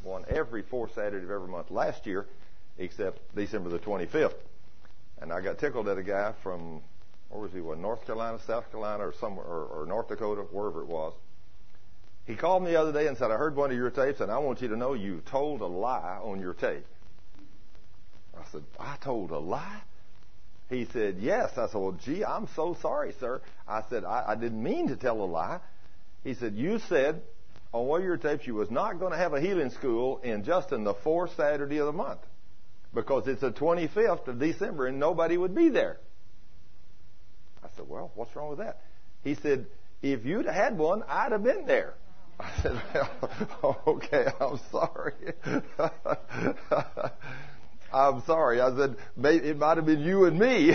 one every fourth Saturday of every month last year, except December the 25th. And I got tickled at a guy from, where was he, North Carolina, South Carolina, or somewhere, or North Dakota, wherever it was. He called me the other day and said, I heard one of your tapes, and I want you to know you told a lie on your tape. I said, I told a lie? He said, yes. I said, well, gee, I'm so sorry, sir. I said, I didn't mean to tell a lie. He said, you said on one of your tapes you was not going to have a healing school in the fourth Saturday of the month because it's the 25th of December and nobody would be there. I said, well, what's wrong with that? He said, if you'd had one, I'd have been there. I said, well, okay, I'm sorry. I'm sorry. I said, it might have been you and me.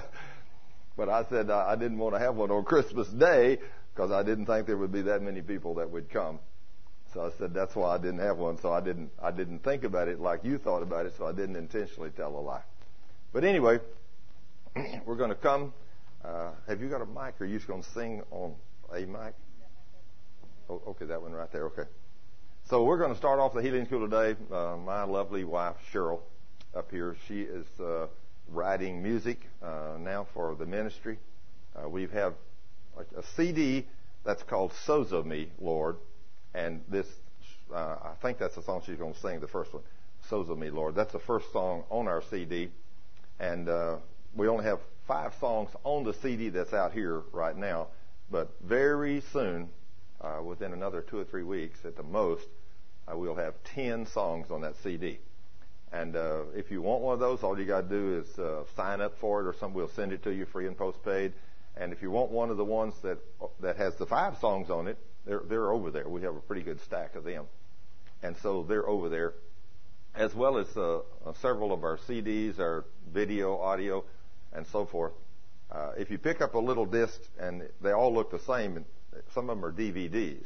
But I said I didn't want to have one on Christmas Day because I didn't think there would be that many people that would come. So I said, that's why I didn't have one. So I didn't think about it like you thought about it, so I didn't intentionally tell a lie. But anyway, we're going to come. Have you got a mic, or are you just going to sing on a mic? Oh, okay, that one right there. Okay. So we're going to start off the healing school today. My lovely wife, Cheryl, up here, she is writing music now for the ministry. We have a CD that's called Sozo Me, Lord. And this, I think that's the song she's going to sing, the first one, Sozo Me, Lord. That's the first song on our CD. And we only have 5 songs on the CD that's out here right now. But very soon, within another 2 or 3 weeks at the most, we'll have 10 songs on that CD. And if you want one of those, all you got to do is sign up for it or something. We'll send it to you free and postpaid. And if you want one of the ones that has the 5 songs on it, they're over there. We have a pretty good stack of them. And so they're over there, as well as several of our CDs, our video, audio, and so forth. If you pick up a little disc, and they all look the same, and some of them are DVDs,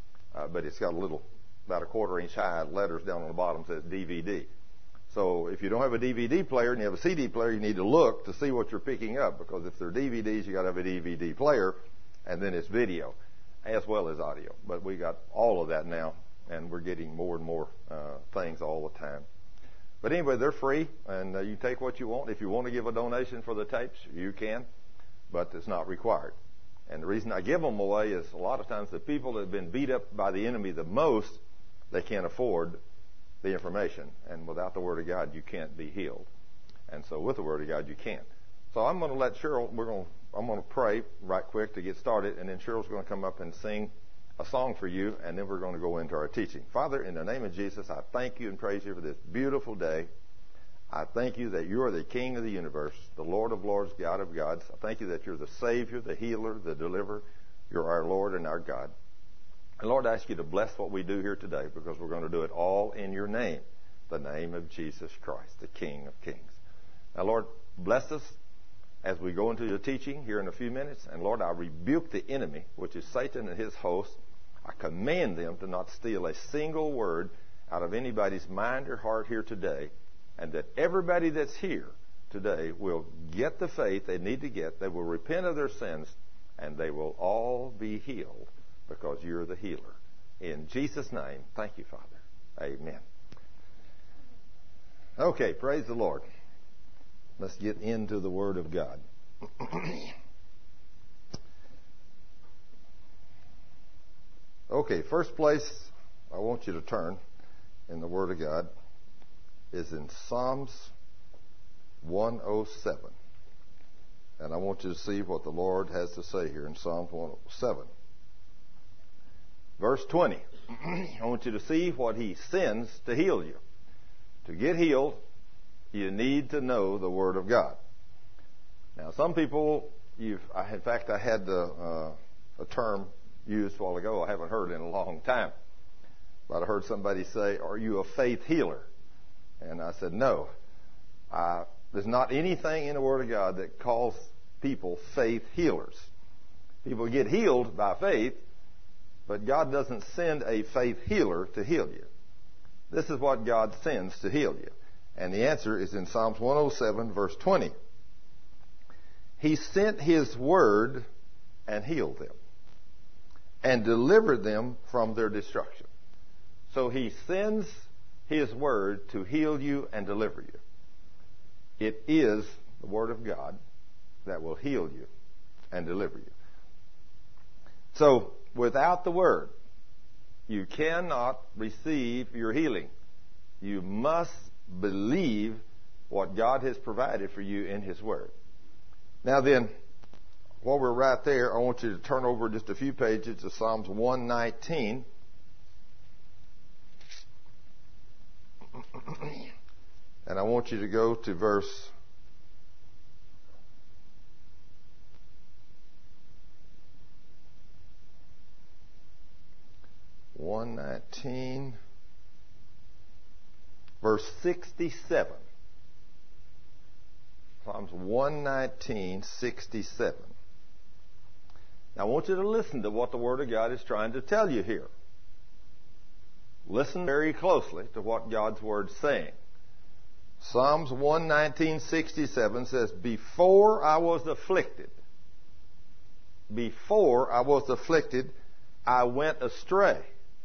but it's got about a 1/4 inch high letters down on the bottom that says DVD. So if you don't have a DVD player and you have a CD player, you need to look to see what you're picking up, because if they're DVDs, you got to have a DVD player, and then it's video as well as audio. But we got all of that now, and we're getting more and more things all the time. But anyway, they're free, and you take what you want. If you want to give a donation for the tapes, you can, but it's not required. And the reason I give them away is a lot of times the people that have been beat up by the enemy the most, they can't afford the information. And without the Word of God, you can't be healed. And so with the Word of God, you can. So I'm going to let Cheryl, I'm going to pray right quick to get started, and then Cheryl's going to come up and sing a song for you, and then we're going to go into our teaching. Father, in the name of Jesus, I thank you and praise you for this beautiful day. I thank you that you are the King of the universe, the Lord of lords, God of gods. I thank you that you're the Savior, the healer, the deliverer. You're our Lord and our God. And Lord, I ask you to bless what we do here today, because we're going to do it all in your name, the name of Jesus Christ, the King of kings. Now, Lord, bless us as we go into the teaching here in a few minutes. And Lord, I rebuke the enemy, which is Satan and his hosts. I command them to not steal a single word out of anybody's mind or heart here today, and that everybody that's here today will get the faith they need to get. They will repent of their sins, and they will all be healed, because you're the healer. In Jesus' name, thank you, Father. Amen. Okay, praise the Lord. Let's get into the Word of God. Okay, first place I want you to turn in the Word of God is in Psalms 107. And I want you to see what the Lord has to say here in Psalms 107. Verse 20. I want you to see what He sends to heal you. To get healed, you need to know the Word of God. Now, some people, in fact, I had a term used a while ago I haven't heard in a long time. But I heard somebody say, are you a faith healer? And I said, no. There's not anything in the Word of God that calls people faith healers. People get healed by faith, but God doesn't send a faith healer to heal you. This is what God sends to heal you. And the answer is in Psalms 107, verse 20. He sent His word and healed them, and delivered them from their destruction. So He sends His Word to heal you and deliver you. It is the Word of God that will heal you and deliver you. So, without the Word, you cannot receive your healing. You must believe what God has provided for you in His Word. Now then, while we're right there, I want you to turn over just a few pages to Psalms 119. And I want you to go to verse 119, verse 67. Psalms 119, 67. Now I want you to listen to what the Word of God is trying to tell you here. Listen very closely to what God's Word is saying. Psalms 119:67 says, before I was afflicted, I went astray.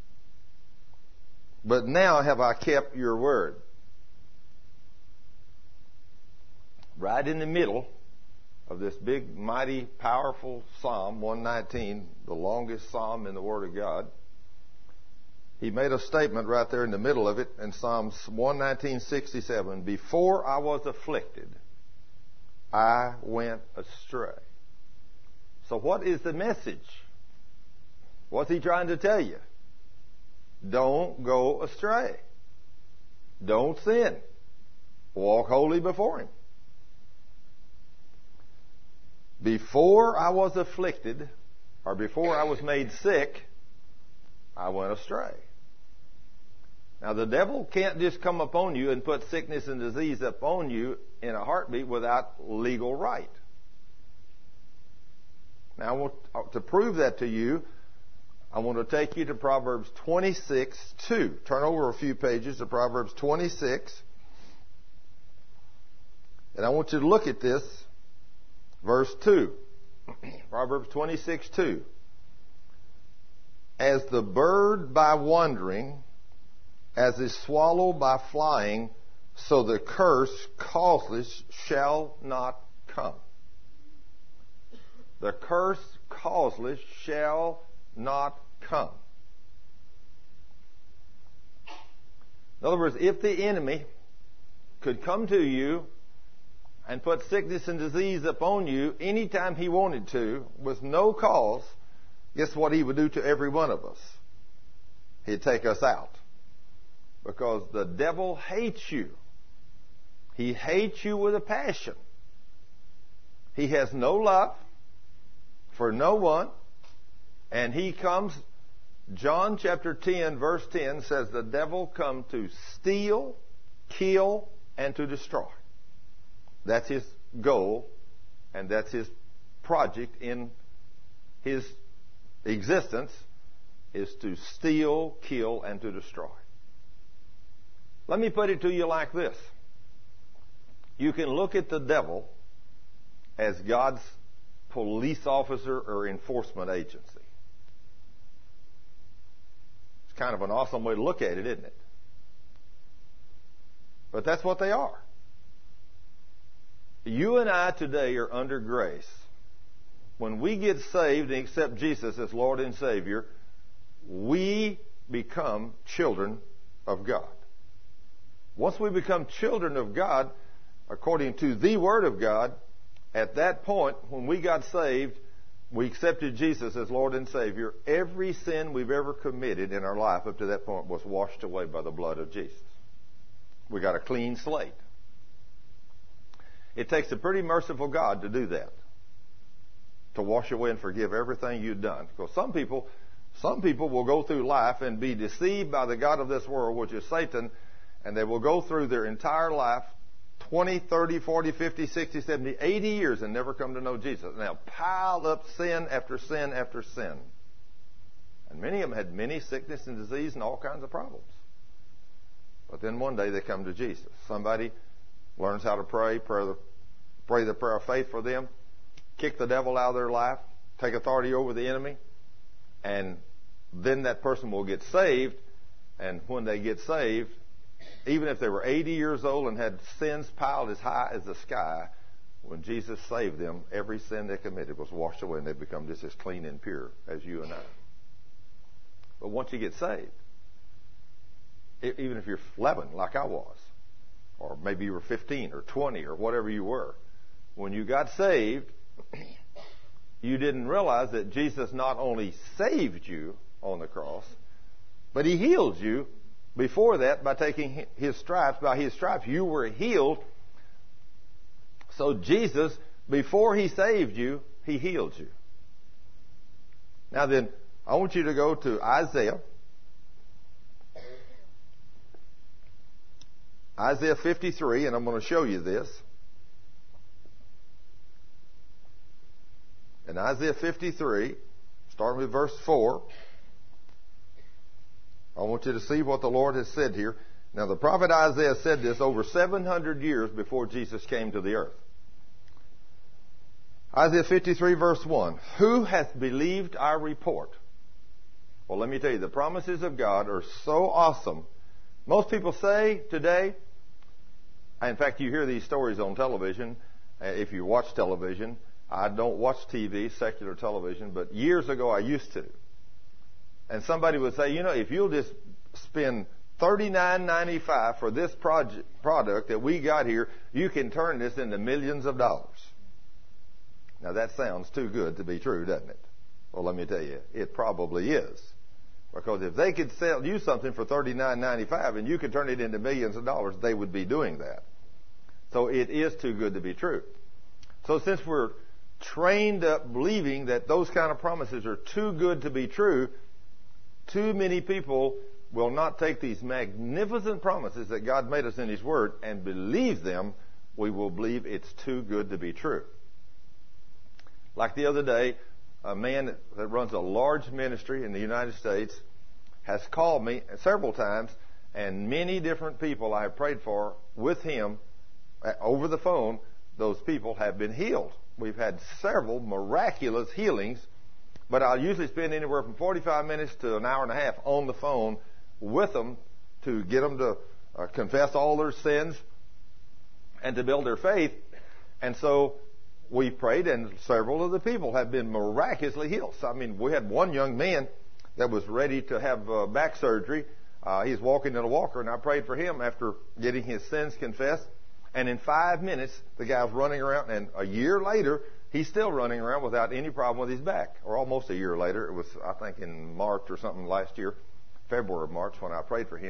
But now have I kept your word. Right in the middle of this big, mighty, powerful Psalm 119, the longest psalm in the Word of God, he made a statement right there in the middle of it in Psalms 119:67. Before I was afflicted, I went astray. So what is the message? What's he trying to tell you? Don't go astray. Don't sin. Walk holy before Him. Before I was afflicted, or before I was made sick, I went astray. Now the devil can't just come upon you and put sickness and disease upon you in a heartbeat without legal right. Now to prove that to you, I want to take you to Proverbs 26:2. Turn over a few pages to Proverbs 26. And I want you to look at this, verse 2. Proverbs 26:2. As the bird by wandering, as is swallow by flying, so the curse causeless shall not come. The curse causeless shall not come. In other words, if the enemy could come to you and put sickness and disease upon you anytime he wanted to, with no cause, guess what he would do to every one of us? He'd take us out. Because the devil hates you. He hates you with a passion. He has no love for no one. And he comes, John chapter 10, verse 10 says the devil come to steal, kill, and to destroy. That's his goal, and that's his project in his existence, is to steal, kill, and to destroy. Let me put it to you like this. You can look at the devil as God's police officer or enforcement agency. It's kind of an awesome way to look at it, isn't it? But that's what they are. You and I today are under grace. When we get saved and accept Jesus as Lord and Savior, we become children of God. Once we become children of God, according to the Word of God, at that point, when we got saved, we accepted Jesus as Lord and Savior. Every sin we've ever committed in our life up to that point was washed away by the blood of Jesus. We got a clean slate. It takes a pretty merciful God to do that, to wash away and forgive everything you've done. Because some people will go through life and be deceived by the god of this world, which is Satan, and they will go through their entire life, 20, 30, 40, 50, 60, 70, 80 years and never come to know Jesus. And they'll pile up sin after sin after sin. And many of them had many sickness and disease and all kinds of problems. But then one day they come to Jesus. Somebody learns how to pray the prayer of faith for them, kick the devil out of their life, take authority over the enemy, and then that person will get saved, And when they get saved, even if they were 80 years old and had sins piled as high as the sky, when Jesus saved them, every sin they committed was washed away and they become just as clean and pure as you and I. But once you get saved, even if you're 11 like I was, or maybe you were 15 or 20 or whatever you were, when you got saved, you didn't realize that Jesus not only saved you on the cross, but He healed you before that by taking His stripes. By His stripes you were healed. So Jesus, before He saved you, He healed you. Now then, I want you to go to Isaiah. Isaiah 53, and I'm going to show you this. In Isaiah 53, starting with verse 4, I want you to see what the Lord has said here. Now, the prophet Isaiah said this over 700 years before Jesus came to the earth. Isaiah 53, verse 1. Who hath believed our report? Well, let me tell you, the promises of God are so awesome. Most people say today, in fact, you hear these stories on television, if you watch television. I don't watch TV, secular television, but years ago I used to. And somebody would say, if you'll just spend $39.95 for this product that we got here, you can turn this into millions of dollars. Now that sounds too good to be true, doesn't it? Well, let me tell you, it probably is. Because if they could sell you something for $39.95 and you could turn it into millions of dollars, they would be doing that. So it is too good to be true. So since we're trained up believing that those kind of promises are too good to be true, too many people will not take these magnificent promises that God made us in His Word and believe them. We will believe it's too good to be true. Like the other day, a man that runs a large ministry in the United States has called me several times, and many different people I have prayed for with him over the phone, those people have been healed. We've had several miraculous healings, but I'll usually spend anywhere from 45 minutes to an hour and a half on the phone with them to get them to confess all their sins and to build their faith. And so we prayed, and several of the people have been miraculously healed. So, we had one young man that was ready to have back surgery. He's walking in a walker, and I prayed for him after getting his sins confessed. And in 5 minutes, the guy was running around, and a year later, he's still running around without any problem with his back. Or almost a year later. It was, I think, in March or something last year, February or March, when I prayed for him.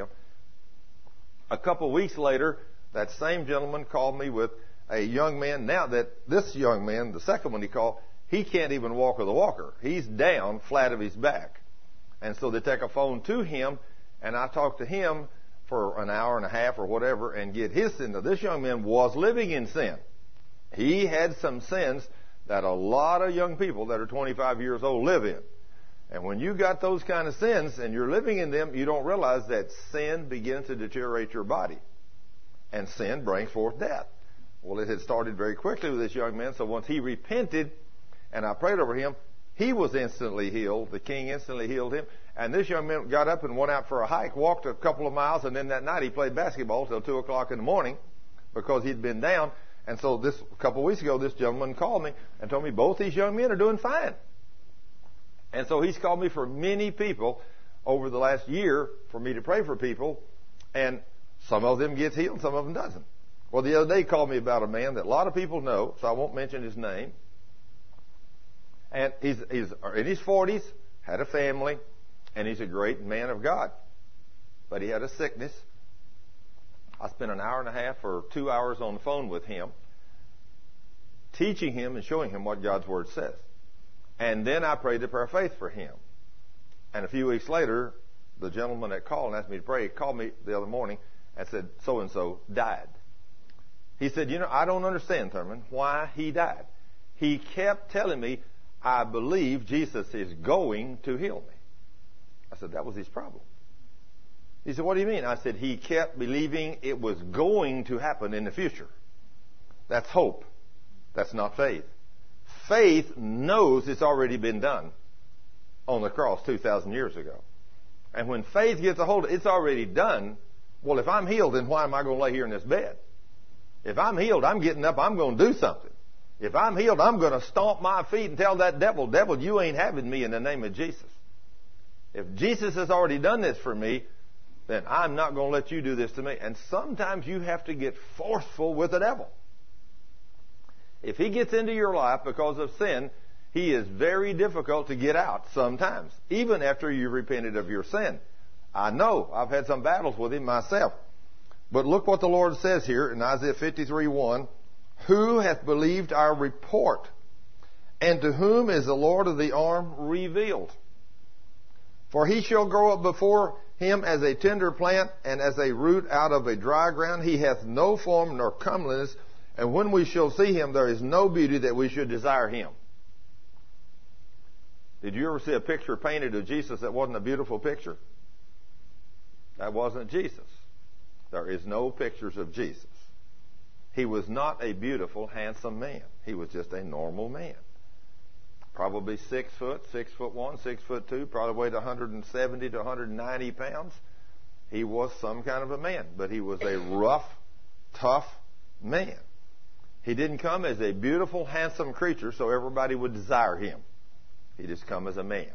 A couple of weeks later, that same gentleman called me with a young man. Now that this young man, the second one he called, he can't even walk with a walker. He's down flat of his back. And so they take a phone to him, and I talked to him for an hour and a half or whatever and get his sin. Now, this young man was living in sin. He had some sins that a lot of young people that are 25 years old live in. And when you got those kind of sins and you're living in them, you don't realize that sin begins to deteriorate your body. And sin brings forth death. Well, it had started very quickly with this young man, so once he repented and I prayed over him, he was instantly healed. The king instantly healed him. And this young man got up and went out for a hike, walked a couple of miles, and then that night he played basketball till 2 o'clock in the morning because he'd been down. And so a couple of weeks ago, this gentleman called me and told me both these young men are doing fine. And so he's called me for many people over the last year for me to pray for people. And some of them get healed, some of them doesn't. Well, the other day he called me about a man that a lot of people know, so I won't mention his name. And he's in his 40s, had a family, and he's a great man of God. But he had a sickness. I spent an hour and a half or 2 hours on the phone with him, teaching him and showing him what God's Word says. And then I prayed a prayer of faith for him. And a few weeks later, the gentleman that called and asked me to pray called me the other morning and said, so-and-so died. He said, I don't understand, Thurman, why he died. He kept telling me, I believe Jesus is going to heal me. I said, that was his problem. He said, what do you mean? I said, he kept believing it was going to happen in the future. That's hope. That's not faith. Faith knows it's already been done on the cross 2,000 years ago. And when faith gets a hold of it, it's already done. Well, if I'm healed, then why am I going to lay here in this bed? If I'm healed, I'm getting up, I'm going to do something. If I'm healed, I'm going to stomp my feet and tell that devil, devil, you ain't having me in the name of Jesus. If Jesus has already done this for me, then I'm not going to let you do this to me. And sometimes you have to get forceful with the devil. If he gets into your life because of sin, he is very difficult to get out sometimes, even after you've repented of your sin. I know. I've had some battles with him myself. But look what the Lord says here in Isaiah 53:1. Who hath believed our report? And to whom is the Lord of the arm revealed? For he shall grow up before him as a tender plant, and as a root out of a dry ground. He hath no form nor comeliness, and when we shall see him, there is no beauty that we should desire him. Did you ever see a picture painted of Jesus that wasn't a beautiful picture? That wasn't Jesus. There is no pictures of Jesus. He was not a beautiful, handsome man. He was just a normal man. Probably 6 foot, 6'1", 6'2", probably weighed 170 to 190 pounds. He was some kind of a man, but he was a rough, tough man. He didn't come as a beautiful, handsome creature so everybody would desire him. He just come as a man.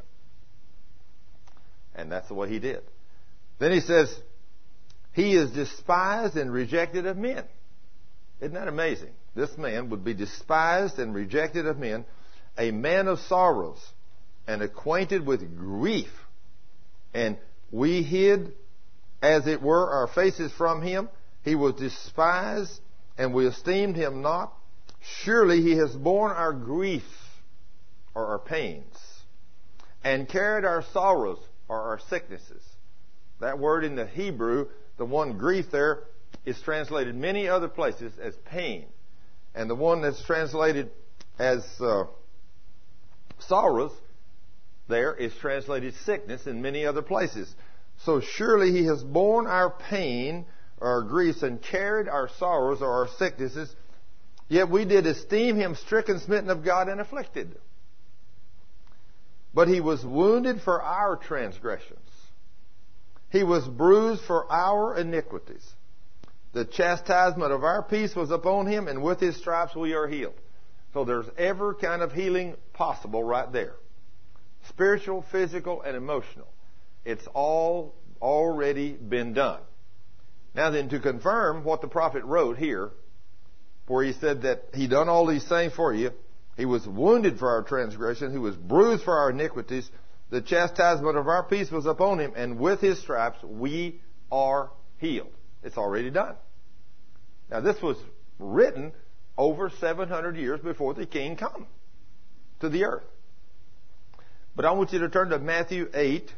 And that's what he did. Then he says, he is despised and rejected of men. Isn't that amazing? This man would be despised and rejected of men, a man of sorrows and acquainted with grief. And we hid, as it were, our faces from him. He was despised, and we esteemed him not. Surely he has borne our griefs, or our pains, and carried our sorrows, or our sicknesses. That word in the Hebrew, the one grief there, is translated many other places as pain. And the one that's translated as sorrows there is translated sickness in many other places. So surely he has borne our pain, or our griefs, and carried our sorrows, or our sicknesses. Yet we did esteem him stricken, smitten of God, and afflicted. But he was wounded for our transgressions. He was bruised for our iniquities. The chastisement of our peace was upon him, and with his stripes we are healed. So there's every kind of healing possible right there. Spiritual, physical, and emotional. It's all already been done. Now then, to confirm what the prophet wrote here, where he said that he done all these things for you, he was wounded for our transgression, he was bruised for our iniquities, the chastisement of our peace was upon him, and with his stripes we are healed. It's already done. Now this was written over 700 years before the king come to the earth. But I want you to turn to Matthew 8,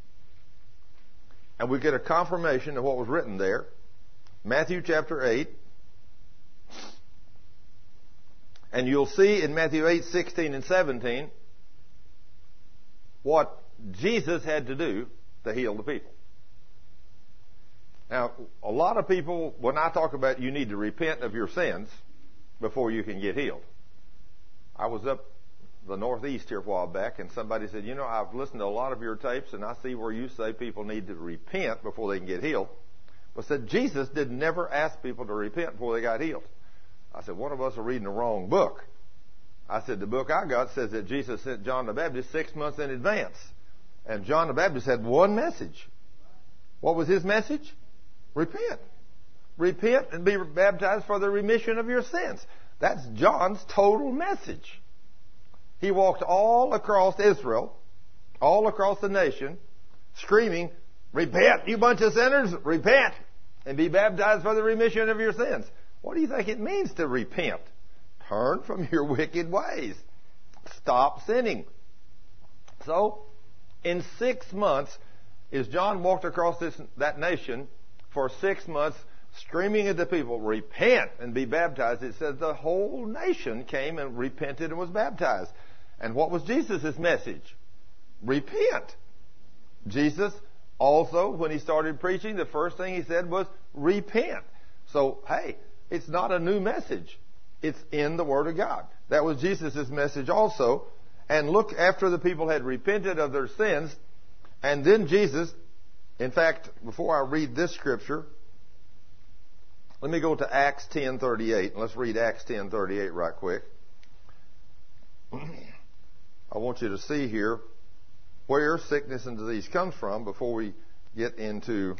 and we get a confirmation of what was written there. Matthew chapter 8. And you'll see in Matthew 8, 16 and 17 what Jesus had to do to heal the people. Now, a lot of people, when I talk about you need to repent of your sins before you can get healed. I was up the Northeast here a while back, and somebody said, I've listened to a lot of your tapes, and I see where you say people need to repent before they can get healed. But said Jesus did never ask people to repent before they got healed. I said, one of us are reading the wrong book. I said, the book I got says that Jesus sent John the Baptist 6 months in advance. And John the Baptist had one message. What was his message? Repent. Repent and be baptized for the remission of your sins. That's John's total message. He walked all across Israel, all across the nation, screaming, repent, you bunch of sinners, repent, and be baptized for the remission of your sins. What do you think it means to repent? Turn from your wicked ways. Stop sinning. So, in 6 months, as John walked across that nation for 6 months, screaming at the people, repent and be baptized, it says the whole nation came and repented and was baptized. And what was Jesus' message? Repent. Jesus also, when he started preaching, the first thing he said was repent. So, hey, it's not a new message. It's in the Word of God. That was Jesus' message also. And look, after the people had repented of their sins, And then Jesus, in fact, before I read this scripture, let me go to Acts 10:38. Let's read Acts 10:38 right quick. I want you to see here where sickness and disease comes from before we get into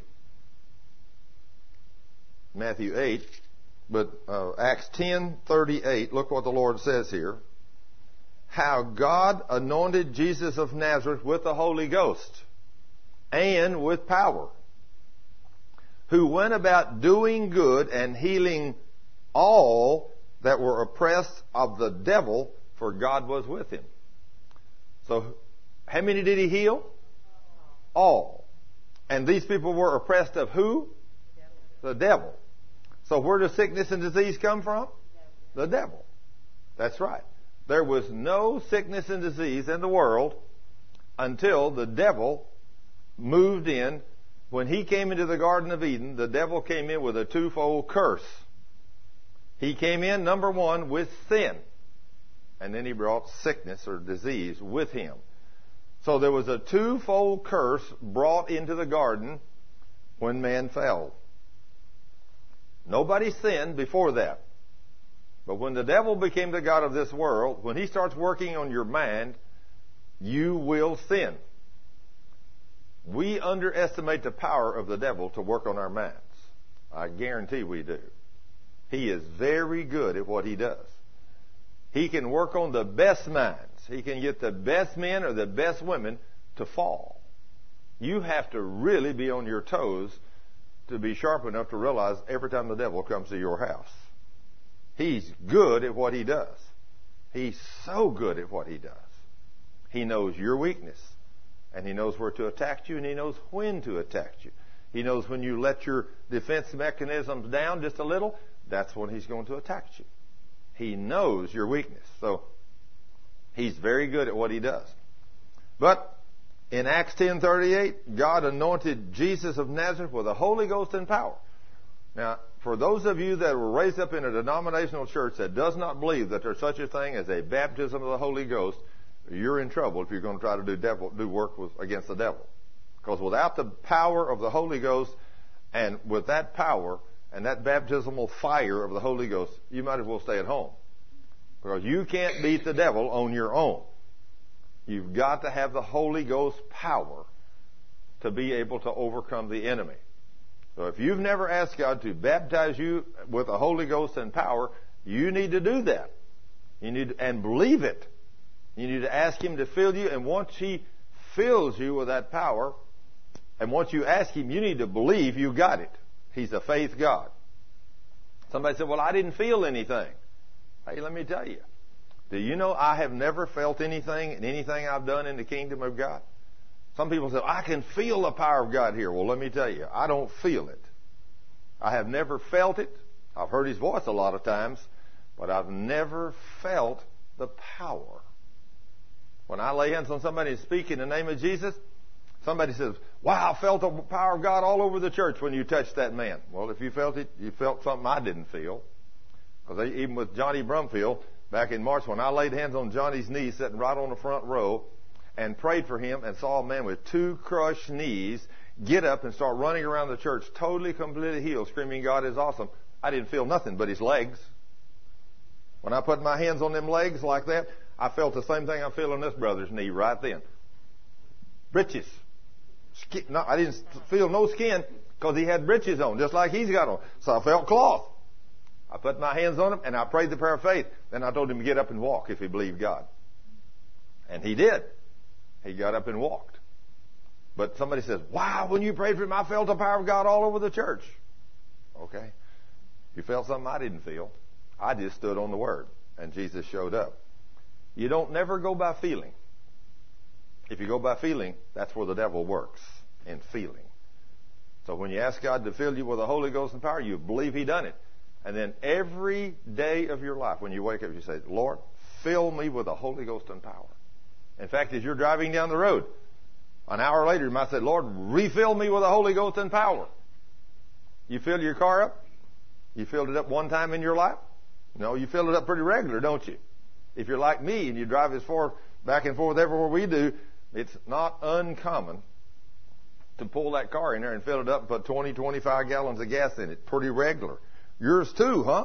Matthew 8. But Acts 10:38, look what the Lord says here. How God anointed Jesus of Nazareth with the Holy Ghost and with power, who went about doing good and healing all that were oppressed of the devil, for God was with him. So, how many did he heal? All. And these people were oppressed of who? The devil. So where does sickness and disease come from? The devil. That's right. There was no sickness and disease in the world until the devil moved in. When he came into the Garden of Eden, the devil came in with a twofold curse. He came in, number one, with sin. And then he brought sickness or disease with him. So there was a twofold curse brought into the garden when man fell. Nobody sinned before that. But when the devil became the god of this world, when he starts working on your mind, you will sin. We underestimate the power of the devil to work on our minds. I guarantee we do. He is very good at what he does. He can work on the best minds. He can get the best men or the best women to fall. You have to really be on your toes to be sharp enough to realize every time the devil comes to your house. He's good at what he does. He's so good at what he does. He knows your weakness, and he knows where to attack you, and he knows when to attack you. He knows when you let your defense mechanisms down just a little, that's when he's going to attack you. He knows your weakness. So he's very good at what he does. But in Acts 10:38, God anointed Jesus of Nazareth with the Holy Ghost and power. Now, for those of you that were raised up in a denominational church that does not believe that there's such a thing as a baptism of the Holy Ghost, you're in trouble if you're going to try to do work against the devil. Because without the power of the Holy Ghost, and with that power and that baptismal fire of the Holy Ghost, you might as well stay at home. Because you can't beat the devil on your own. You've got to have the Holy Ghost power to be able to overcome the enemy. So if you've never asked God to baptize you with the Holy Ghost and power, you need to do that. You need to, and believe it. You need to ask Him to fill you, and once He fills you with that power, and once you ask Him, you need to believe you got it. He's a faith God. Somebody said, well, I didn't feel anything. Hey, let me tell you. Do you know I have never felt anything in anything I've done in the kingdom of God? Some people say, I can feel the power of God here. Well, let me tell you, I don't feel it. I have never felt it. I've heard His voice a lot of times, but I've never felt the power. When I lay hands on somebody and speak in the name of Jesus, somebody says, wow, I felt the power of God all over the church when you touched that man. Well, if you felt it, you felt something I didn't feel. Because even with Johnny Brumfield, back in March, when I laid hands on Johnny's knees, sitting right on the front row, and prayed for him and saw a man with 2 crushed knees get up and start running around the church, totally, completely healed, screaming, God is awesome. I didn't feel nothing but his legs. When I put my hands on them legs like that, I felt the same thing I feel on this brother's knee right then. Britches. No, I didn't feel no skin because he had britches on, just like he's got on. So I felt cloth. I put my hands on him and I prayed the prayer of faith. Then I told him to get up and walk if he believed God. And he did. He got up and walked. But somebody says, wow, when you prayed for him, I felt the power of God all over the church. Okay. You felt something I didn't feel. I just stood on the Word, and Jesus showed up. You don't never go by feeling. If you go by feeling, that's where the devil works, in feeling. So when you ask God to fill you with the Holy Ghost and power, you believe He done it. And then every day of your life, when you wake up, you say, Lord, fill me with the Holy Ghost and power. In fact, as you're driving down the road, an hour later, you might say, Lord, refill me with the Holy Ghost and power. You fill your car up? You filled it up one time in your life? No, you fill it up pretty regular, don't you? If you're like me and you drive as far back and forth everywhere we do, it's not uncommon to pull that car in there and fill it up and put 20, 25 gallons of gas in it. Pretty regular. Yours too, huh?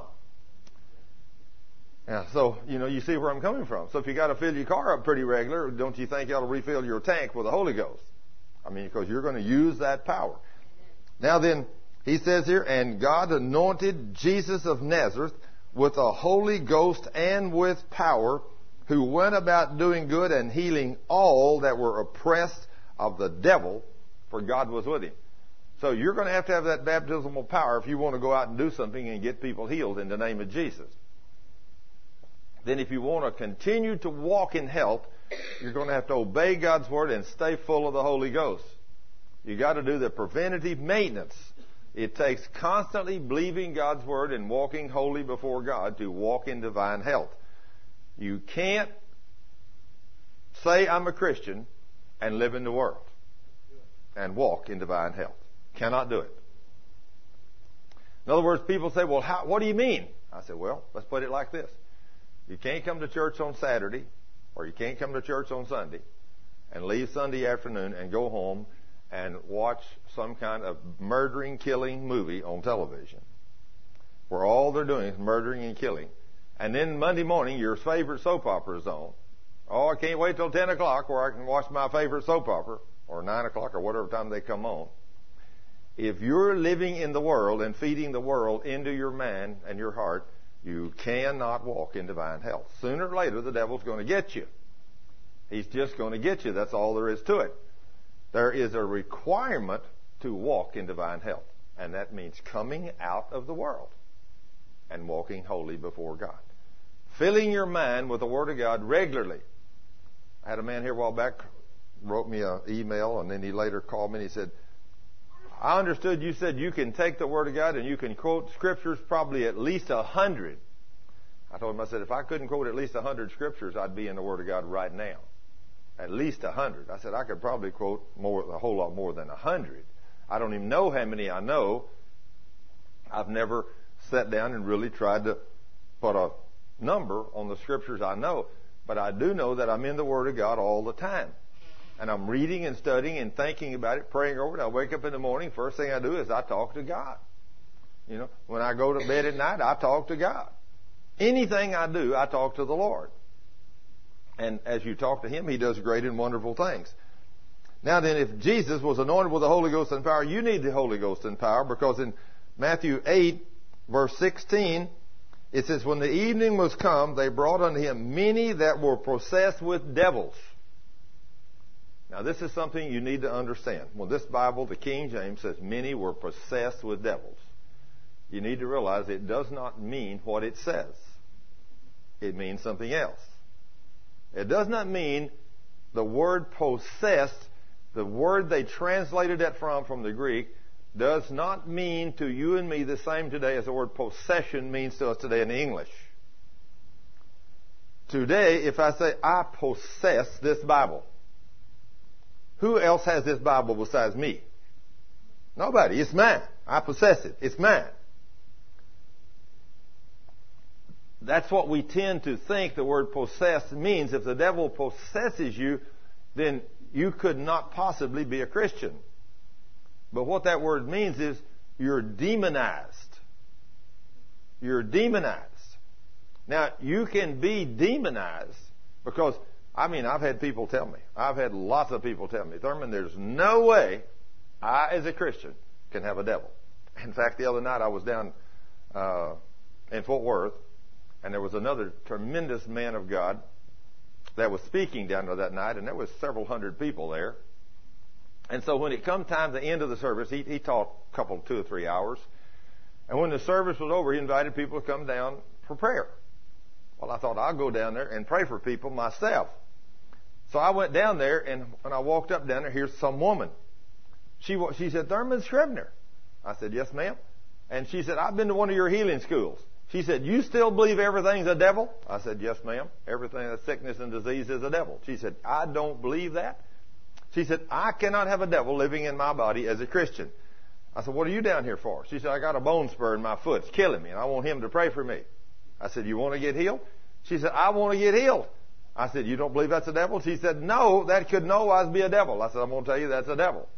Yeah, so, you see where I'm coming from. So if you got to fill your car up pretty regular, don't you think you ought to refill your tank with the Holy Ghost? Because you're going to use that power. Now then, he says here, and God anointed Jesus of Nazareth with the Holy Ghost and with power, who went about doing good and healing all that were oppressed of the devil, for God was with him. So you're going to have that baptismal power if you want to go out and do something and get people healed in the name of Jesus. Then if you want to continue to walk in health, you're going to have to obey God's Word and stay full of the Holy Ghost. You got to do the preventative maintenance. It takes constantly believing God's Word and walking holy before God to walk in divine health. You can't say I'm a Christian and live in the world and walk in divine health. Cannot do it. In other words, people say, well, what do you mean? I said, well, let's put it like this. You can't come to church on Saturday, or you can't come to church on Sunday, and leave Sunday afternoon and go home and watch some kind of murdering, killing movie on television, where all they're doing is murdering and killing. And then Monday morning, your favorite soap opera is on. Oh, I can't wait till 10 o'clock where I can watch my favorite soap opera, or 9 o'clock, or whatever time they come on. If you're living in the world and feeding the world into your mind and your heart, you cannot walk in divine health. Sooner or later, the devil's going to get you. He's just going to get you. That's all there is to it. There is a requirement to walk in divine health, and that means coming out of the world and walking holy before God. Filling your mind with the Word of God regularly. I had a man here a while back, wrote me an email, and then he later called me and he said, I understood you said you can take the Word of God and you can quote Scriptures probably at least 100. I told him, I said, if I couldn't quote at least 100 Scriptures, I'd be in the Word of God right now. At least 100. I said, I could probably quote a whole lot more than 100. I don't even know how many I know. I've never sat down and really tried to put a number on the Scriptures I know. But I do know that I'm in the Word of God all the time. And I'm reading and studying and thinking about it, praying over it. I wake up in the morning, first thing I do is I talk to God. When I go to bed at night, I talk to God. Anything I do, I talk to the Lord. And as you talk to Him, He does great and wonderful things. Now then, if Jesus was anointed with the Holy Ghost and power, you need the Holy Ghost and power, because in Matthew 8, verse 16, it says, when the evening was come, they brought unto Him many that were possessed with devils. Now, this is something you need to understand. Well, this Bible, the King James, says many were possessed with devils. You need to realize it does not mean what it says. It means something else. It does not mean the word possessed, the word they translated that from the Greek, does not mean to you and me the same today as the word possession means to us today in English. Today, if I say, I possess this Bible, who else has this Bible besides me? Nobody. It's mine. I possess it. It's mine. That's what we tend to think the word possess means. If the devil possesses you, then you could not possibly be a Christian. But what that word means is you're demonized. You're demonized. Now, you can be demonized because, I've had people tell me, I've had lots of people tell me, Thurman, there's no way I, as a Christian, can have a devil. In fact, the other night I was down in Fort Worth, and there was another tremendous man of God that was speaking down there that night, and there was several hundred people there. And so when it come time to the end of the service, he taught a couple, 2 or 3 hours. And when the service was over, he invited people to come down for prayer. Well, I thought I'll go down there and pray for people myself. So I went down there, and when I walked up down there, here's some woman. She said, Thurman Scribner. I said, yes, ma'am. And she said, I've been to one of your healing schools. She said, you still believe everything's a devil? I said, yes, ma'am. Everything that's sickness and disease is a devil. She said, I don't believe that. She said, I cannot have a devil living in my body as a Christian. I said, what are you down here for? She said, I got a bone spur in my foot. It's killing me, and I want him to pray for me. I said, you want to get healed? She said, I want to get healed. I said, you don't believe that's a devil? She said, no, that could no wise be a devil. I said, I'm going to tell you that's a devil.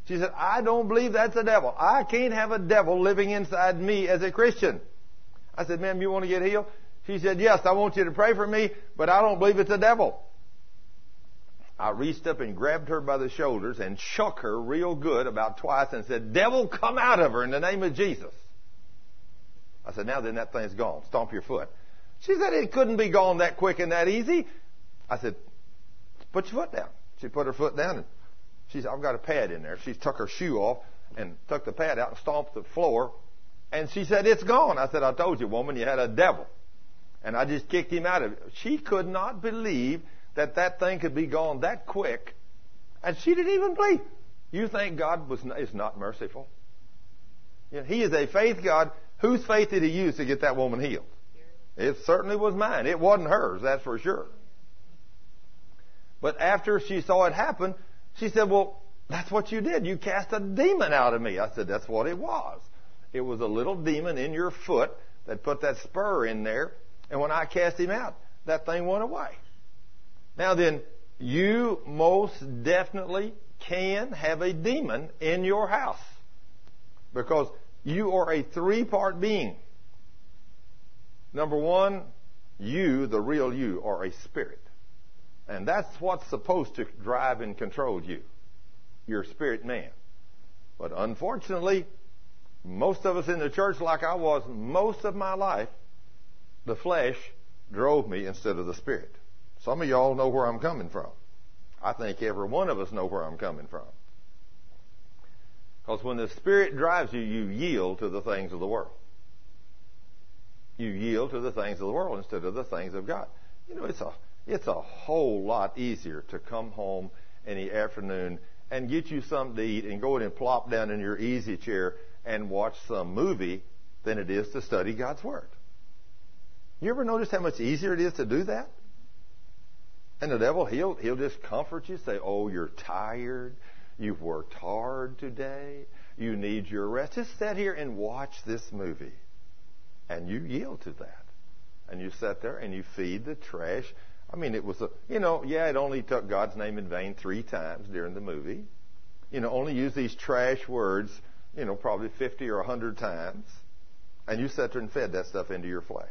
She said, I don't believe that's a devil. I can't have a devil living inside me as a Christian. I said, ma'am, you want to get healed? She said, yes, I want you to pray for me, but I don't believe it's a devil. I reached up and grabbed her by the shoulders and shook her real good about twice and said, devil, come out of her in the name of Jesus. I said, now then, that thing's gone. Stomp your foot. She said, it couldn't be gone that quick and that easy. I said, put your foot down. She put her foot down and she said, I've got a pad in there. She took her shoe off and took the pad out and stomped the floor. And she said, it's gone. I said, I told you, woman, you had a devil. And I just kicked him out of it. She could not believe that thing could be gone that quick. And she didn't even believe. You think God is not merciful? You know, He is a faith God. Whose faith did He use to get that woman healed? It certainly was mine. It wasn't hers, that's for sure. But after she saw it happen, she said, well, that's what you did. You cast a demon out of me. I said, that's what it was. It was a little demon in your foot that put that spur in there. And when I cast him out, that thing went away. Now then, you most definitely can have a demon in your house. Because you are a three-part being. Number one, you, the real you, are a spirit. And that's what's supposed to drive and control you. Your spirit man. But unfortunately, most of us in the church, like I was most of my life, the flesh drove me instead of the spirit. Some of y'all know where I'm coming from. I think every one of us know where I'm coming from. Because when the Spirit drives you, you yield to the things of the world. You yield to the things of the world instead of the things of God. You know, it's a whole lot easier to come home in the afternoon and get you something to eat and go in and plop down in your easy chair and watch some movie than it is to study God's Word. You ever notice how much easier it is to do that? And the devil, he'll just comfort you, say, oh, you're tired. You've worked hard today. You need your rest. Just sit here and watch this movie. And you yield to that. And you sit there and you feed the trash. I mean, it was it only took God's name in vain 3 times during the movie. Only use these trash words, probably 50 or 100 times. And you sat there and fed that stuff into your flesh.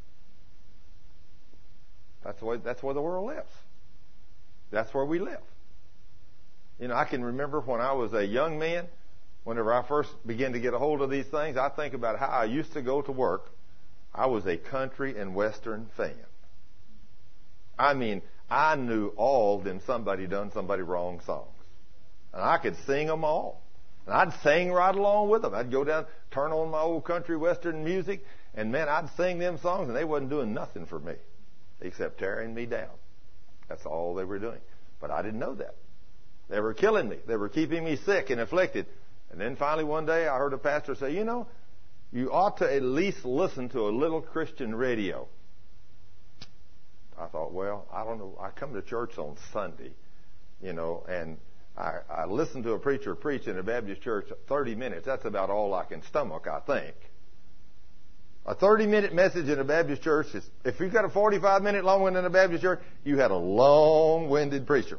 That's where the world lives. That's where we live. I can remember when I was a young man, whenever I first began to get a hold of these things, I think about how I used to go to work. I was a country and western fan. I mean, I knew all them somebody done somebody wrong songs. And I could sing them all. And I'd sing right along with them. I'd go down, turn on my old country western music, and man, I'd sing them songs, and they wasn't doing nothing for me except tearing me down. That's all they were doing. But I didn't know that. They were killing me. They were keeping me sick and afflicted. And then finally one day I heard a pastor say, you ought to at least listen to a little Christian radio. I thought, well, I don't know. I come to church on Sunday, and I listen to a preacher preach in a Baptist church 30 minutes. That's about all I can stomach, I think. A 30-minute message in a Baptist church is, if you've got a 45-minute long one in a Baptist church, you had a long-winded preacher.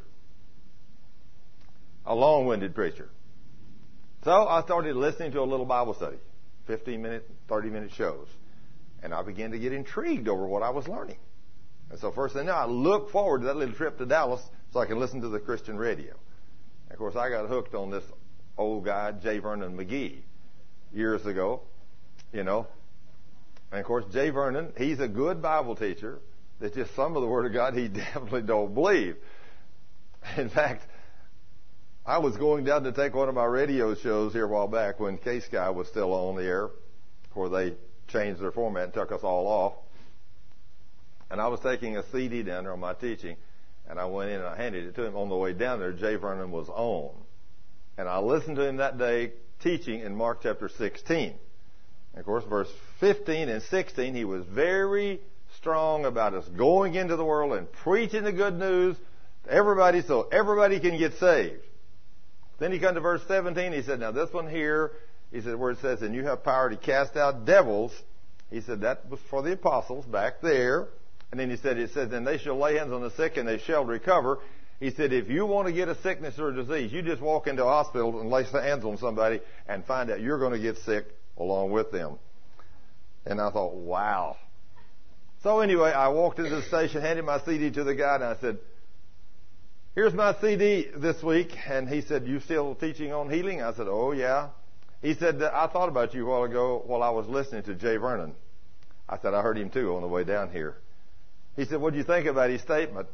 A long-winded preacher. So I started listening to a little Bible study, 15-minute, 30-minute shows. And I began to get intrigued over what I was learning. And so first thing I look forward to that little trip to Dallas so I can listen to the Christian radio. And of course, I got hooked on this old guy, J. Vernon McGee, years ago, And of course, J. Vernon, he's a good Bible teacher. There's just some of the Word of God he definitely don't believe. In fact, I was going down to take one of my radio shows here a while back when K-Sky was still on the air, before they changed their format and took us all off. And I was taking a CD down there on my teaching, and I went in and I handed it to him. On the way down there, J. Vernon was on. And I listened to him that day teaching in Mark chapter 16. And of course, verse 15 and 16, he was very strong about us going into the world and preaching the good news to everybody so everybody can get saved. Then he come to verse 17, he said, now this one here, he said, where it says, and you have power to cast out devils, he said that was for the apostles back there. And then he said, it says, and they shall lay hands on the sick and they shall recover. He said, if you want to get a sickness or a disease, you just walk into a hospital and lay hands on somebody and find out you're going to get sick along with them. And I thought, wow. So anyway, I walked into the station, handed my CD to the guy, and I said, here's my CD this week. And he said, you still teaching on healing? I said, oh, yeah. He said, I thought about you a while ago while I was listening to Jay Vernon. I said, I heard him too on the way down here. He said, what do you think about his statement?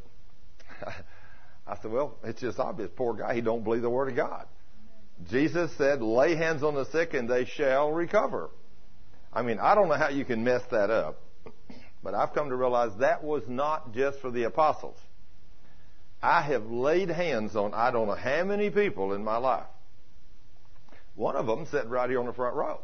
I said, well, it's just obvious. Poor guy, he don't believe the Word of God. Jesus said, lay hands on the sick and they shall recover. I mean, I don't know how you can mess that up. But I've come to realize that was not just for the apostles. I have laid hands on I don't know how many people in my life. One of them sitting right here on the front row.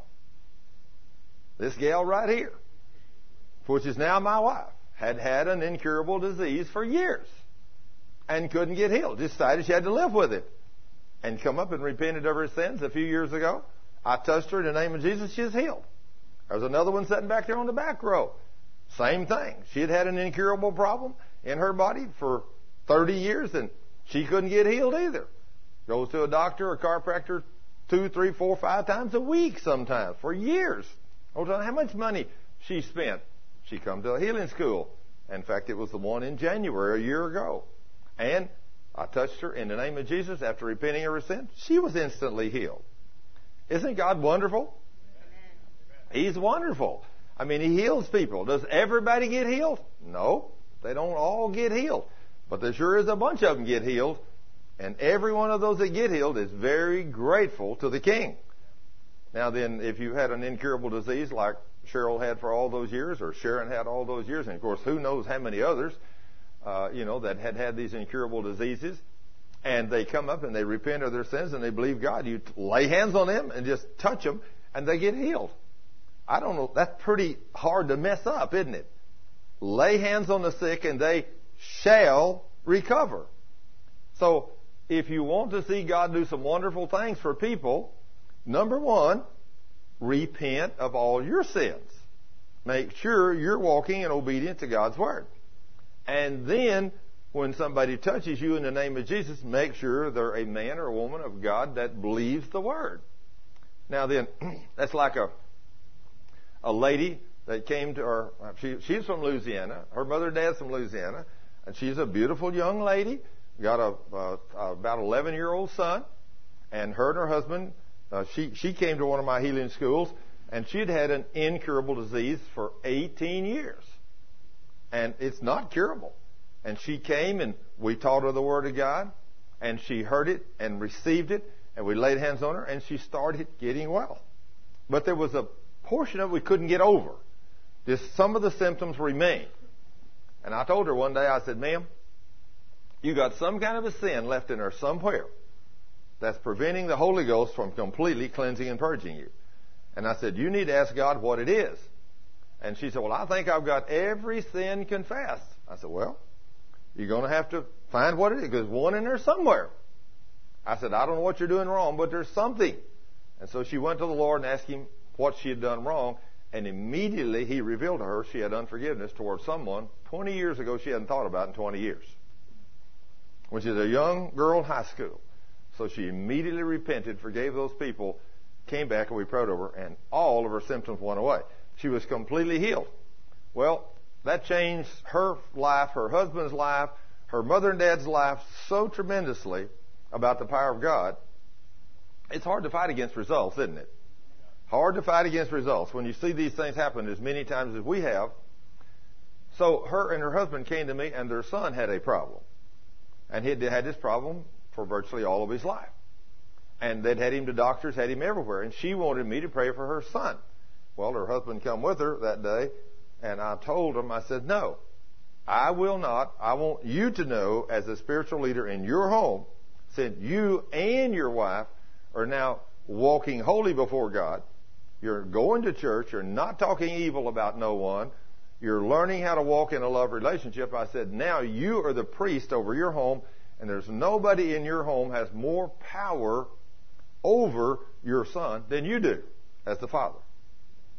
This gal right here, which is now my wife, had had an incurable disease for years and couldn't get healed. Decided she had to live with it. And come up and repented of her sins a few years ago. I touched her in the name of Jesus. She's healed. There's another one sitting back there on the back row. Same thing. She had had an incurable problem in her body for 30 years and she couldn't get healed either. Goes to a doctor or chiropractor 2, 3, 4, 5 times a week sometimes for years. I don't know how much money she spent. She come to a healing school. In fact, it was the one in January a year ago. And I touched her in the name of Jesus after repenting of her sin. She was instantly healed. Isn't God wonderful? Amen. He's wonderful. I mean, He heals people. Does everybody get healed? No, they don't all get healed. But there sure is a bunch of them get healed. And every one of those that get healed is very grateful to the King. Now then, if you had an incurable disease like Cheryl had for all those years, or Sharon had all those years, and of course who knows how many others, that had these incurable diseases, and they come up and they repent of their sins and they believe God, you lay hands on them and just touch them and they get healed. I don't know, that's pretty hard to mess up, isn't it? Lay hands on the sick and they shall recover. So, if you want to see God do some wonderful things for people, number one, repent of all your sins. Make sure you're walking in obedience to God's Word. And then, when somebody touches you in the name of Jesus, make sure they're a man or a woman of God that believes the Word. Now then, that's like a lady that came to her. She's from Louisiana. Her mother and dad's from Louisiana. And she's a beautiful young lady. Got about 11-year-old son. And her and her husband, she came to one of my healing schools. And she'd had an incurable disease for 18 years. And it's not curable. And she came and we taught her the Word of God. And she heard it and received it. And we laid hands on her and she started getting well. But there was a portion of it we couldn't get over. Just some of the symptoms remained. And I told her one day, I said, ma'am, you got some kind of a sin left in her somewhere that's preventing the Holy Ghost from completely cleansing and purging you. And I said, you need to ask God what it is. And she said, well, I think I've got every sin confessed. I said, well, you're going to have to find what it is. There's one in there somewhere. I said, I don't know what you're doing wrong, but there's something. And so she went to the Lord and asked Him what she had done wrong. And immediately He revealed to her she had unforgiveness towards someone 20 years ago she hadn't thought about in 20 years. When she was a young girl in high school. So she immediately repented, forgave those people, came back, and we prayed over her, and all of her symptoms went away. She was completely healed. Well, that changed her life, her husband's life, her mother and dad's life so tremendously about the power of God. It's hard to fight against results, isn't it? Hard to fight against results when you see these things happen as many times as we have. So her and her husband came to me, and their son had a problem. And he had had this problem for virtually all of his life. And they'd had him to doctors, had him everywhere. And she wanted me to pray for her son. Well, her husband come with her that day, and I told him, I said, no, I will not. I want you to know as a spiritual leader in your home, since you and your wife are now walking holy before God, you're going to church, you're not talking evil about no one, you're learning how to walk in a love relationship. I said, now you are the priest over your home, and there's nobody in your home has more power over your son than you do as the father.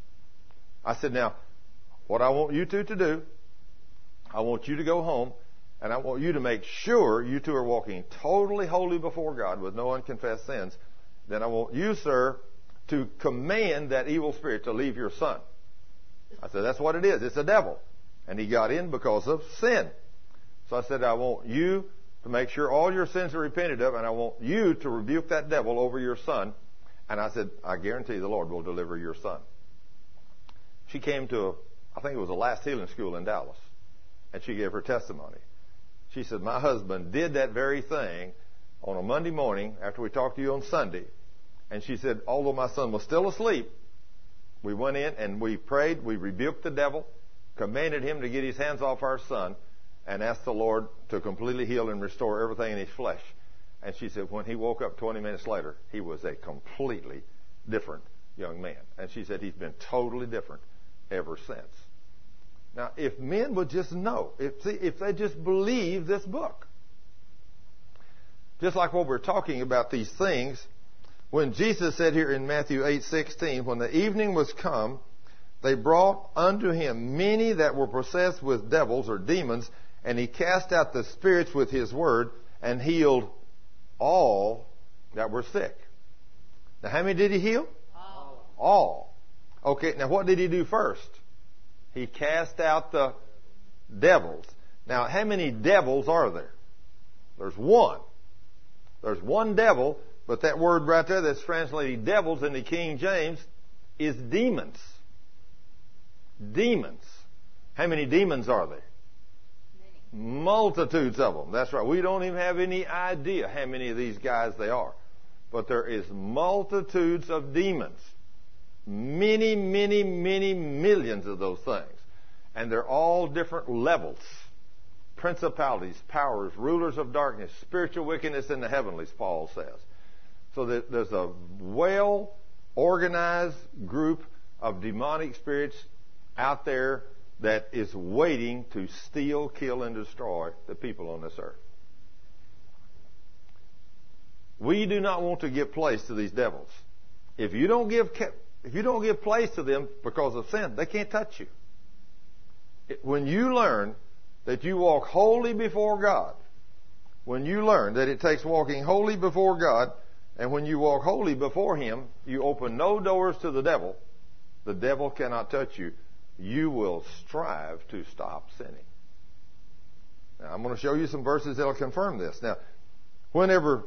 I said, now, what I want you two to do, I want you to go home and I want you to make sure you two are walking totally holy before God with no unconfessed sins, then I want you, sir, to command that evil spirit to leave your son. I said, that's what it is. It's a devil. And he got in because of sin. So I said, I want you to make sure all your sins are repented of, and I want you to rebuke that devil over your son. And I said, I guarantee the Lord will deliver your son. She came to, I think it was the Last Healing School in Dallas, and she gave her testimony. She said, my husband did that very thing on a Monday morning after we talked to you on Sunday. And she said, although my son was still asleep, we went in and we prayed, we rebuked the devil, commanded him to get his hands off our son, and asked the Lord to completely heal and restore everything in his flesh. And she said when he woke up 20 minutes later, he was a completely different young man. And she said he's been totally different ever since. Now, if men would just know, if they just believe this book, just like what we're talking about these things, when Jesus said here in Matthew 8:16, when the evening was come, they brought unto him many that were possessed with devils or demons, and he cast out the spirits with his word and healed all that were sick. Now, how many did he heal? All. Okay, now what did he do first? He cast out the devils. Now, how many devils are there? There's one. There's one devil, but that word right there that's translated devils in the King James is demons. Demons. How many demons are there? Many. Multitudes of them. That's right. We don't even have any idea how many of these guys they are. But there is multitudes of demons. Many, many, many millions of those things. And they're all different levels. Principalities, powers, rulers of darkness, spiritual wickedness in the heavenlies, Paul says. So there's a well-organized group of demonic spirits out there that is waiting to steal, kill, and destroy the people on this earth. We do not want to give place to these devils. If you don't give place to them because of sin, they can't touch you. When you learn that you walk holy before God, when you learn that it takes walking holy before God, and when you walk holy before Him, you open no doors to the devil cannot touch you. You will strive to stop sinning. Now, I'm going to show you some verses that will confirm this. Now, whenever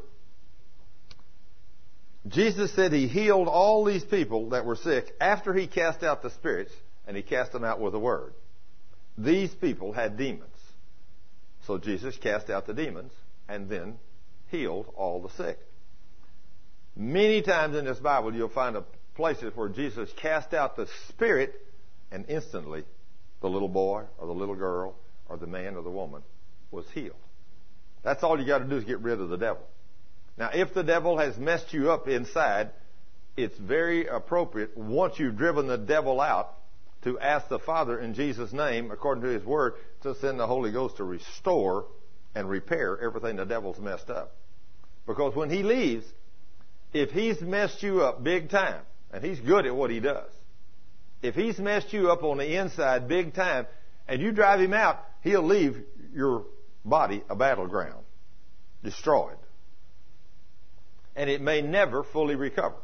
Jesus said He healed all these people that were sick after He cast out the spirits, and He cast them out with a word. These people had demons. So Jesus cast out the demons and then healed all the sick. Many times in this Bible you'll find places where Jesus cast out the spirit and instantly the little boy or the little girl or the man or the woman was healed. That's all you got to do is get rid of the devil. Now, if the devil has messed you up inside, it's very appropriate, once you've driven the devil out, to ask the Father in Jesus' name, according to His Word, to send the Holy Ghost to restore and repair everything the devil's messed up. Because when he leaves, if he's messed you up big time, and he's good at what he does, if he's messed you up on the inside big time, and you drive him out, he'll leave your body a battleground, destroyed. And it may never fully recover.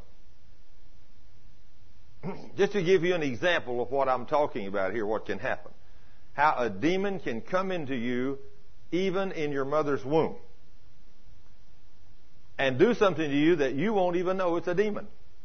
Just to give you an example of what I'm talking about here, what can happen. How a demon can come into you even in your mother's womb and do something to you that you won't even know it's a demon.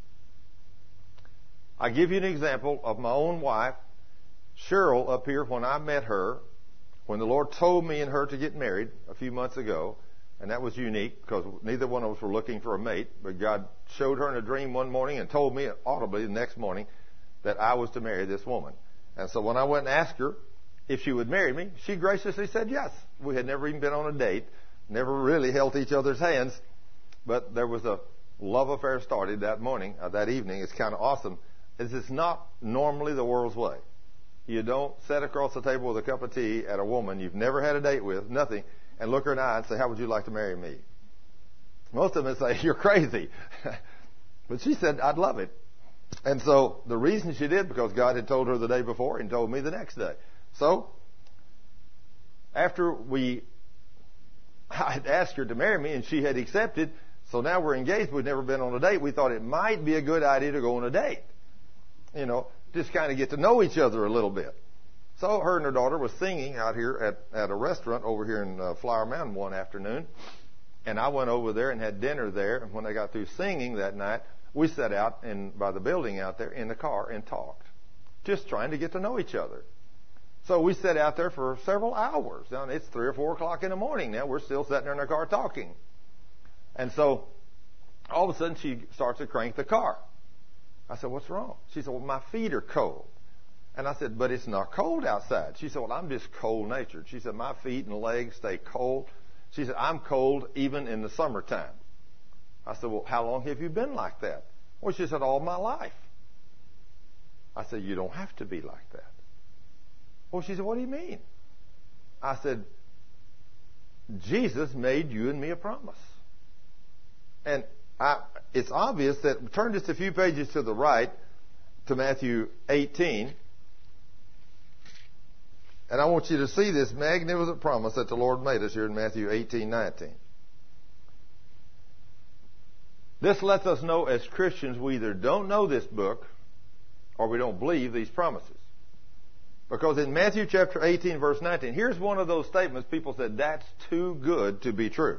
I give you an example of my own wife, Cheryl, up here. When I met her, when the Lord told me and her to get married a few months ago, and that was unique because neither one of us were looking for a mate, but God showed her in a dream one morning and told me audibly the next morning that I was to marry this woman. And so when I went and asked her if she would marry me, she graciously said yes. We had never even been on a date, never really held each other's hands, but there was a love affair started that morning, that evening. It's kind of awesome. This is not normally the world's way. You don't sit across the table with a cup of tea at a woman you've never had a date with, nothing, and look her in the eye and say, how would you like to marry me? Most of them say, you're crazy. But she said, I'd love it. And so the reason she did, because God had told her the day before and told me the next day. So after we I had asked her to marry me, and she had accepted. So now we're engaged. We'd never been on a date. We thought it might be a good idea to go on a date. Just kind of get to know each other a little bit. So her and her daughter was singing out here at a restaurant over here in Flower Mountain one afternoon. And I went over there and had dinner there. And when I got through singing that night, we sat out by the building out there in the car and talked, just trying to get to know each other. So we sat out there for several hours. Now, it's 3 or 4 o'clock in the morning now. We're still sitting there in our car talking. And so all of a sudden she starts to crank the car. I said, what's wrong? She said, well, my feet are cold. And I said, but it's not cold outside. She said, well, I'm just cold-natured. She said, my feet and legs stay cold. She said, I'm cold even in the summertime. I said, well, how long have you been like that? Well, she said, all my life. I said, you don't have to be like that. Well, she said, what do you mean? I said, Jesus made you and me a promise. And it's obvious that, turn just a few pages to the right to Matthew 18. And I want you to see this magnificent promise that the Lord made us here in Matthew 18:19. This lets us know as Christians we either don't know this book or we don't believe these promises. Because in Matthew chapter 18, verse 19, here's one of those statements people said, that's too good to be true.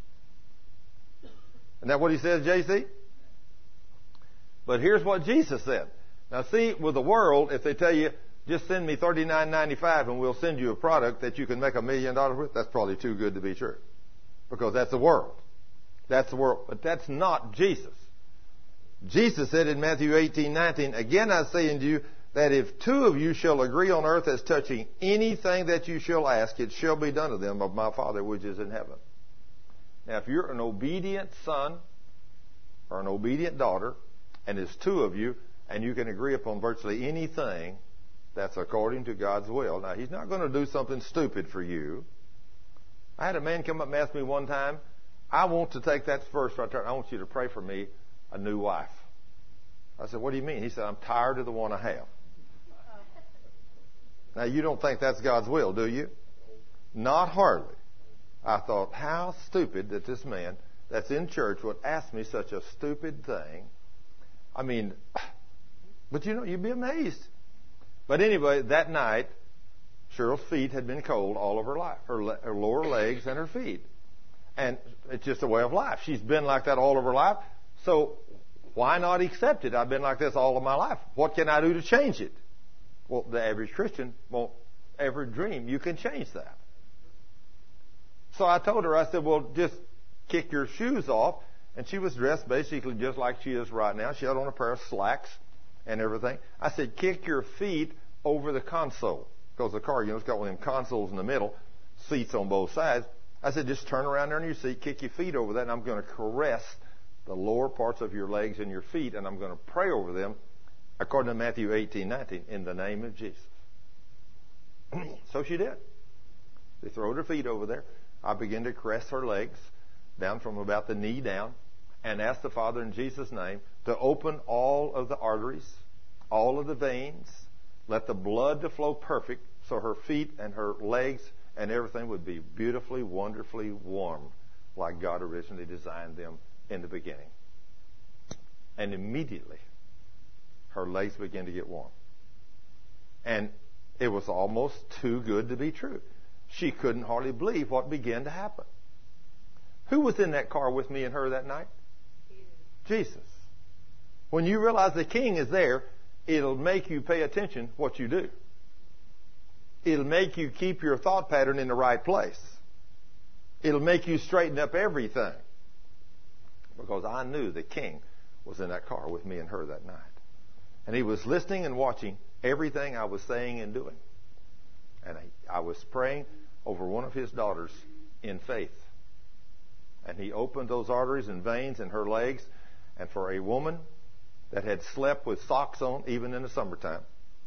Isn't that what he says, JC? But here's what Jesus said. Now see, with the world, if they tell you, just send me $39.95 and we'll send you a product that you can make $1 million with, that's probably too good to be true. Because that's the world. That's the world. But that's not Jesus. Jesus said in Matthew 18:19, again I say unto you, that if 2 of you shall agree on earth as touching anything that you shall ask, it shall be done to them of my Father which is in heaven. Now, if you're an obedient son or an obedient daughter, and there's 2 of you, and you can agree upon virtually anything, that's according to God's will. Now, He's not going to do something stupid for you. I had a man come up and ask me one time, I want to take that verse right there. I want you to pray for me a new wife. I said, what do you mean? He said, I'm tired of the one I have. Now, you don't think that's God's will, do you? Not hardly. I thought, how stupid that this man that's in church would ask me such a stupid thing. I mean, but you'd be amazed. But anyway, that night, Cheryl's feet had been cold all of her life, her lower legs and her feet. And it's just a way of life. She's been like that all of her life. So why not accept it? I've been like this all of my life. What can I do to change it? Well, the average Christian won't ever dream you can change that. So I told her, I said, well, just kick your shoes off. And she was dressed basically just like she is right now. She had on a pair of slacks and everything. I said, kick your feet over the console. Because the car, it's got one of them consoles in the middle, seats on both sides. I said, just turn around there in your seat, kick your feet over that, and I'm going to caress the lower parts of your legs and your feet, and I'm going to pray over them, according to Matthew 18:19, in the name of Jesus. So she did. They throwed her feet over there. I began to caress her legs down from about the knee down and asked the Father in Jesus' name to open all of the arteries, all of the veins, let the blood to flow perfect so her feet and her legs and everything would be beautifully, wonderfully warm like God originally designed them in the beginning. And immediately, her legs began to get warm. And it was almost too good to be true. She couldn't hardly believe what began to happen. Who was in that car with me and her that night? Jesus. When you realize the King is there, it'll make you pay attention what you do. It'll make you keep your thought pattern in the right place. It'll make you straighten up everything. Because I knew the King was in that car with me and her that night. And He was listening and watching everything I was saying and doing. And I was praying over one of His daughters in faith. And He opened those arteries and veins in her legs. And for a woman that had slept with socks on, even in the summertime.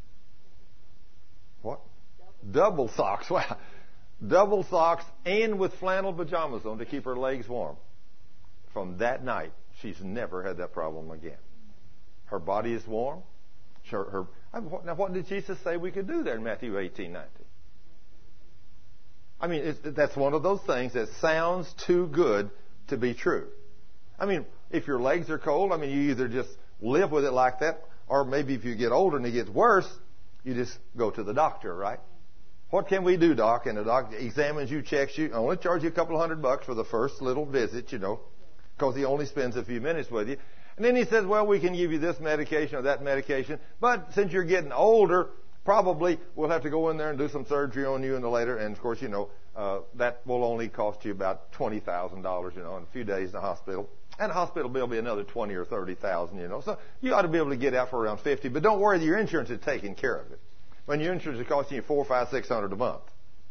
What? Double socks. Wow. Double socks and with flannel pajamas on to keep her legs warm. From that night, she's never had that problem again. Her body is warm. Now, what did Jesus say we could do there in Matthew 18:19? I mean, that's one of those things that sounds too good to be true. I mean, if your legs are cold, I mean, you either just live with it like that, or maybe if you get older and it gets worse, you just go to the doctor, right? What can we do, Doc? And the doc examines you, checks you. I only charge you a couple $100 for the first little visit, because he only spends a few minutes with you. And then he says, well, we can give you this medication or that medication, but since you're getting older, probably we'll have to go in there and do some surgery on you in the later. And of course, that will only cost you about $20,000, in a few days in the hospital. And the hospital bill will be another $20,000 or $30,000, So you ought to be able to get out for around $50,000. But don't worry, your insurance is taking care of it. When your insurance is costing you $400, $500, $600 a month.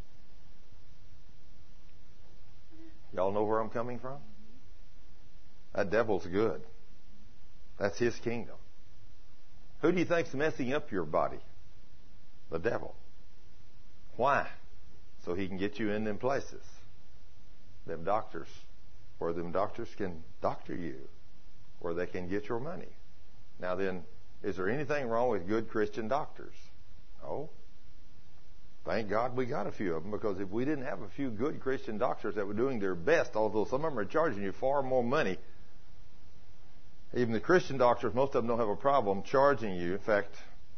Y'all know where I'm coming from? That devil's good. That's his kingdom. Who do you think's messing up your body? The devil. Why? So he can get you in them places. Them doctors. Where them doctors can doctor you. Where they can get your money. Now then, is there anything wrong with good Christian doctors? No. Thank God we got a few of them, because if we didn't have a few good Christian doctors that were doing their best, although some of them are charging you far more money, even the Christian doctors, most of them don't have a problem charging you. In fact,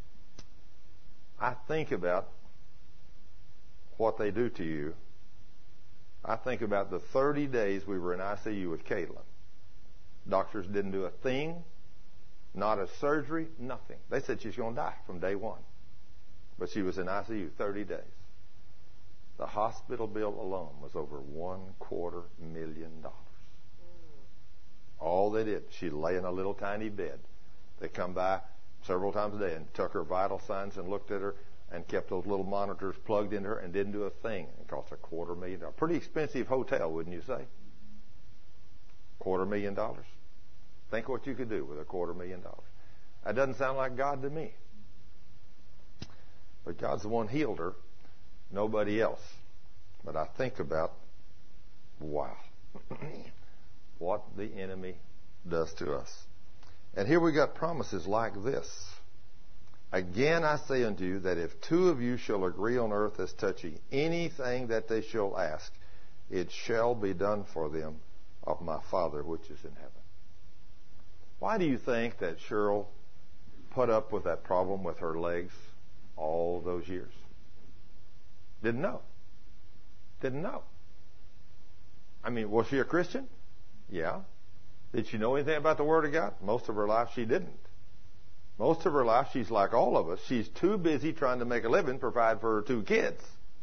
I think about what they do to you. I think about the 30 days we were in ICU with Caitlin. Doctors didn't do a thing, not a surgery, nothing. They said she's going to die from day one. But she was in ICU 30 days. The hospital bill alone was over $250,000. All they did, she'd lay in a little tiny bed. They come by several times a day and took her vital signs and looked at her and kept those little monitors plugged into her and didn't do a thing. It cost $250,000. Pretty expensive hotel, wouldn't you say? $250,000. Think what you could do with $250,000. That doesn't sound like God to me. But God's the one healed her, nobody else. But I think about, wow, what the enemy does to us. And here we got promises like this. Again I say unto you that if two of you shall agree on earth as touching anything that they shall ask, it shall be done for them of my Father which is in heaven. Why do you think that Cheryl put up with that problem with her legs all those years? Didn't know. I mean, was she a Christian? Yeah. Did she know anything about the Word of God? Most of her life she didn't. Most of her life she's like all of us. She's too busy trying to make a living, provide for her 2 kids.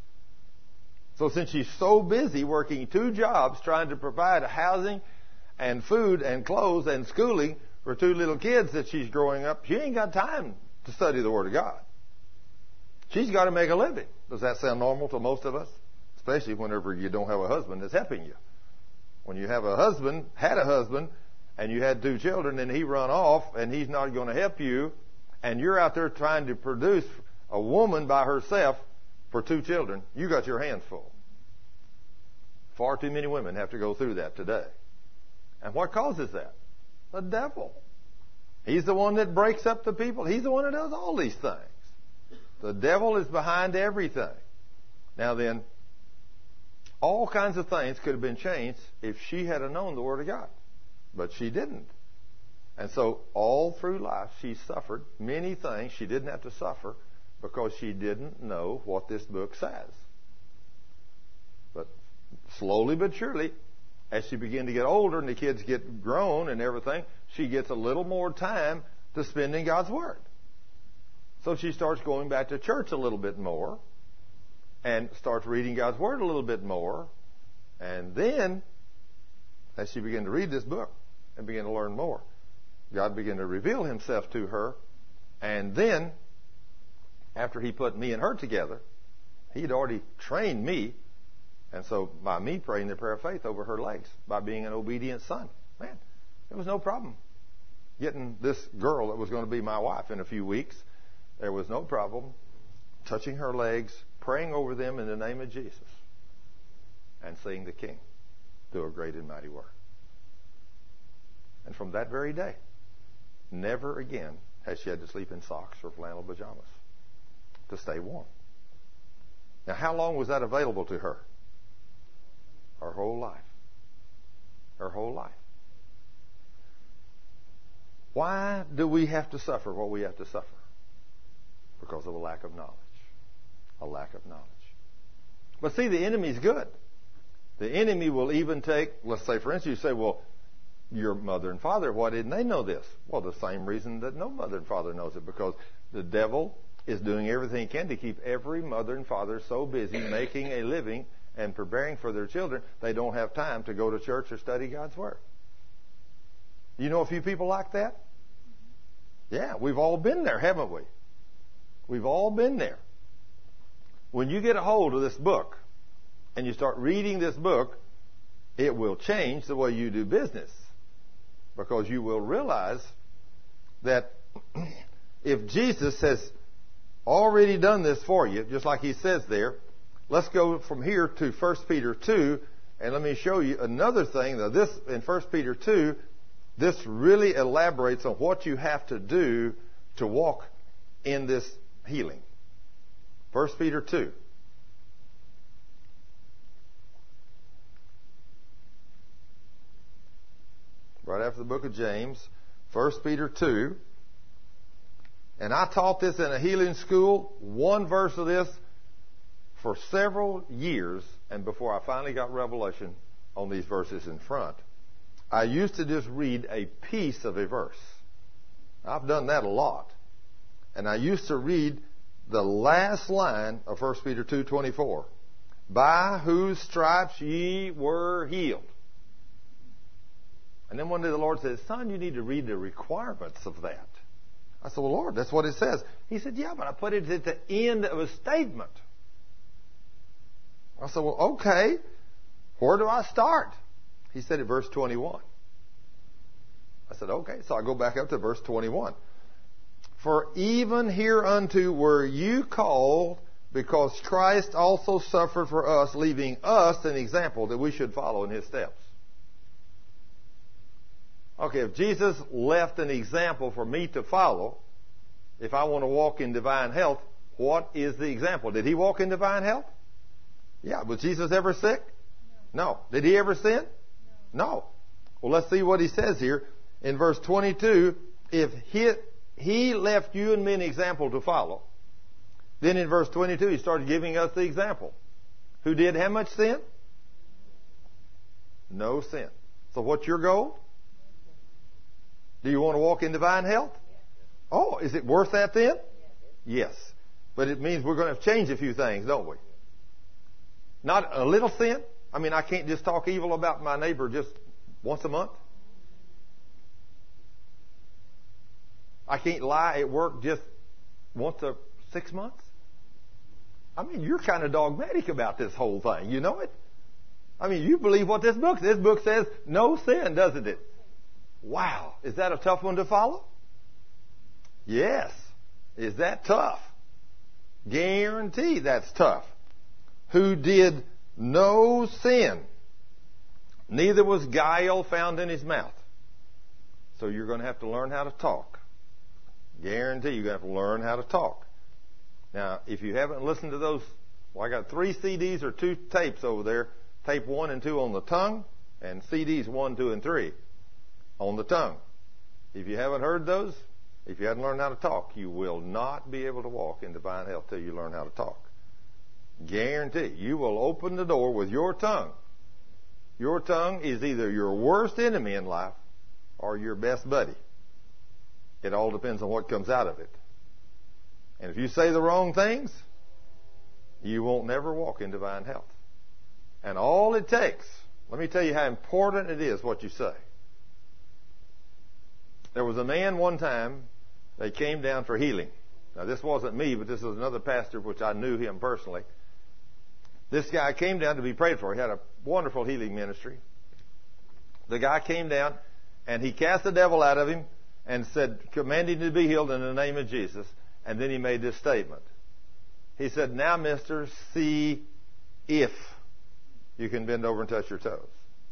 So since she's so busy working 2 jobs, trying to provide housing and food and clothes and schooling for 2 little kids that she's growing up, she ain't got time to study the Word of God. She's got to make a living. Does that sound normal to most of us? Especially whenever you don't have a husband that's helping you. When you have a husband, and you had 2 children, and he run off, and he's not going to help you, and you're out there trying to produce a woman by herself for 2 children, you got your hands full. Far too many women have to go through that today. And what causes that? The devil. He's the one that breaks up the people. He's the one that does all these things. The devil is behind everything. Now then, all kinds of things could have been changed if she had known the Word of God. But she didn't. And so all through life she suffered many things she didn't have to suffer because she didn't know what this book says. But slowly but surely, as she began to get older and the kids get grown and everything, she gets a little more time to spend in God's Word. So she starts going back to church a little bit more and starts reading God's Word a little bit more. And then, as she began to read this book and began to learn more, God began to reveal Himself to her. And then, after He put me and her together, He'd already trained me. And so, by me praying the prayer of faith over her legs, by being an obedient son, man, there was no problem getting this girl that was going to be my wife in a few weeks. There was no problem touching her legs, praying over them in the name of Jesus, and seeing the King do a great and mighty work. And from that very day, never again has she had to sleep in socks or flannel pajamas to stay warm. Now, how long was that available to her? Our whole life. Our whole life. Why do we have to suffer what we have to suffer? Because of a lack of knowledge. A lack of knowledge. But see, the enemy's good. The enemy will even take, let's say for instance, you say, well, your mother and father, why didn't they know this? Well, the same reason that no mother and father knows it, because the devil is doing everything he can to keep every mother and father so busy making a living and preparing for their children, they don't have time to go to church or study God's Word. You know a few people like that? Yeah, we've all been there, haven't we? We've all been there. When you get a hold of this book and you start reading this book, it will change the way you do business, because you will realize that if Jesus has already done this for you, just like he says there, let's go from here to 1 Peter 2, and let me show you another thing. Now this, in 1 Peter 2, this really elaborates on what you have to do to walk in this healing. 1 Peter 2. Right after the book of James, 1 Peter 2. And I taught this in a healing school, one verse of this, for several years, and before I finally got revelation on these verses in front. I used to just read a piece of a verse. I've done that a lot. And I used to read the last line of 1 Peter 2:24. By whose stripes ye were healed. And then one day the Lord said, son, you need to read the requirements of that. I said, well, Lord, that's what it says. He said, yeah, but I put it at the end of a statement. I said, well, okay, where do I start? He said at verse 21. I said, okay, so I go back up to verse 21. For even hereunto were you called, because Christ also suffered for us, leaving us an example that we should follow in his steps. Okay, if Jesus left an example for me to follow, if I want to walk in divine health, what is the example? Did he walk in divine health? Yeah. Was Jesus ever sick? No. Did he ever sin? No. Well, let's see what he says here. In verse 22, if he left you and me an example to follow, then in verse 22 he started giving us the example. Who did how much sin? No sin. So what's your goal? Do you want to walk in divine health? Oh, is it worth that then? Yes. But it means we're going to have to change a few things, don't we? Not a little sin. I mean, I can't just talk evil about my neighbor just once a month. I can't lie at work just once a 6 months. I mean, you're kind of dogmatic about this whole thing. You know it? I mean, you believe what this book says. This book says no sin, doesn't it? Wow. Is that a tough one to follow? Yes. Is that tough? Guarantee that's tough. Who did no sin, neither was guile found in his mouth. So you're going to have to learn how to talk. Guarantee you're going to have to learn how to talk. Now, if you haven't listened to those, well, I got 3 CDs or 2 tapes over there. Tape 1 and 2 on the tongue, and CDs 1, 2, and 3 on the tongue. If you haven't heard those, if you haven't learned how to talk, you will not be able to walk in divine health till you learn how to talk. Guarantee. You will open the door with your tongue. Your tongue is either your worst enemy in life or your best buddy. It all depends on what comes out of it. And if you say the wrong things, you won't never walk in divine health. And all it takes, let me tell you how important it is what you say. There was a man one time that came down for healing. Now this wasn't me, but this was another pastor which I knew him personally. This guy came down to be prayed for. He had a wonderful healing ministry. The guy came down and he cast the devil out of him and said, commanding to be healed in the name of Jesus. And then he made this statement. He said, now, mister, see if you can bend over and touch your toes.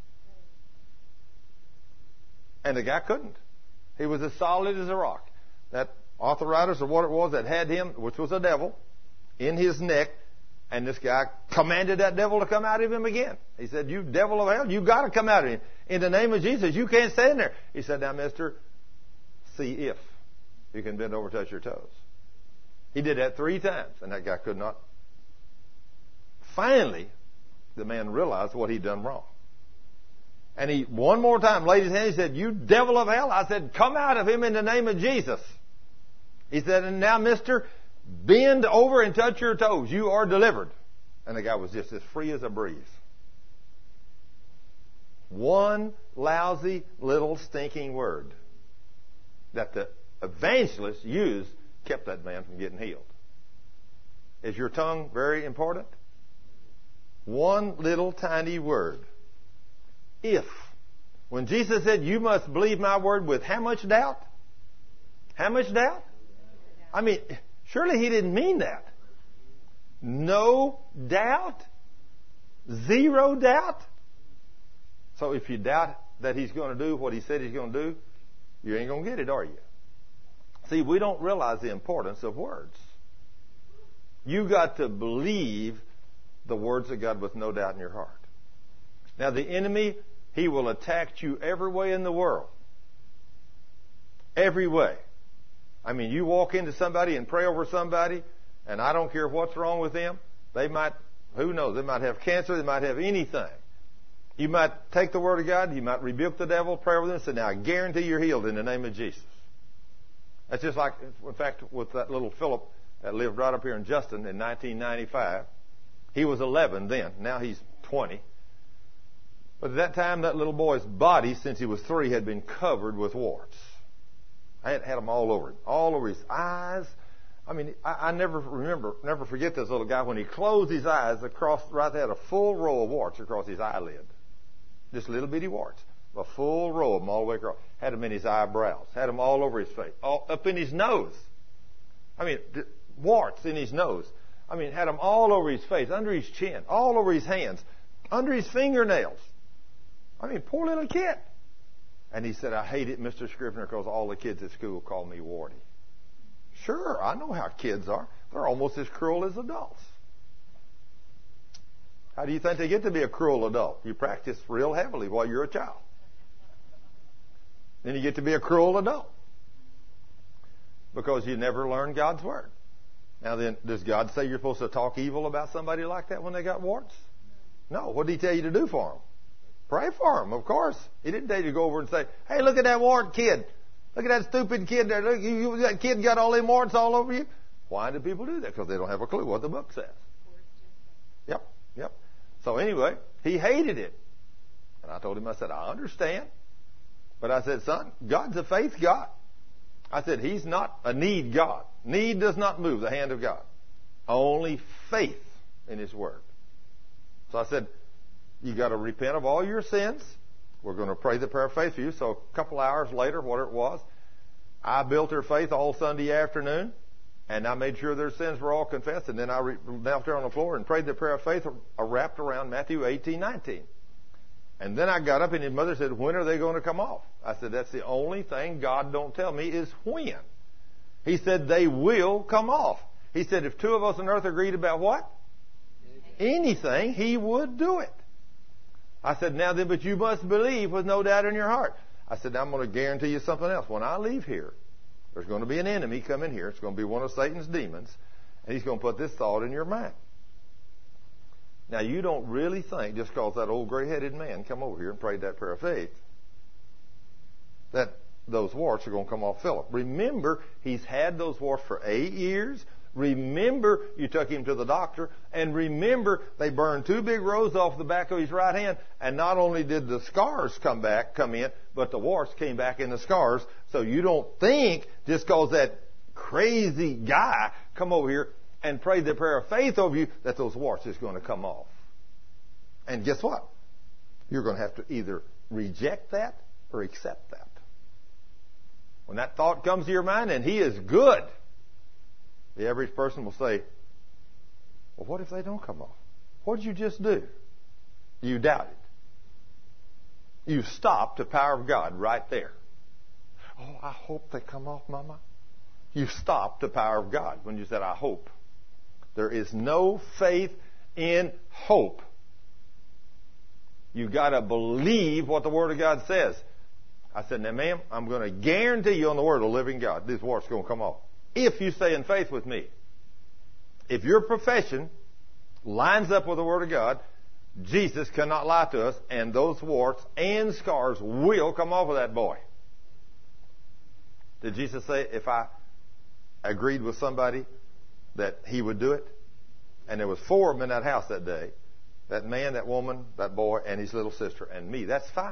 And the guy couldn't. He was as solid as a rock. That arthritis or what it was that had him, which was a devil, in his neck, And this guy commanded that devil to come out of him again. He said, you devil of hell, you got to come out of him. In the name of Jesus, you can't stay in there. He said, now, mister, see if you can bend over, touch your toes. He did that 3 times, and that guy could not. Finally, the man realized what he'd done wrong. And he, one more time, laid his hand. He said, you devil of hell. I said, come out of him in the name of Jesus. He said, and now, mister, bend over and touch your toes. You are delivered. And the guy was just as free as a breeze. One lousy little stinking word that the evangelist used kept that man from getting healed. Is your tongue very important? One little tiny word. If. When Jesus said, you must believe my word with how much doubt? How much doubt? I mean, surely he didn't mean that. No doubt? Zero doubt? So if you doubt that he's going to do what he said he's going to do, you ain't going to get it, are you? See, we don't realize the importance of words. You got to believe the words of God with no doubt in your heart. Now, the enemy, he will attack you every way in the world. Every way. I mean, you walk into somebody and pray over somebody, and I don't care what's wrong with them. They might, who knows, they might have cancer, they might have anything. You might take the word of God, you might rebuke the devil, pray over them, and say, now I guarantee you're healed in the name of Jesus. That's just like, in fact, with that little Philip that lived right up here in Justin in 1995. He was 11 then. Now he's 20. But at that time, that little boy's body, since he was 3, had been covered with warts. I had them all over him. All over his eyes. I mean, I never forget this little guy. When he closed his eyes, across right there, had a full row of warts across his eyelid. Just little bitty warts. A full row of them all the way across. Had them in his eyebrows. Had them all over his face. All up in his nose. I mean, warts in his nose. I mean, had them all over his face, under his chin, all over his hands, under his fingernails. I mean, poor little kid. And he said, I hate it, Mr. Scrivener, because all the kids at school call me Warty. Sure, I know how kids are. They're almost as cruel as adults. How do you think they get to be a cruel adult? You practice real heavily while you're a child. Then you get to be a cruel adult. Because you never learned God's Word. Now then, does God say you're supposed to talk evil about somebody like that when they got warts? No. What did He tell you to do for them? Pray for them, of course. He didn't tell you to go over and say, hey, look at that wart kid. Look at that stupid kid there. Look, that kid got all them warts all over you. Why do people do that? Because they don't have a clue what the book says. Yep. So anyway, he hated it. And I told him, I said, I understand. But I said, son, God's a faith God. I said, He's not a need God. Need does not move the hand of God. Only faith in His Word. So I said, you got to repent of all your sins. We're going to pray the prayer of faith for you. So a couple hours later, whatever it was, I built her faith all Sunday afternoon, and I made sure their sins were all confessed, and then I knelt there on the floor and prayed the prayer of faith wrapped around Matthew 18:19. And then I got up, and his mother said, when are they going to come off? I said, that's the only thing God don't tell me is when. He said, they will come off. He said, if 2 of us on earth agreed about what? Anything, He would do it. I said, now then, but you must believe with no doubt in your heart. I said, now I'm going to guarantee you something else. When I leave here, there's going to be an enemy coming here. It's going to be one of Satan's demons, and he's going to put this thought in your mind. Now, you don't really think, just because that old gray-headed man come over here and prayed that prayer of faith, that those warts are going to come off Philip. Remember, he's had those warts for 8 years. Remember, you took him to the doctor. And remember, they burned 2 big rows off the back of his right hand. And not only did the scars come in, but the warts came back in the scars. So you don't think, just because that crazy guy come over here and prayed the prayer of faith over you, that those warts is going to come off. And guess what? You're going to have to either reject that or accept that. When that thought comes to your mind, and He is good, the average person will say, well, what if they don't come off? What did you just do? You doubted. You stopped the power of God right there. Oh, I hope they come off, Mama. You stopped the power of God when you said, I hope. There is no faith in hope. You've got to believe what the Word of God says. I said, now ma'am, I'm going to guarantee you on the Word of the living God, this wart's going to come off. If you stay in faith with me. If your profession lines up with the Word of God, Jesus cannot lie to us, and those warts and scars will come off of that boy. Did Jesus say if I agreed with somebody that he would do it? And there was 4 of them in that house that day. That man, that woman, that boy, and his little sister, and me. That's 5.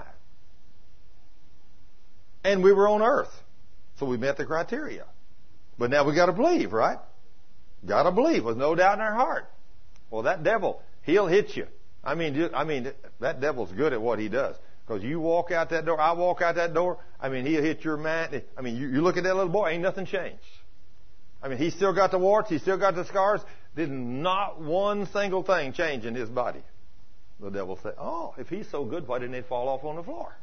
And we were on earth. So we met the criteria. But now we got to believe, right? Got to believe with no doubt in our heart. Well, that devil, he'll hit you. I mean, that devil's good at what he does. Because you walk out that door, I walk out that door, I mean, he'll hit your mind. I mean, you look at that little boy, ain't nothing changed. I mean, he's still got the warts, he's still got the scars. Did not one single thing change in his body. The devil said, oh, if he's so good, why didn't it fall off on the floor?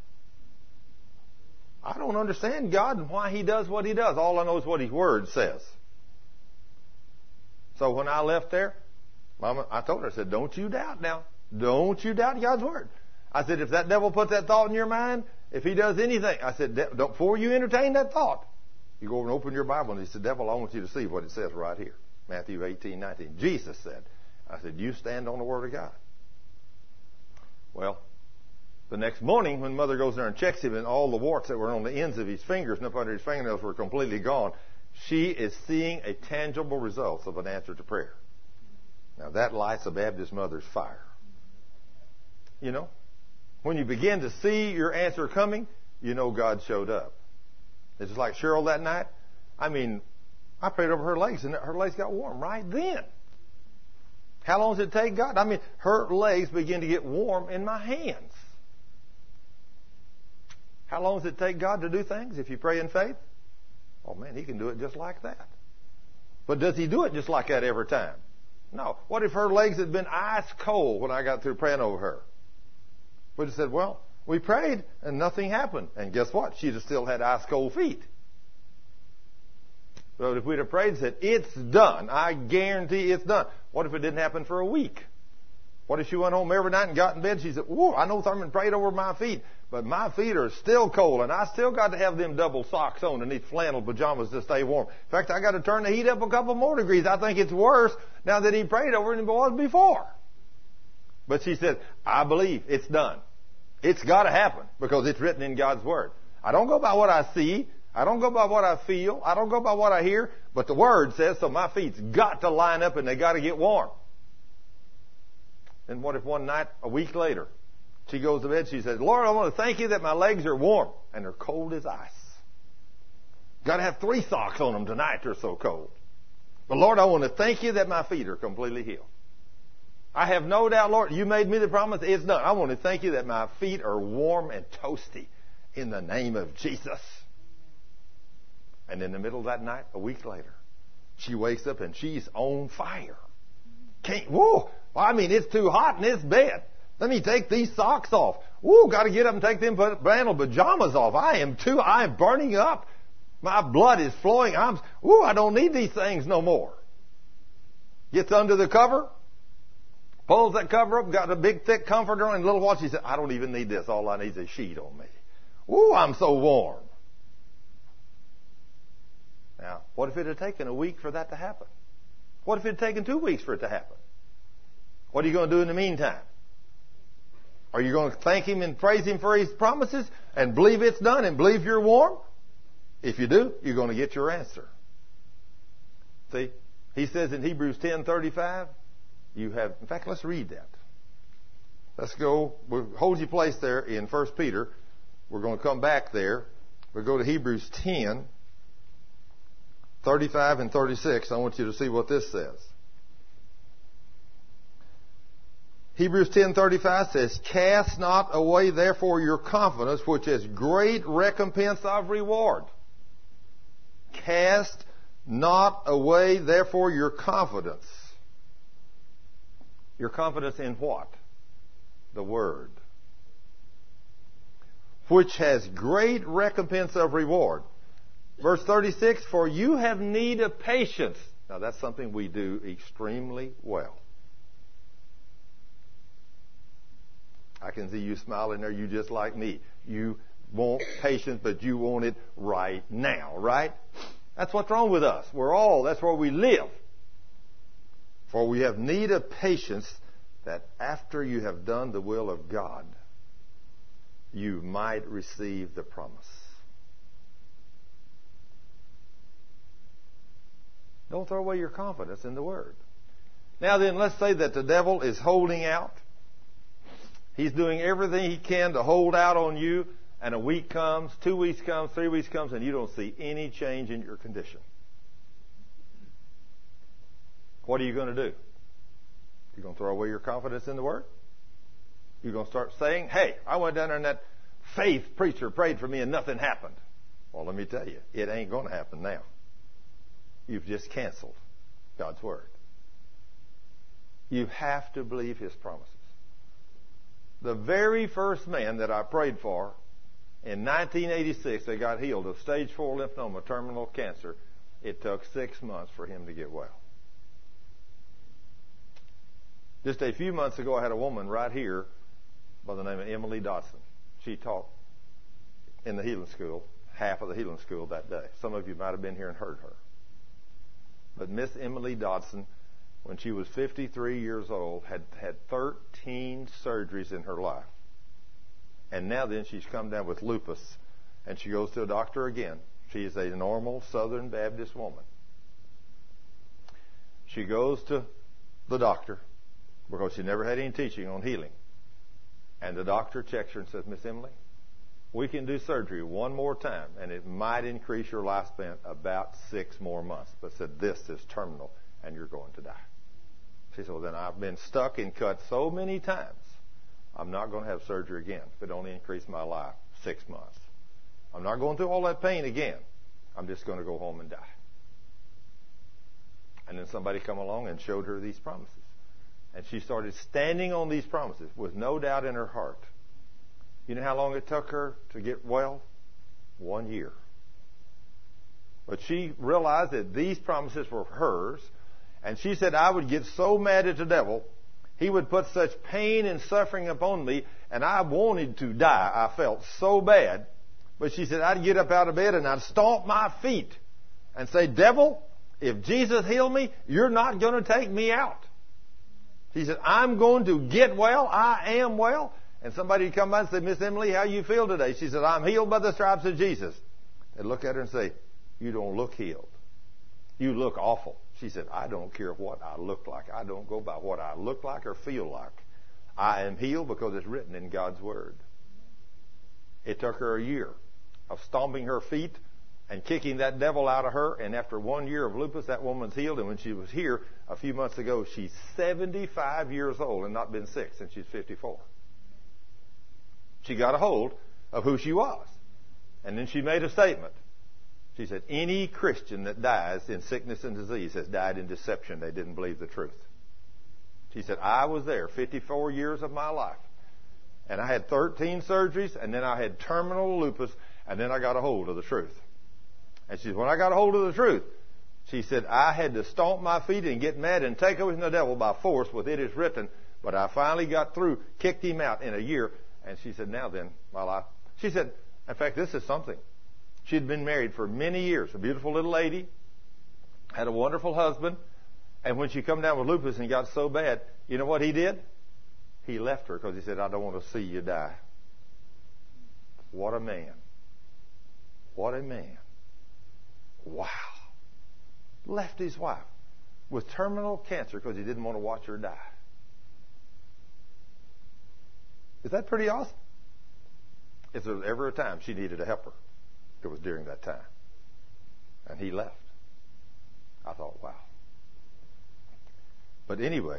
I don't understand God and why he does what he does. All I know is what his word says. So when I left there, Mama, I told her, I said, don't you doubt now. Don't you doubt God's word. I said, if that devil puts that thought in your mind, if he does anything, I said, before you entertain that thought, you go over and open your Bible, and he said, devil, I want you to see what it says right here. Matthew 18:19. Jesus said, I said, you stand on the Word of God. Well, the next morning when Mother goes there and checks him and all the warts that were on the ends of his fingers and up under his fingernails were completely gone, she is seeing a tangible results of an answer to prayer. Now that lights a Baptist mother's fire. You know, when you begin to see your answer coming, you know God showed up. It's just like Cheryl that night. I mean, I prayed over her legs and her legs got warm right then. How long does it take God? I mean, her legs begin to get warm in my hands. How long does it take God to do things if you pray in faith? Oh man, He can do it just like that. But does He do it just like that every time? No. What if her legs had been ice cold when I got through praying over her? We'd have said, well, we prayed and nothing happened. And guess what? She'd have still had ice cold feet. But if we'd have prayed and said, it's done, I guarantee it's done. What if it didn't happen for a week? What if she went home every night and got in bed? She said, whoa, I know Thurman prayed over my feet, but my feet are still cold, and I still got to have them double socks on and these flannel pajamas to stay warm. In fact, I got to turn the heat up a couple more degrees. I think it's worse now that he prayed over it than it was before. But she said, I believe it's done. It's got to happen because it's written in God's Word. I don't go by what I see. I don't go by what I feel. I don't go by what I hear. But the Word says, so my feet's got to line up and they got to get warm. And what if one night, a week later, she goes to bed, she says, Lord, I want to thank you that my legs are warm and they're cold as ice. Got to have 3 socks on them tonight, they're so cold. But Lord, I want to thank you that my feet are completely healed. I have no doubt, Lord, you made me the promise, it's done. I want to thank you that my feet are warm and toasty in the name of Jesus. And in the middle of that night, a week later, she wakes up and she's on fire. I mean, it's too hot in this bed. Let me take these socks off. Got to get up and take them flannel pajamas off. I am burning up. My blood is flowing. I don't need these things no more. Gets under the cover, pulls that cover up, got a big thick comforter on, and a little while she said, I don't even need this. All I need is a sheet on me. I'm so warm. Now, what if it had taken a week for that to happen? What if it had taken 2 weeks for it to happen? What are you going to do in the meantime? Are you going to thank Him and praise Him for His promises and believe it's done and believe you're warm? If you do, you're going to get your answer. See, He says in Hebrews 10:35, in fact, let's read that. Let's go, hold your place there in 1 Peter. We're going to come back there. We'll go to Hebrews 10:35 and 36. I want you to see what this says. Hebrews 10:35 says, cast not away therefore your confidence, which has great recompense of reward. Cast not away therefore your confidence. Your confidence in what? The Word. Which has great recompense of reward. Verse 36, for you have need of patience. Now, that's something we do extremely well. I can see you smiling there. You just like me. You want patience, but you want it right now, right? That's what's wrong with us. That's where we live. For we have need of patience, that after you have done the will of God, you might receive the promise. Don't throw away your confidence in the Word. Now then, let's say that the devil is holding out. He's doing everything he can to hold out on you, and a week comes, 2 weeks comes, 3 weeks comes, and you don't see any change in your condition. What are you going to do? You're going to throw away your confidence in the Word? You're going to start saying, hey, I went down there and that faith preacher prayed for me and nothing happened. Well, let me tell you, it ain't going to happen now. You've just canceled God's Word. You have to believe His promises. The very first man that I prayed for in 1986 that got healed of stage 4 lymphoma, terminal cancer, it took 6 months for him to get well. Just a few months ago, I had a woman right here by the name of Emily Dodson. She taught in the healing school, half of the healing school that day. Some of you might have been here and heard her. But Miss Emily Dodson, when she was 53 years old, had 13 surgeries in her life. And now then she's come down with lupus, and she goes to a doctor again. She is a normal Southern Baptist woman. She goes to the doctor because she never had any teaching on healing. And the doctor checks her and says, Miss Emily, we can do surgery one more time, and it might increase your lifespan about 6 more months. But said, this is terminal, and you're going to die. She said, well, then I've been stuck and cut so many times, I'm not going to have surgery again if it only increased my life 6 months. I'm not going through all that pain again. I'm just going to go home and die. And then somebody come along and showed her these promises. And she started standing on these promises with no doubt in her heart. You know how long it took her to get well? 1 year. But she realized that these promises were hers. And she said, I would get so mad at the devil, he would put such pain and suffering upon me, and I wanted to die. I felt so bad. But she said, I'd get up out of bed and I'd stomp my feet and say, devil, if Jesus healed me, you're not going to take me out. She said, I'm going to get well. I am well. And somebody would come by and say, Miss Emily, how you feel today? She said, I'm healed by the stripes of Jesus. They'd look at her and say, you don't look healed. You look awful. She said, I don't care what I look like. I don't go by what I look like or feel like. I am healed because it's written in God's Word. It took her a year of stomping her feet and kicking that devil out of her. And after 1 year of lupus, that woman's healed. And when she was here a few months ago, she's 75 years old and not been sick since she's 54. She got a hold of who she was. And then she made a statement. She said, any Christian that dies in sickness and disease has died in deception. They didn't believe the truth. She said, I was there 54 years of my life. And I had 13 surgeries, and then I had terminal lupus, and then I got a hold of the truth. And she said, when I got a hold of the truth, she said, I had to stomp my feet and get mad and take away from the devil by force with it is written. But I finally got through, kicked him out in a year. And she said, now then, my life. She said, in fact, this is something. She had been married for many years, a beautiful little lady, had a wonderful husband. And when she come down with lupus and got so bad, you know what he did? He left her because he said, I don't want to see you die. What a man. What a man. Wow. Left his wife with terminal cancer because he didn't want to watch her die. Is that pretty awesome? If there was ever a time she needed a helper, it was during that time. And he left. I thought, wow. But anyway,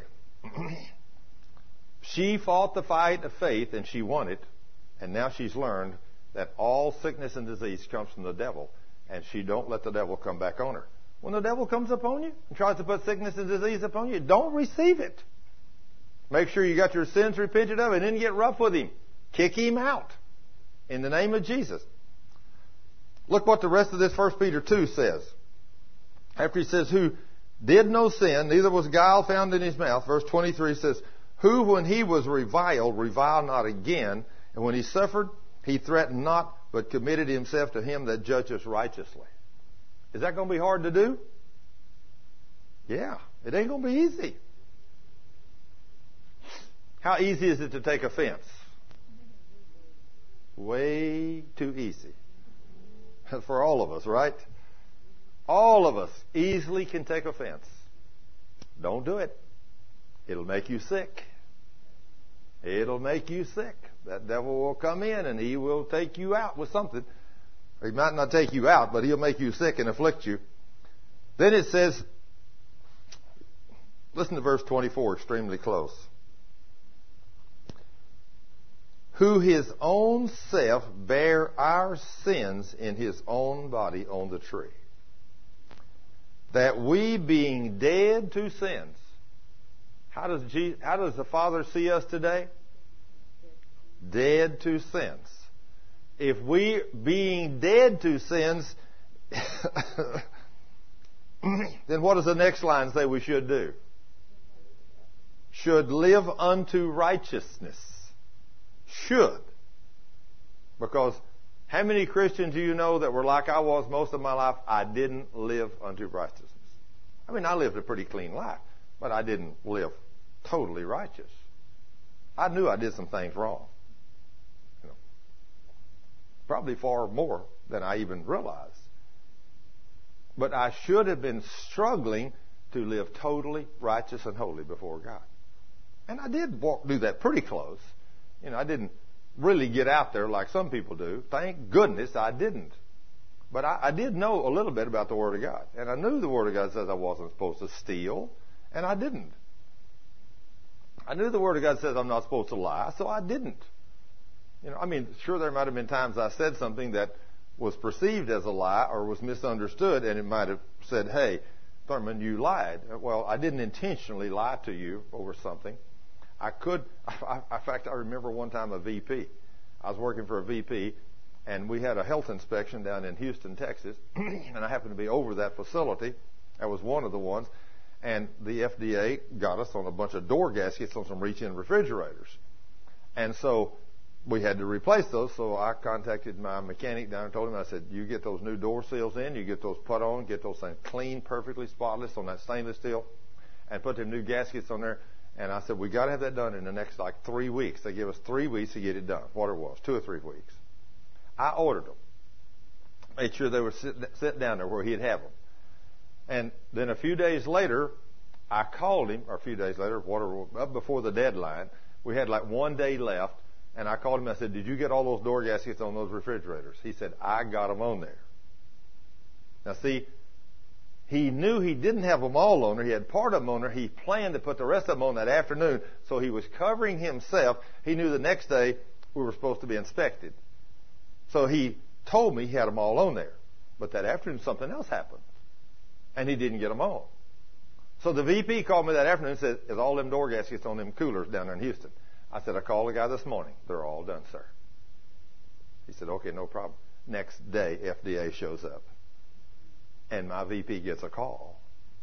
she fought the fight of faith and she won it. And now she's learned that all sickness and disease comes from the devil. And she don't let the devil come back on her. When the devil comes upon you and tries to put sickness and disease upon you, don't receive it. Make sure you got your sins repented of and then get rough with him. Kick him out in the name of Jesus. Look what the rest of this 1 Peter 2 says. After he says, who did no sin, neither was guile found in his mouth. Verse 23 says, who when he was reviled, reviled not again, and when he suffered, he threatened not, but committed himself to him that judges righteously. Is that going to be hard to do? Yeah, it ain't going to be easy. How easy is it to take offense? Way too easy. For all of us, right? All of us easily can take offense. Don't do it. It'll make you sick. It'll make you sick. That devil will come in and he will take you out with something. He might not take you out, but he'll make you sick and afflict you. Then it says, listen to verse 24, extremely close. Who his own self bare our sins in his own body on the tree, that we being dead to sins. How does the Father see us today? Dead to sins. If we being dead to sins, then what does the next line say we should do? Should live unto righteousness. Should. Because how many Christians do you know that were like I was most of my life? I didn't live unto righteousness. I mean, I lived a pretty clean life, but I didn't live totally righteous. I knew I did some things wrong. Probably far more than I even realized. But I should have been struggling to live totally righteous and holy before God. And I did do that pretty close. I didn't really get out there like some people do. Thank goodness I didn't. But I did know a little bit about the Word of God. And I knew the Word of God says I wasn't supposed to steal, and I didn't. I knew the Word of God says I'm not supposed to lie, so I didn't. Sure there might have been times I said something that was perceived as a lie or was misunderstood, and it might have said, hey, Thurman, you lied. Well, I didn't intentionally lie to you over something. In fact, I remember one time a VP. I was working for a VP, and we had a health inspection down in Houston, Texas, and I happened to be over that facility. That was one of the ones. And the FDA got us on a bunch of door gaskets on some reach-in refrigerators. And so we had to replace those, so I contacted my mechanic down and told him, I said, you get those new door seals in, you get those put on, get those things clean, perfectly spotless on that stainless steel, and put them new gaskets on there. And I said, we got to have that done in the next 3 weeks. They gave us 3 weeks to get it done, what it was, 2 or 3 weeks. I ordered them. Made sure they were sit down there where he'd have them. And then a few days later, I called him, or a few days later, up before the deadline. We had 1 day left. And I called him and I said, did you get all those door gaskets on those refrigerators? He said, I got them on there. Now see, he knew he didn't have them all on there. He had part of them on there. He planned to put the rest of them on that afternoon. So he was covering himself. He knew the next day we were supposed to be inspected. So he told me he had them all on there. But that afternoon something else happened. And he didn't get them on. So the VP called me that afternoon and said, is all them door gaskets on them coolers down there in Houston? I said, I called the guy this morning. They're all done, sir. He said, okay, no problem. Next day, FDA shows up. And my VP gets a call.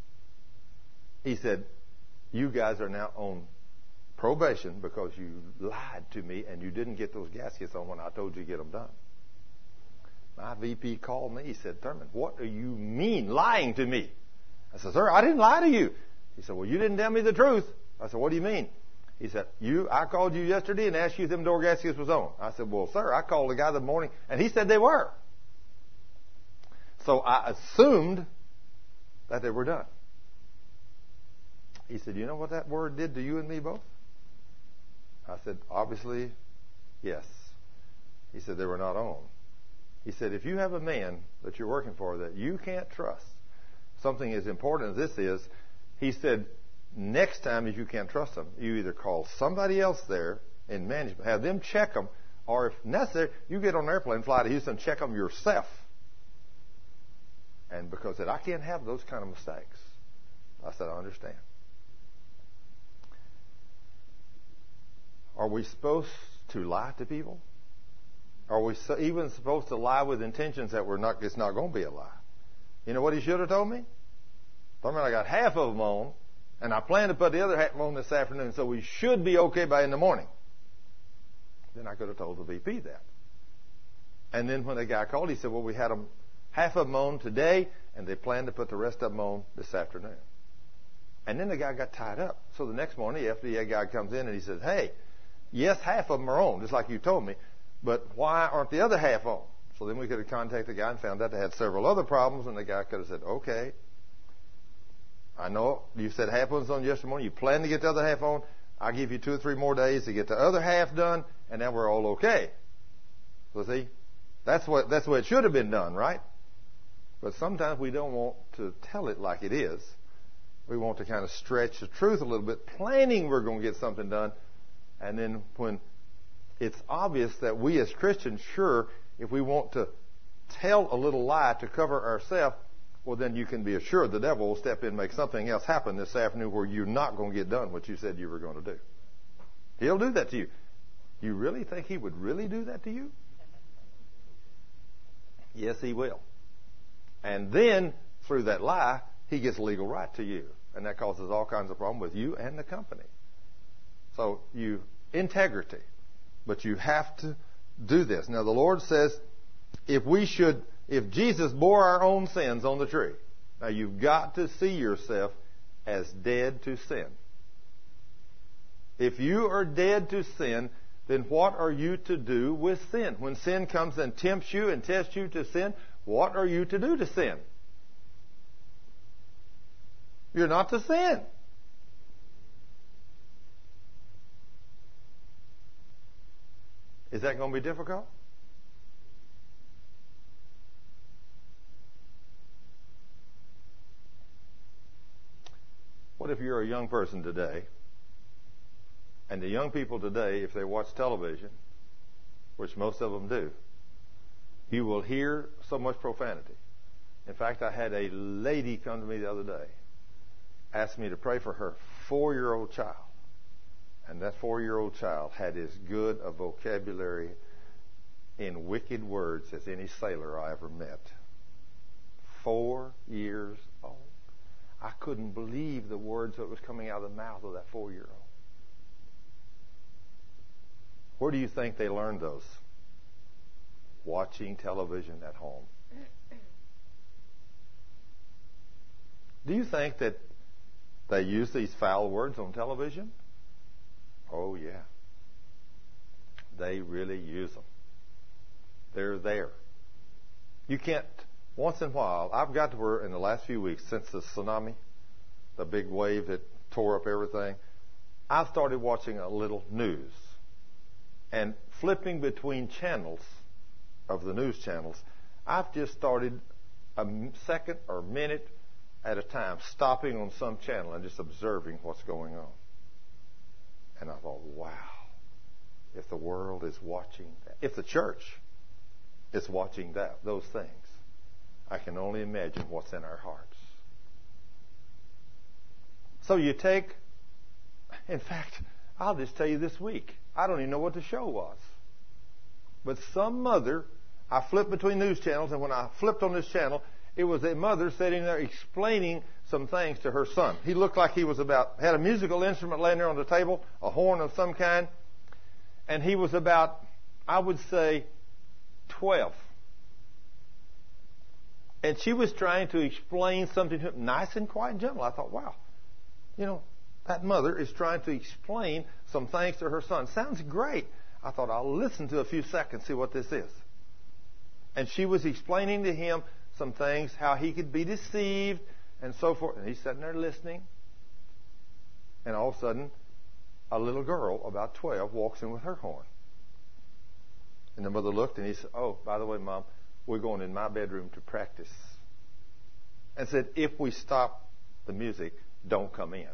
He said, you guys are now on probation because you lied to me and you didn't get those gaskets on when I told you to get them done. My VP called me. He said, Thurman, what do you mean lying to me? I said, sir, I didn't lie to you. He said, well, you didn't tell me the truth. I said, what do you mean? He said, I called you yesterday and asked you if them door gaskets was on. I said, well, sir, I called the guy this morning and he said they were. So I assumed that they were done. He said, you know what that word did to you and me both? I said, obviously, yes. He said, they were not on. He said, if you have a man that you're working for that you can't trust, something as important as this is, he said, next time, if you can't trust them, you either call somebody else there in management, have them check them, or if necessary, you get on an airplane, fly to Houston, check them yourself. And because I can't have those kind of mistakes. I said, I understand. Are we supposed to lie to people? Are we even supposed to lie with intentions that it's not going to be a lie? You know what he should have told me? So I mean, I got half of them on, and I plan to put the other half on this afternoon, so we should be okay by in the morning. Then I could have told the VP that. And then when the guy called, he said, well, we had them, half of them on today, and they plan to put the rest of them on this afternoon. And then the guy got tied up. So the next morning, the FDA guy comes in and he says, hey, yes, half of them are on, just like you told me, but why aren't the other half on? So then we could have contacted the guy and found out they had several other problems, and the guy could have said, okay, I know you said half was on yesterday morning. You plan to get the other half on. I'll give you 2 or 3 more days to get the other half done, and then we're all okay. So see, that's the way it should have been done, right? But sometimes we don't want to tell it like it is. We want to kind of stretch the truth a little bit, planning we're going to get something done, and then when it's obvious that we as Christians, sure, if we want to tell a little lie to cover ourselves, well, then you can be assured the devil will step in and make something else happen this afternoon where you're not going to get done what you said you were going to do. He'll do that to you. You really think he would really do that to you? Yes, he will. And then, through that lie, he gets legal right to you. And that causes all kinds of problems with you and the company. So, integrity. But you have to do this. Now, the Lord says, if Jesus bore our own sins on the tree, now you've got to see yourself as dead to sin. If you are dead to sin, then what are you to do with sin? When sin comes and tempts you and tests you to sin, what are you to do to sin? You're not to sin. Is that going to be difficult? What if you're a young person today, and the young people today, if they watch television, which most of them do, you will hear so much profanity. In fact, I had a lady come to me the other day, asked me to pray for her 4-year-old child. And that 4-year-old child had as good a vocabulary in wicked words as any sailor I ever met. 4 years old. I couldn't believe the words that was coming out of the mouth of that 4-year-old. Where do you think they learned those? Watching television at home. Do you think that they use these foul words on television? Oh, yeah. They really use them. They're there. You can't, once in a while, I've got to where in the last few weeks, since the tsunami, the big wave that tore up everything, I've started watching a little news. And flipping between channels of the news channels, I've just started a second or minute at a time, stopping on some channel and just observing what's going on. And I thought, wow, if the world is watching that, if the church is watching those things, I can only imagine what's in our hearts. So you take, in fact, I'll just tell you this week, I don't even know what the show was. But some mother, I flipped between news channels, and when I flipped on this channel, it was a mother sitting there explaining some things to her son. He looked like he was had a musical instrument laying there on the table, a horn of some kind, and he was about, I would say, 12. And she was trying to explain something to him, nice and quiet and gentle. I thought, wow, that mother is trying to explain some things to her son. Sounds great. I thought, I'll listen to a few seconds, see what this is. And she was explaining to him some things, how he could be deceived and so forth. And he's sitting there listening. And all of a sudden, a little girl, about 12, walks in with her horn. And the mother looked and he said, oh, by the way, Mom, we're going in my bedroom to practice. And said, if we stop the music, don't come in.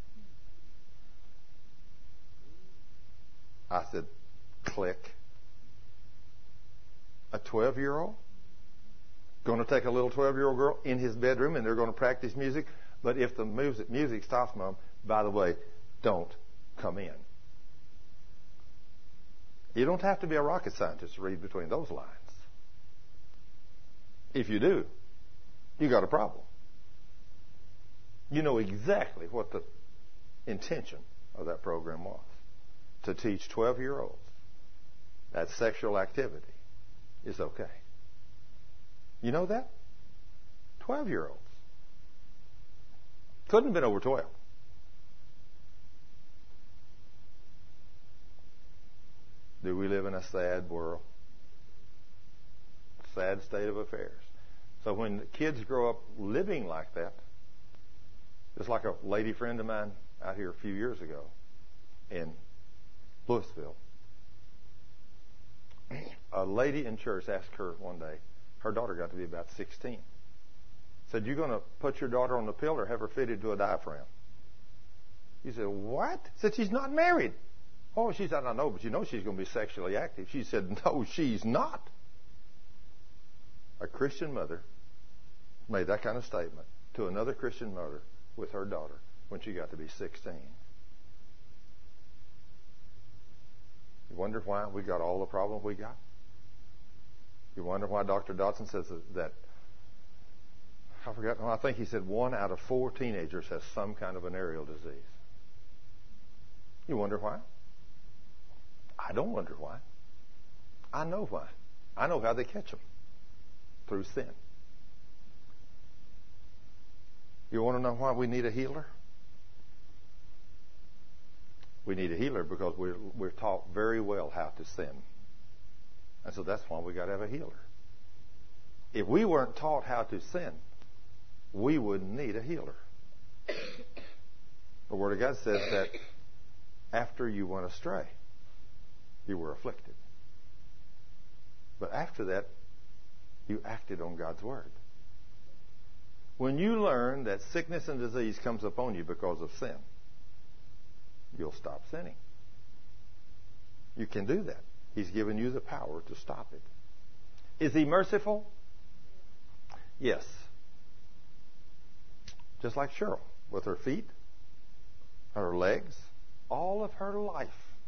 I said, click. A 12-year-old? Going to take a little 12-year-old girl in his bedroom and they're going to practice music. But if the music stops, Mom, by the way, don't come in. You don't have to be a rocket scientist to read between those lines. If you do, you got a problem. You know exactly what the intention of that program was. To teach 12-year-olds that sexual activity is okay. You know that? 12-year-olds. Couldn't have been over 12. Do we live in a sad world? Sad state of affairs. So when kids grow up living like that, just like a lady friend of mine out here a few years ago in Louisville, a lady in church asked her one day, her daughter got to be about 16, said, "You going to put your daughter on the pill or have her fitted to a diaphragm?" He said, "What?" Said, "She's not married." "Oh," she said, "I know, but you know she's going to be sexually active." She said, "No, she's not." A Christian mother made that kind of statement to another Christian mother with her daughter when she got to be 16. You wonder why we got all the problems we got? You wonder why Dr. Dodson says that I think he said 1 out of 4 teenagers has some kind of venereal disease. You wonder why? I don't wonder why. I know why. I know how they catch them. Through sin. You want to know why we need a healer? We need a healer because we're taught very well how to sin. And so that's why we got to have a healer. If we weren't taught how to sin, we wouldn't need a healer. The Word of God says that after you went astray, you were afflicted. But after that, you acted on God's Word. When you learn that sickness and disease comes upon you because of sin, you'll stop sinning. You can do that. He's given you the power to stop it. Is He merciful? Yes. Just like Cheryl, with her feet, her legs, all of her life,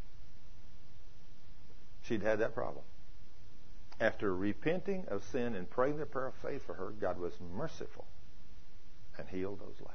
she'd had that problem. After repenting of sin and praying the prayer of faith for her, God was merciful and healed those legs.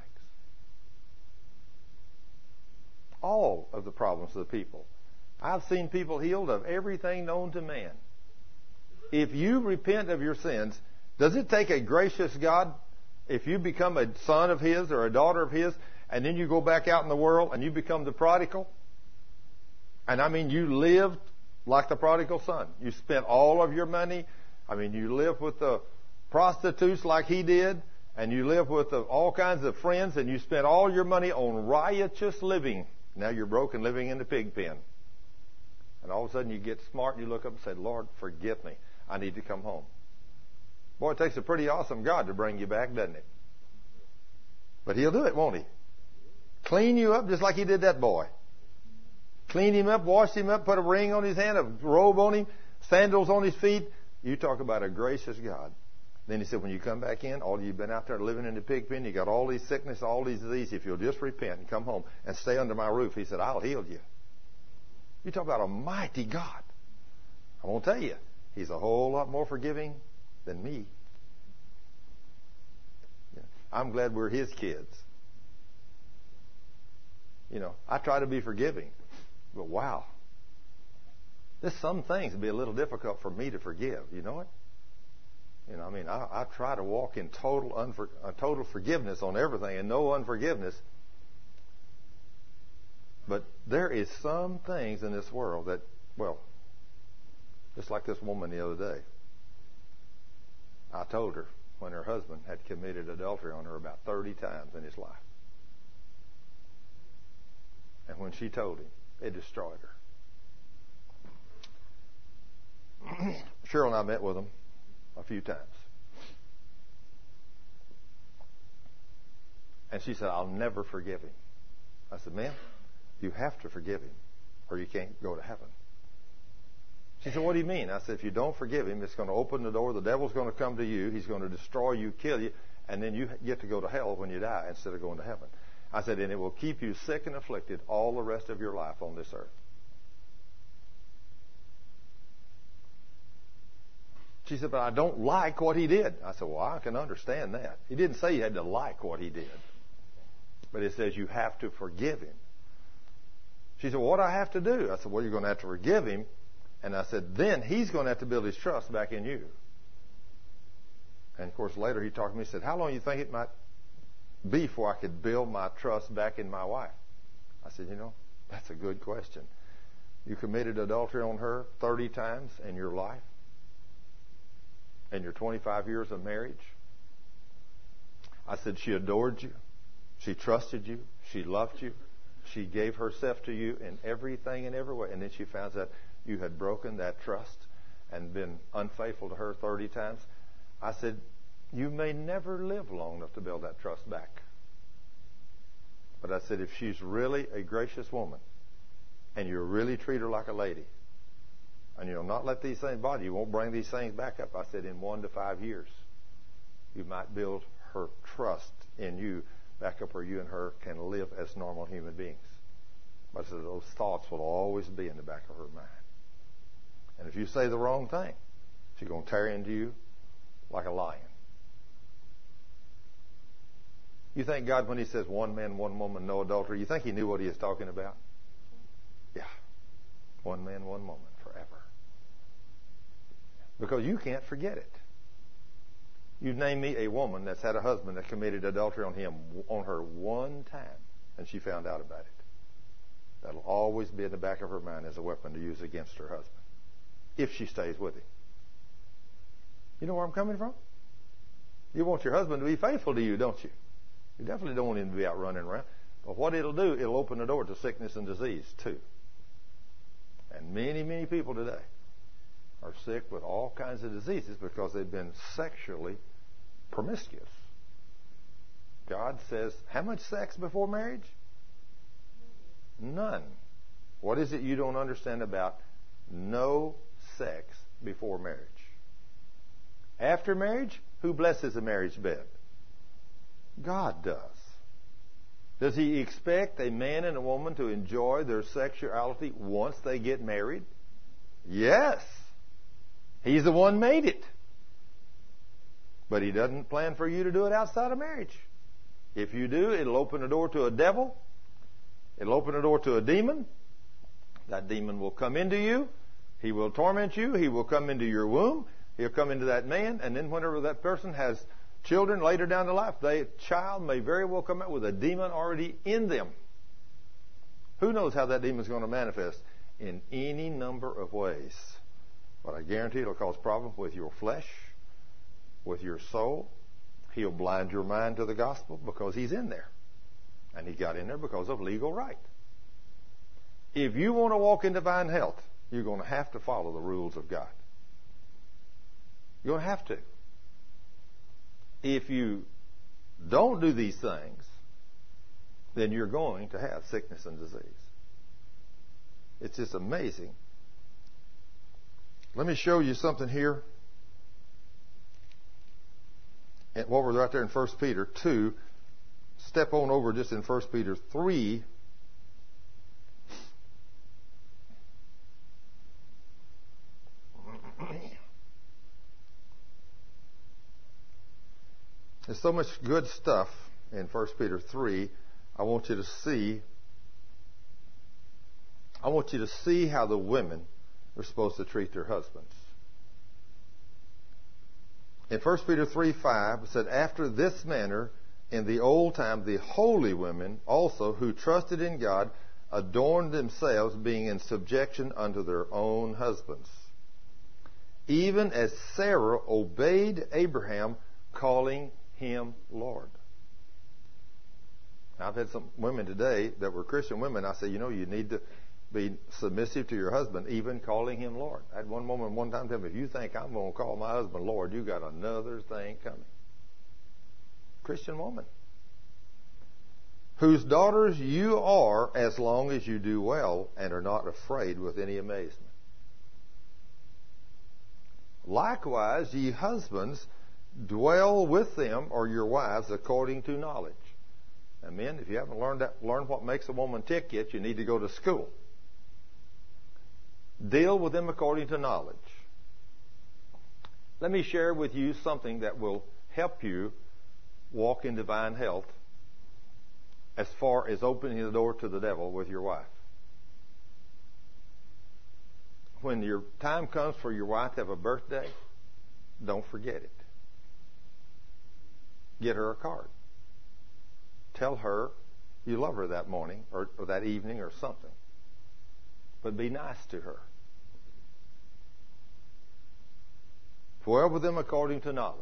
All of the problems of the people. I've seen people healed of everything known to man. If you repent of your sins, does it take a gracious God, if you become a son of His or a daughter of His, and then you go back out in the world and you become the prodigal? And I mean, you lived like the prodigal son. You spent all of your money. I mean, you lived with the prostitutes like he did, and you lived with all kinds of friends, and you spent all your money on riotous living. Now you're broke and living in the pig pen. And all of a sudden you get smart and you look up and say, "Lord, forgive me. I need to come home." Boy, it takes a pretty awesome God to bring you back, doesn't it? But He'll do it, won't He? Clean you up just like He did that boy. Cleaned him up, washed him up, put a ring on his hand, a robe on him, sandals on his feet. You talk about a gracious God. Then He said, when you come back in, all you've been out there living in the pig pen, you got all these sickness, all these disease. If you'll just repent and come home and stay under my roof, He said, I'll heal you. You talk about a mighty God. I won't tell you, He's a whole lot more forgiving than me. I'm glad we're His kids. You know, I try to be forgiving. But wow, there's some things that be a little difficult for me to forgive. You know it? You know, I mean, I try to walk in total forgiveness on everything and no unforgiveness. But there is some things in this world that, well, just like this woman the other day. I told her when her husband had committed adultery on her about 30 times in his life. And when she told him, it destroyed her. Cheryl and I met with him a few times. And she said, I'll never forgive him. I said, ma'am, you have to forgive him or you can't go to heaven. She said, what do you mean? I said, if you don't forgive him, it's going to open the door. The devil's going to come to you. He's going to destroy you, kill you, and then you get to go to hell when you die instead of going to heaven. I said, and it will keep you sick and afflicted all the rest of your life on this earth. She said, but I don't like what he did. I said, well, I can understand that. He didn't say you had to like what he did. But it says you have to forgive him. She said, well, what do I have to do? I said, well, you're going to have to forgive him. And I said, then he's going to have to build his trust back in you. And, of course, later he talked to me and said, how long do you think it might be before I could build my trust back in my wife? I said, that's a good question. You committed adultery on her 30 times in your life, in your 25 years of marriage. I said, she adored you. She trusted you. She loved you. She gave herself to you in everything and every way. And then she found out you had broken that trust and been unfaithful to her 30 times. I said, you may never live long enough to build that trust back. But I said, if she's really a gracious woman and you really treat her like a lady and you'll not let these things bother you, won't bring these things back up, I said, in 1 to 5 years, you might build her trust in you back up where you and her can live as normal human beings. But I said, those thoughts will always be in the back of her mind. And if you say the wrong thing, she's going to tear into you like a lion. You think God, when he says one man, one woman, no adultery, you think he knew what he was talking about? Yeah. One man, one woman, forever. Because you can't forget it. You name me a woman that's had a husband that committed adultery on her one time, and she found out about it. That'll always be in the back of her mind as a weapon to use against her husband, if she stays with him. You know where I'm coming from? You want your husband to be faithful to you, don't you? You definitely don't want him to be out running around. But what it'll do, it'll open the door to sickness and disease, too. And many, many people today are sick with all kinds of diseases because they've been sexually promiscuous. God says, how much sex before marriage? None. What is it you don't understand about no sex before marriage? After marriage, who blesses a marriage bed? God does. Does he expect a man and a woman to enjoy their sexuality once they get married? Yes. He's the one made it. But he doesn't plan for you to do it outside of marriage. If you do, it'll open the door to a devil. It'll open the door to a demon. That demon will come into you. He will torment you. He will come into your womb. He'll come into that man. And then whenever that person has children later down the life, the child may very well come out with a demon already in them. Who knows how that demon is going to manifest? In any number of ways. But I guarantee it'll cause problems with your flesh, with your soul. He'll blind your mind to the gospel because he's in there. And he got in there because of legal right. If you want to walk in divine health, you're going to have to follow the rules of God. You're going to have to. If you don't do these things, then you're going to have sickness and disease. It's just amazing. Let me show you something here. And what we're right there in 1 Peter 2. Step on over just in 1 Peter 3. There's so much good stuff in 1 Peter 3. I want you to see how the women are supposed to treat their husbands. In 1 Peter 3:5, it said, after this manner, in the old time, the holy women also who trusted in God adorned themselves, being in subjection unto their own husbands. Even as Sarah obeyed Abraham, calling him Lord. Now, I've had some women today that were Christian women. I say, you need to be submissive to your husband, even calling him Lord. I had one woman one time tell me, if you think I'm going to call my husband Lord, you got another thing coming. Christian woman. Whose daughters you are as long as you do well and are not afraid with any amazement. Likewise, ye husbands, dwell with them or your wives according to knowledge. And men, if you haven't learned what makes a woman tick yet, you need to go to school. Deal with them according to knowledge. Let me share with you something that will help you walk in divine health as far as opening the door to the devil with your wife. When your time comes for your wife to have a birthday, don't forget it. Get her a card. Tell her you love her that morning or that evening or something. But be nice to her. Dwell with them according to knowledge.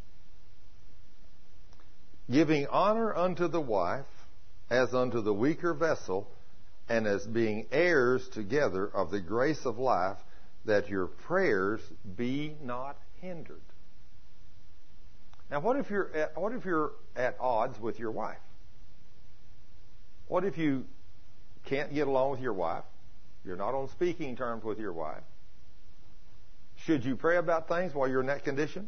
Giving honor unto the wife as unto the weaker vessel, and as being heirs together of the grace of life, that your prayers be not hindered. Now, what if you're at odds with your wife? What if you can't get along with your wife? You're not on speaking terms with your wife. Should you pray about things while you're in that condition?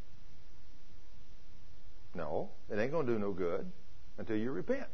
No, it ain't going to do no good until you repent.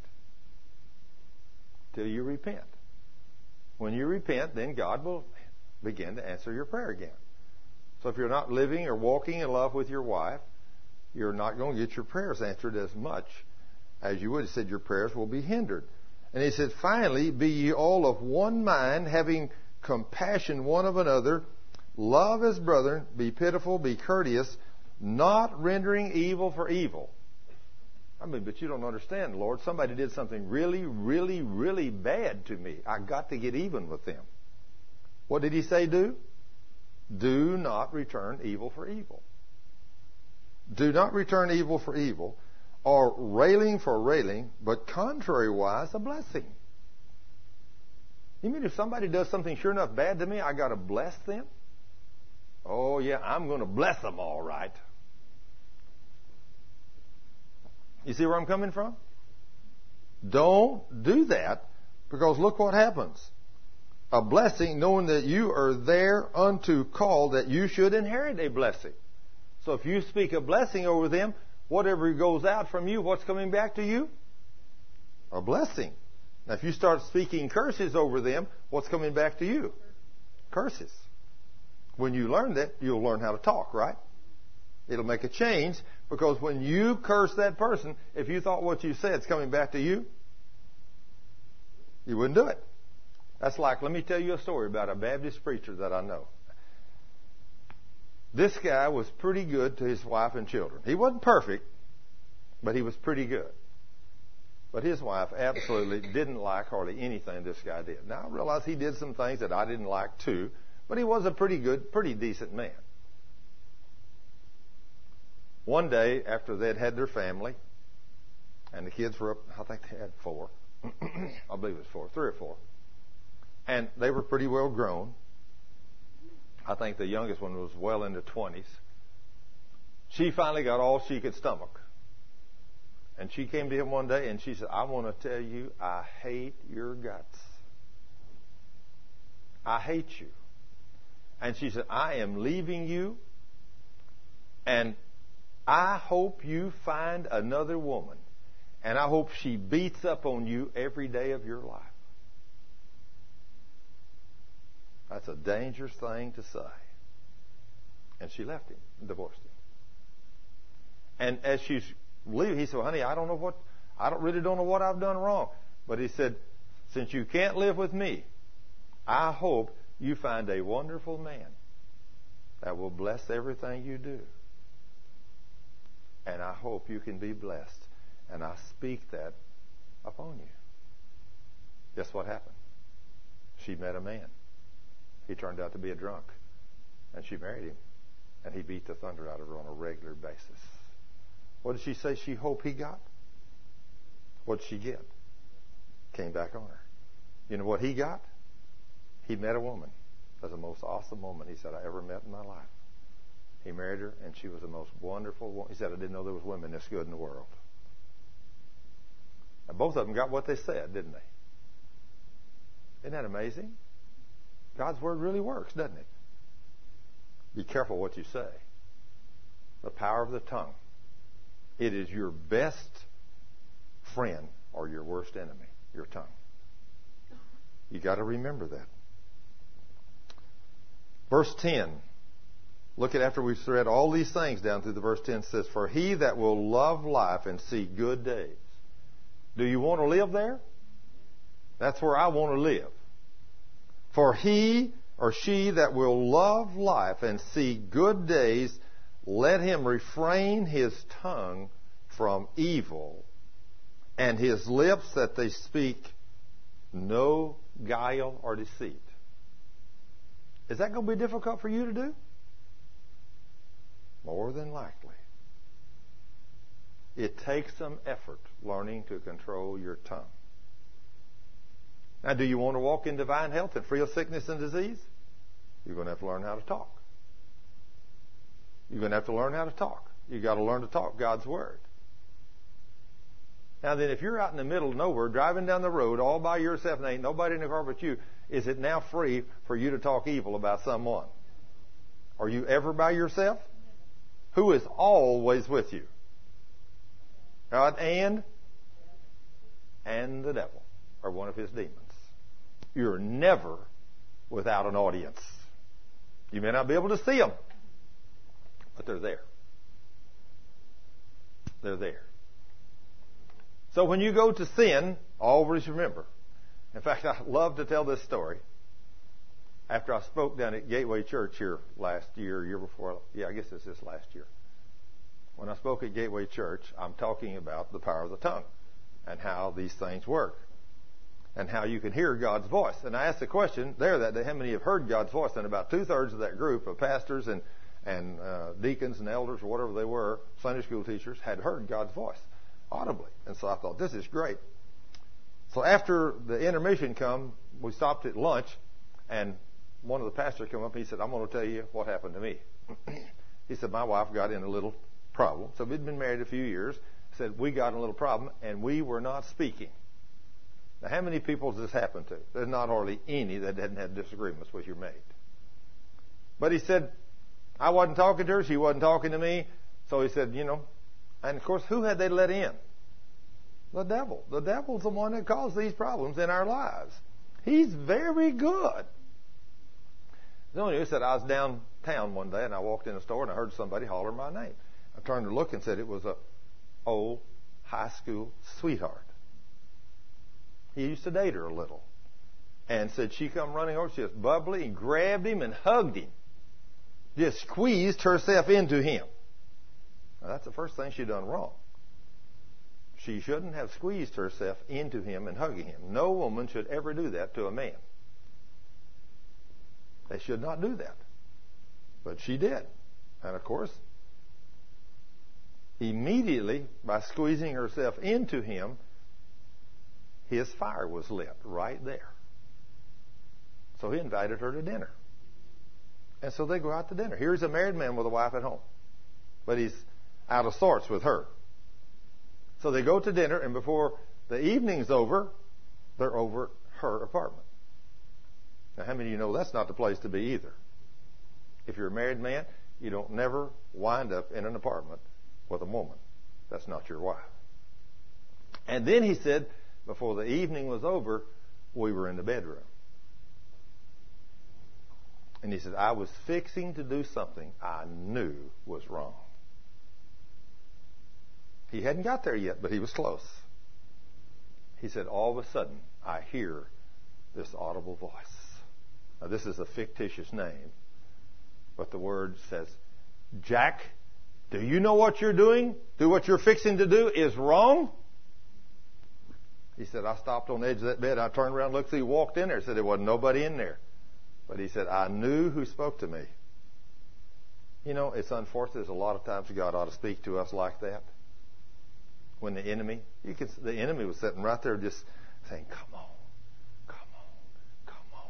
Till you repent. When you repent, then God will begin to answer your prayer again. So if you're not living or walking in love with your wife, you're not going to get your prayers answered as much as you would have said. Your prayers will be hindered. And he said, finally, be ye all of one mind, having compassion one of another, love as brethren, be pitiful, be courteous, not rendering evil for evil. I mean, but you don't understand, Lord. Somebody did something really, really, really bad to me. I got to get even with them. What did he say do? Do not return evil for evil. Do not return evil for evil, or railing for railing, but contrariwise a blessing. You mean if somebody does something sure enough bad to me, I got to bless them? Oh, yeah, I'm going to bless them all right. You see where I'm coming from? Don't do that, because look what happens. A blessing, knowing that you are there unto call, that you should inherit a blessing. So if you speak a blessing over them, whatever goes out from you, what's coming back to you? A blessing. Now if you start speaking curses over them, what's coming back to you? Curses. When you learn that, you'll learn how to talk, right? It'll make a change, because when you curse that person, if you thought what you said is coming back to you, you wouldn't do it. That's like, let me tell you a story about a Baptist preacher that I know. This guy was pretty good to his wife and children. He wasn't perfect, but he was pretty good. But his wife absolutely didn't like hardly anything this guy did. Now, I realize he did some things that I didn't like too, but he was a pretty good, pretty decent man. One day, after they'd had their family, and the kids were up, I think they had 4. I believe it was 4, 3 or 4. And they were pretty well grown. I think the youngest one was well into 20s. She finally got all she could stomach. And she came to him one day and she said, I want to tell you, I hate your guts. I hate you. And she said, I am leaving you, and I hope you find another woman, and I hope she beats up on you every day of your life. That's a dangerous thing to say. And she left him, divorced him. And as she's leaving, he said, well, honey, I don't know what I've done wrong. But he said, since you can't live with me, I hope you find a wonderful man that will bless everything you do. And I hope you can be blessed. And I speak that upon you. Guess what happened? She met a man. He turned out to be a drunk. And she married him. And he beat the thunder out of her on a regular basis. What did she say she hoped he got? What did she get? Came back on her. You know what he got? He met a woman. That's the most awesome woman, he said, I ever met in my life. He married her, and she was the most wonderful woman. He said, I didn't know there was women this good in the world. And both of them got what they said, didn't they? Isn't that amazing? God's Word really works, doesn't it? Be careful what you say. The power of the tongue. It is your best friend or your worst enemy, your tongue. You got to remember that. Verse 10. Look at after we've read all these things down through the verse 10 says, for he that will love life and see good days. Do you want to live there? That's where I want to live. For he or she that will love life and see good days, let him refrain his tongue from evil, and his lips that they speak no guile or deceit. Is that going to be difficult for you to do? More than likely. It takes some effort learning to control your tongue. Now, do you want to walk in divine health and free of sickness and disease? You're going to have to learn how to talk. You're going to have to learn how to talk. You've got to learn to talk God's Word. Now then, if you're out in the middle of nowhere, driving down the road all by yourself and ain't nobody in the car but you, is it now free for you to talk evil about someone? Are you ever by yourself? Who is always with you? God and the devil, or one of his demons. You're never without an audience. You may not be able to see them, but they're there. They're there. So when you go to sin, always remember. In fact, I love to tell this story. After I spoke down at Gateway Church here last year before, I guess it's this last year. When I spoke at Gateway Church, I'm talking about the power of the tongue and how these things work and how you can hear God's voice. And I asked the question there that day, how many have heard God's voice? And about 2/3 of that group of pastors and deacons and elders or whatever they were, Sunday school teachers, had heard God's voice audibly. And so I thought, this is great. So after the intermission come, we stopped at lunch, and one of the pastors came up and he said, I'm going to tell you what happened to me. He said, my wife got in a little problem. So we'd been married a few years. He said, we got in a little problem, and we were not speaking. Now, how many people does this happen to? There's not hardly any that hadn't had disagreements with your mate. But he said, I wasn't talking to her. She wasn't talking to me. So he said, and of course, who had they let in? The devil. The devil's the one that caused these problems in our lives. He's very good. So he said, I was downtown one day and I walked in a store and I heard somebody holler my name. I turned to look and said it was a old high school sweetheart. He used to date her a little. And said she come running over, she was bubbly, and grabbed him and hugged him. Just squeezed herself into him. Now, that's the first thing she done wrong. She shouldn't have squeezed herself into him and hugging him. No woman should ever do that to a man. They should not do that. But she did. And of course, immediately, by squeezing herself into him, his fire was lit right there. So he invited her to dinner. And so they go out to dinner. Here's a married man with a wife at home. But he's out of sorts with her. So they go to dinner, and before the evening's over, they're over her apartment. Now, how many of you know that's not the place to be either? If you're a married man, you don't never wind up in an apartment with a woman. That's not your wife. And then he said, before the evening was over, we were in the bedroom. And he said, I was fixing to do something I knew was wrong. He hadn't got there yet, but he was close. He said, all of a sudden, I hear this audible voice. Now, this is a fictitious name, but the word says, Jack, do you know what you're doing? Do what you're fixing to do is wrong? He said, I stopped on the edge of that bed. I turned around, looked, he walked in there. Said there wasn't nobody in there. But he said, I knew who spoke to me. It's unfortunate. There's a lot of times God ought to speak to us like that. When the enemy was sitting right there just saying, come on, come on, come on.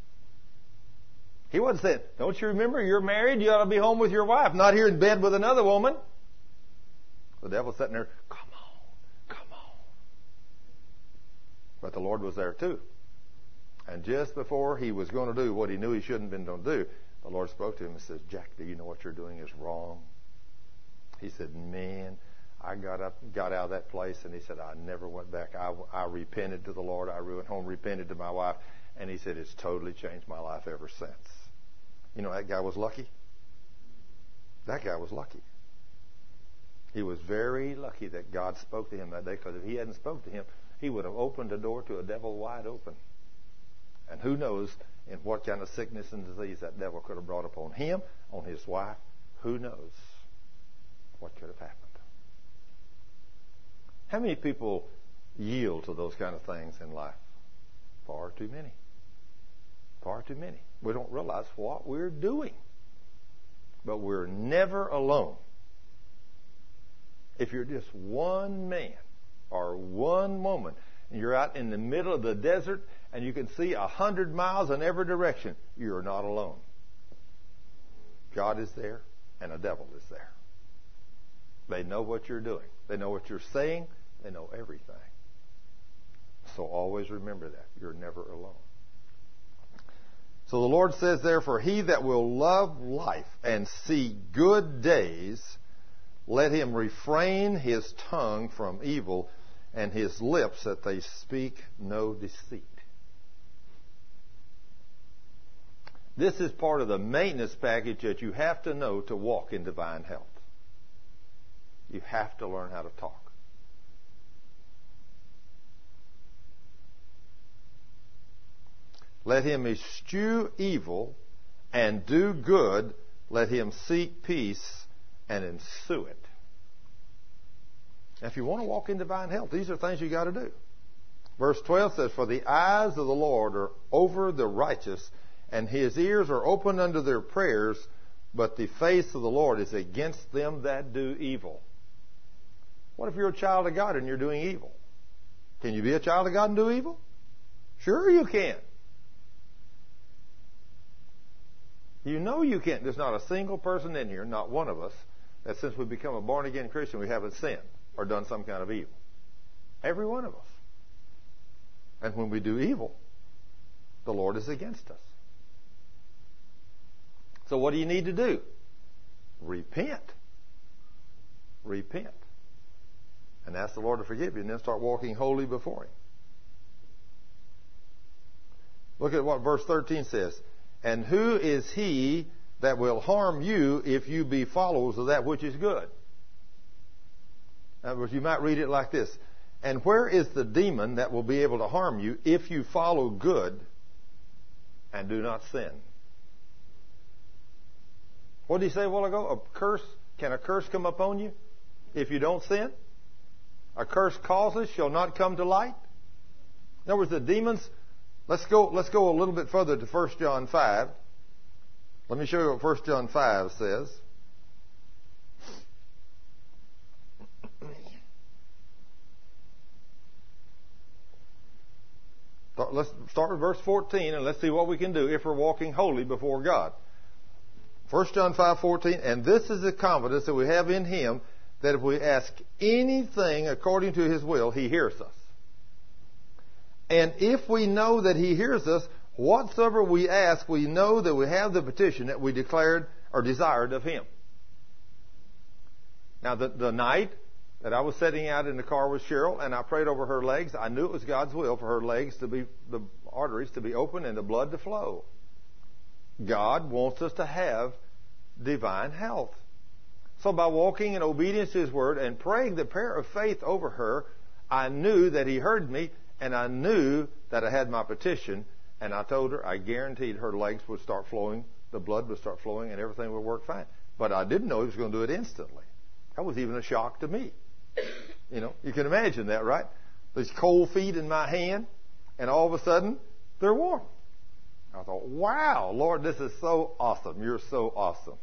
He wasn't saying, don't you remember you're married? You ought to be home with your wife, not here in bed with another woman. The devil's sitting there, come on, come on. But the Lord was there too. And just before he was going to do what he knew he shouldn't have been going to do, the Lord spoke to him and says, Jack, do you know what you're doing is wrong? He said, man, I got out of that place, and he said, I never went back. I repented to the Lord. I went home, repented to my wife, and he said, it's totally changed my life ever since. That guy was lucky. That guy was lucky. He was very lucky that God spoke to him that day, because if he hadn't spoke to him, he would have opened the door to a devil wide open. And who knows in what kind of sickness and disease that devil could have brought upon him, on his wife. Who knows what could have happened. How many people yield to those kind of things in life? Far too many. Far too many. We don't realize what we're doing. But we're never alone. If you're just one man or one woman, and you're out in the middle of the desert and you can see 100 miles in every direction, you're not alone. God is there and a devil is there. They know what you're doing. They know what you're saying. They know everything. So always remember that. You're never alone. So the Lord says, therefore, he that will love life and see good days, let him refrain his tongue from evil and his lips that they speak no deceit. This is part of the maintenance package that you have to know to walk in divine health. You have to learn how to talk. Let him eschew evil and do good. Let him seek peace and ensue it. Now, if you want to walk in divine health, these are things you got to do. Verse 12 says, for the eyes of the Lord are over the righteous, and his ears are open unto their prayers, but the face of the Lord is against them that do evil. What if you're a child of God and you're doing evil? Can you be a child of God and do evil? Sure you can. You know you can't. There's not a single person in here, not one of us, that since we become a born-again Christian, we haven't sinned or done some kind of evil. Every one of us. And when we do evil, the Lord is against us. So what do you need to do? Repent. Repent. And ask the Lord to forgive you, and then start walking holy before him. Look at what verse 13 says. And who is he that will harm you if you be followers of that which is good? In other words, you might read it like this. And where is the demon that will be able to harm you if you follow good and do not sin? What did he say a while ago? A curse? Can a curse come upon you if you don't sin? A curse causes shall not come to light. In other words, the demons. Let's go a little bit further to 1 John 5. Let me show you what 1 John 5 says. Let's start with verse 14 and let's see what we can do if we're walking holy before God. 1 John 5:14, and this is the confidence that we have in him, that if we ask anything according to his will, he hears us. And if we know that he hears us, whatsoever we ask, we know that we have the petition that we declared or desired of him. Now, the night that I was sitting out in the car with Cheryl and I prayed over her legs, I knew it was God's will for her legs to be, the arteries to be open and the blood to flow. God wants us to have divine health. So by walking in obedience to his word and praying the prayer of faith over her, I knew that he heard me. And I knew that I had my petition, and I told her I guaranteed her legs would start flowing, the blood would start flowing, and everything would work fine. But I didn't know he was going to do it instantly. That was even a shock to me. You know, you can imagine that, right? These cold feet in my hand, and all of a sudden, they're warm. I thought, wow, Lord, this is so awesome. You're so awesome.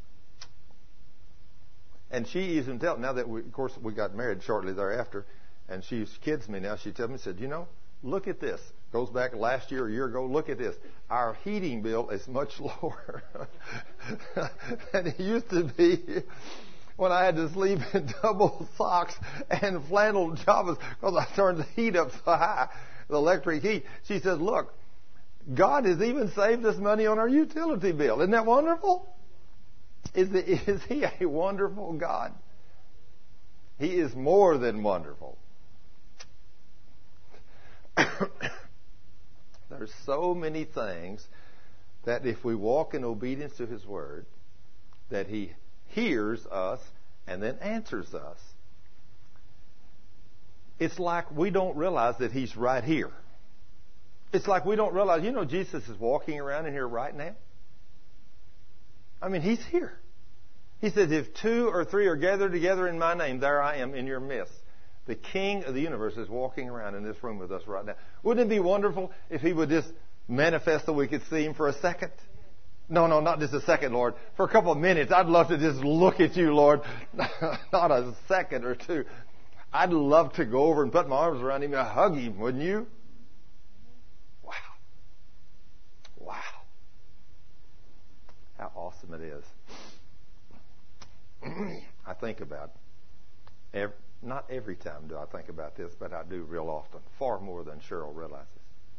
And she even tells, now that of course, we got married shortly thereafter, and she kids me now. She tells me, said, you know, look at this. Goes back last year, a year ago. Look at this. Our heating bill is much lower than it used to be when I had to sleep in double socks and flannel pajamas because I turned the heat up so high, the electric heat. She said, look, God has even saved us money on our utility bill. Isn't that wonderful? Is he a wonderful God? He is more than wonderful. There's so many things that if we walk in obedience to his word, that he hears us and then answers us. It's like we don't realize that He's right here. It's like we don't realize, Jesus is walking around in here right now. I mean, He's here. He says, if 2 or 3 are gathered together in my name, there I am in your midst. The King of the universe is walking around in this room with us right now. Wouldn't it be wonderful if He would just manifest so we could see Him for a second? No, not just a second, Lord. For a couple of minutes, I'd love to just look at you, Lord. Not a second or two. I'd love to go over and put my arms around Him and hug Him, wouldn't you? Wow. How awesome it is. I think about, not every time do I think about this, but I do real often, far more than Cheryl realizes.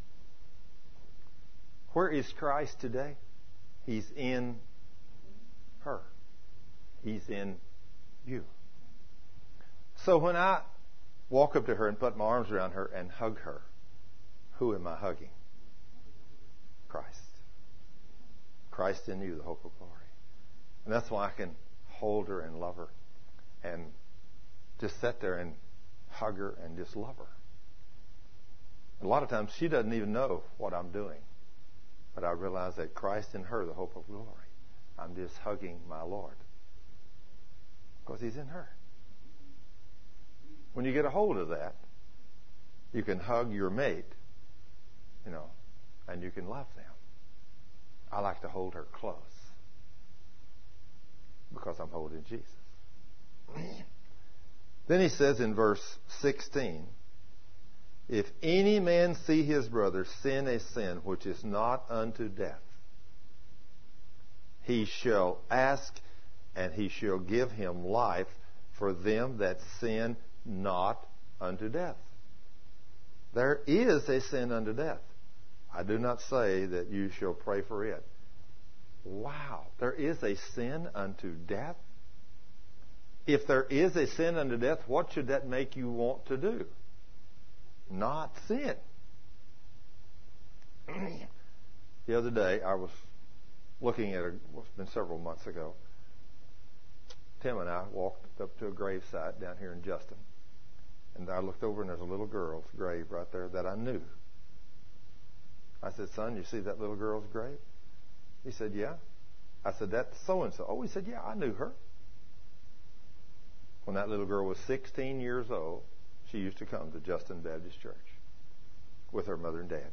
Where is Christ today? He's in her. He's in you. So when I walk up to her and put my arms around her and hug her, who am I hugging? Christ. Christ in you, the hope of glory. And that's why I can hold her and love her and just sit there and hug her and just love her. A lot of times she doesn't even know what I'm doing. But I realize that Christ in her, the hope of glory. I'm just hugging my Lord. Because He's in her. When you get a hold of that, you can hug your mate, and you can love them. I like to hold her close. Because I'm holding Jesus. Then he says in verse 16, if any man see his brother sin a sin which is not unto death, he shall ask, and he shall give him life for them that sin not unto death. There is a sin unto death. I do not say that you shall pray for it. Wow, there is a sin unto death? If there is a sin unto death, what should that make you want to do? Not sin. The other day, I was looking at it's been several months ago. Tim and I walked up to a gravesite down here in Justin. And I looked over and there's a little girl's grave right there that I knew. I said, son, you see that little girl's grave? He said, yeah. I said, that's so-and-so. Oh, he said, yeah, I knew her. When that little girl was 16 years old, she used to come to Justin Baptist Church with her mother and dad.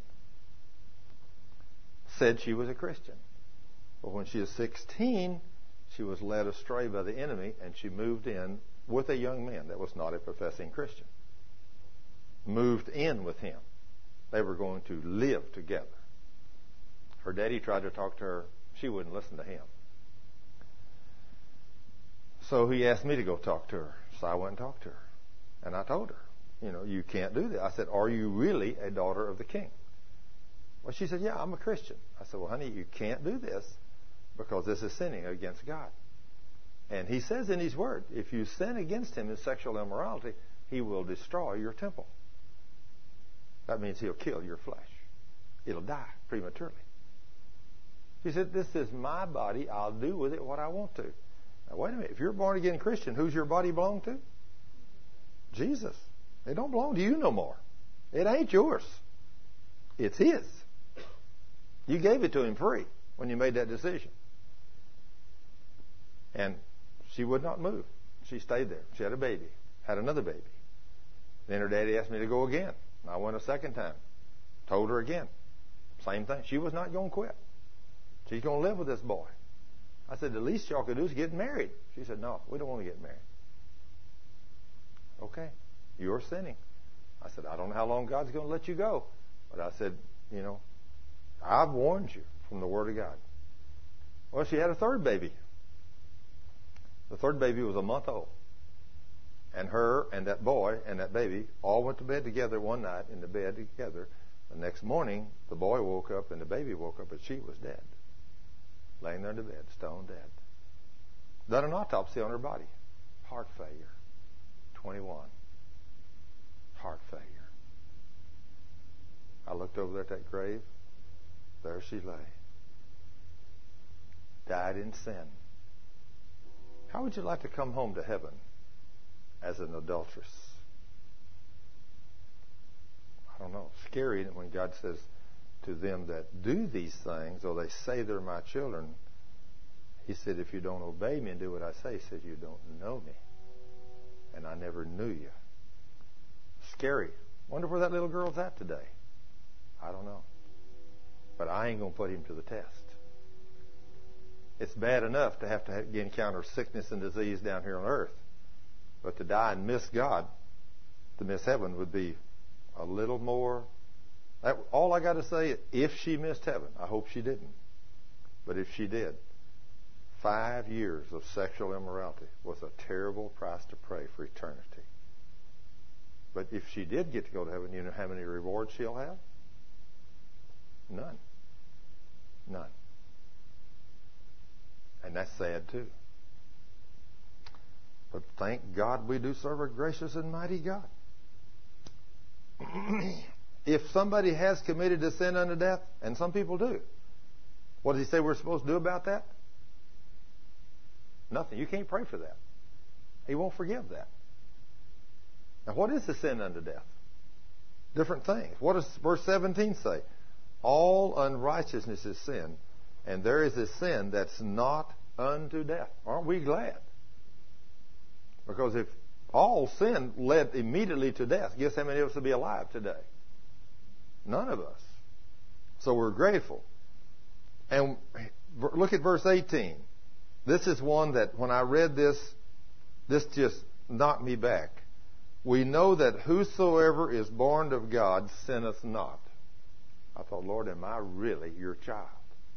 Said she was a Christian. But when she was 16, she was led astray by the enemy, and she moved in with a young man that was not a professing Christian. Moved in with him. They were going to live together. Her daddy tried to talk to her. She wouldn't listen to him. So he asked me to go talk to her. So I went and talked to her. And I told her, you can't do that. I said, are you really a daughter of the King? Well, she said, yeah, I'm a Christian. I said, well, honey, you can't do this because this is sinning against God. And He says in His Word, if you sin against Him in sexual immorality, He will destroy your temple. That means He'll kill your flesh. It'll die prematurely. She said, this is my body. I'll do with it what I want to. Now, wait a minute. If you're a born-again Christian, who's your body belong to? Jesus. It don't belong to you no more. It ain't yours. It's His. You gave it to Him free when you made that decision. And she would not move. She stayed there. She had a baby. Had another baby. Then her daddy asked me to go again. I went a second time. Told her again. Same thing. She was not going to quit. She's going to live with this boy. I said, the least y'all could do is get married. She said, no, we don't want to get married. Okay, you're sinning. I said, I don't know how long God's going to let you go. But I said, I've warned you from the Word of God. Well, she had a third baby. The third baby was a month old. And her and that boy and that baby all went to bed together one night in the bed together. The next morning, the boy woke up and the baby woke up, but she was dead. Laying there in the bed, stone dead. Done an autopsy on her body. Heart failure. 21. Heart failure. I looked over there at that grave. There she lay. Died in sin. How would you like to come home to heaven as an adulteress? I don't know. Scary when God says to them that do these things, or they say they're my children, He said, if you don't obey me and do what I say, He said, you don't know me. And I never knew you. Scary. Wonder where that little girl's at today. I don't know. But I ain't going to put him to the test. It's bad enough to have to encounter sickness and disease down here on earth. But to die and miss God, to miss heaven, would be a little more. All I got to say is, if she missed heaven, I hope she didn't. But if she did, 5 years of sexual immorality was a terrible price to pay for eternity. But if she did get to go to heaven, you know how many rewards she'll have? None. None. And that's sad too. But thank God we do serve a gracious and mighty God. If somebody has committed a sin unto death, and some people do, what does He say we're supposed to do about that? Nothing. You can't pray for that. He won't forgive that. Now, what is the sin unto death? Different things. What does verse 17 say? All unrighteousness is sin, and there is a sin that's not unto death. Aren't we glad? Because if all sin led immediately to death, guess how many of us would be alive today? None of us. So we're grateful. And look at verse 18. This is one that when I read this just knocked me back. We know that whosoever is born of God sinneth not. I thought, Lord, am I really your child?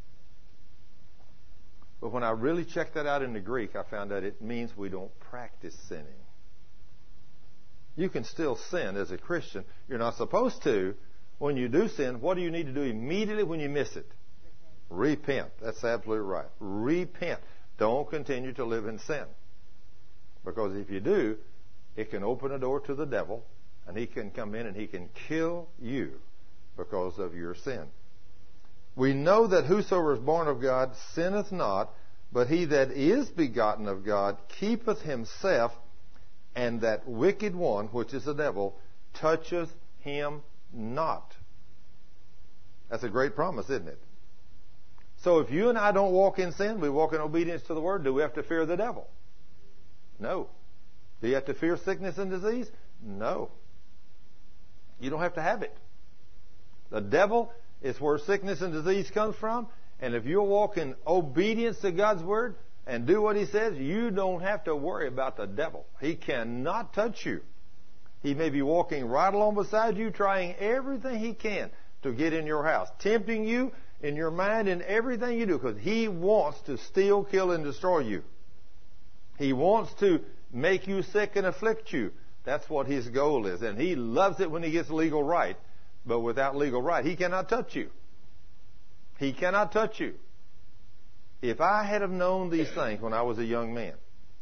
But when I really checked that out in the Greek, I found that it means we don't practice sinning. You can still sin as a Christian. You're not supposed to. When you do sin, what do you need to do immediately when you miss it? Repent. That's absolutely right. Repent. Don't continue to live in sin. Because if you do, it can open a door to the devil, and he can come in and he can kill you because of your sin. We know that whosoever is born of God sinneth not, but he that is begotten of God keepeth himself, and that wicked one, which is the devil, toucheth him not. That's a great promise, isn't it? So if you and I don't walk in sin, we walk in obedience to the Word, do we have to fear the devil? No. Do you have to fear sickness and disease? No. You don't have to have it. The devil is where sickness and disease comes from, and if you'll walk in obedience to God's Word and do what He says, you don't have to worry about the devil. He cannot touch you. He may be walking right along beside you, trying everything he can to get in your house, tempting you in your mind and everything you do, because he wants to steal, kill, and destroy you. He wants to make you sick and afflict you. That's what his goal is. And he loves it when he gets legal right. But without legal right, he cannot touch you. He cannot touch you. If I had have known these things when I was a young man,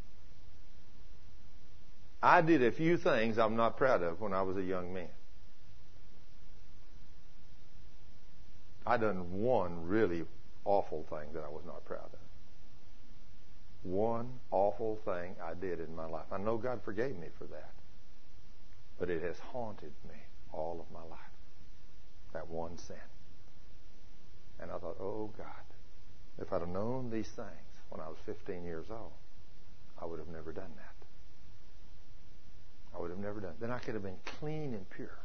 I did a few things I'm not proud of when I was a young man. I done one really awful thing that I was not proud of. One awful thing I did in my life. I know God forgave me for that. But it has haunted me all of my life. That one sin. And I thought, oh God, if I'd have known these things when I was 15 years old, I would have never done that. I would have never done it. Then I could have been clean and pure.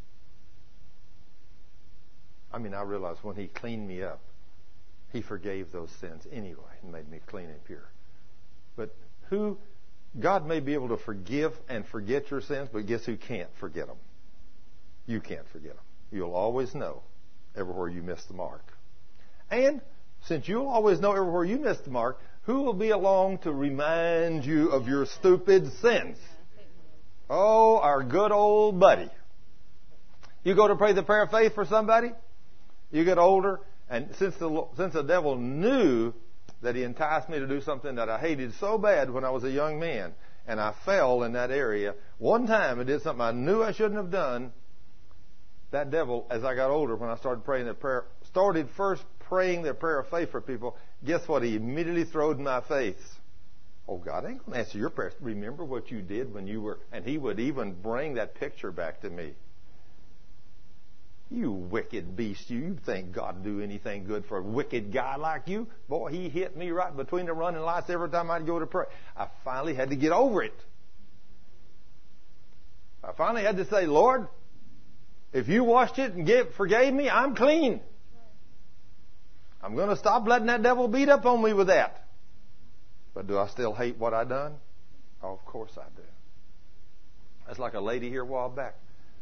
I mean, I realized when He cleaned me up, He forgave those sins anyway and made me clean and pure. But God may be able to forgive and forget your sins, but guess who can't forget them? You can't forget them. You'll always know everywhere you missed the mark. And since you'll always know everywhere you missed the mark, who will be along to remind you of your stupid sins? Oh, our good old buddy. You go to pray the prayer of faith for somebody, you get older, and since the devil knew that he enticed me to do something that I hated so bad when I was a young man, and I fell in that area, one time I did something I knew I shouldn't have done, that devil, as I got older, when I started praying that prayer, started first praying the prayer of faith for people, guess what he immediately throwed in my face? Oh, God ain't going to answer your prayers. Remember what you did when you were, and he would even bring that picture back to me. You wicked beast, you think God do anything good for a wicked guy like you? Boy, he hit me right between the running lights every time I'd go to pray. I finally had to get over it. I finally had to say, Lord, if you washed it and forgave me, I'm clean. I'm going to stop letting that devil beat up on me with that. But do I still hate what I done? Oh, of course I do. That's like a lady here a while back.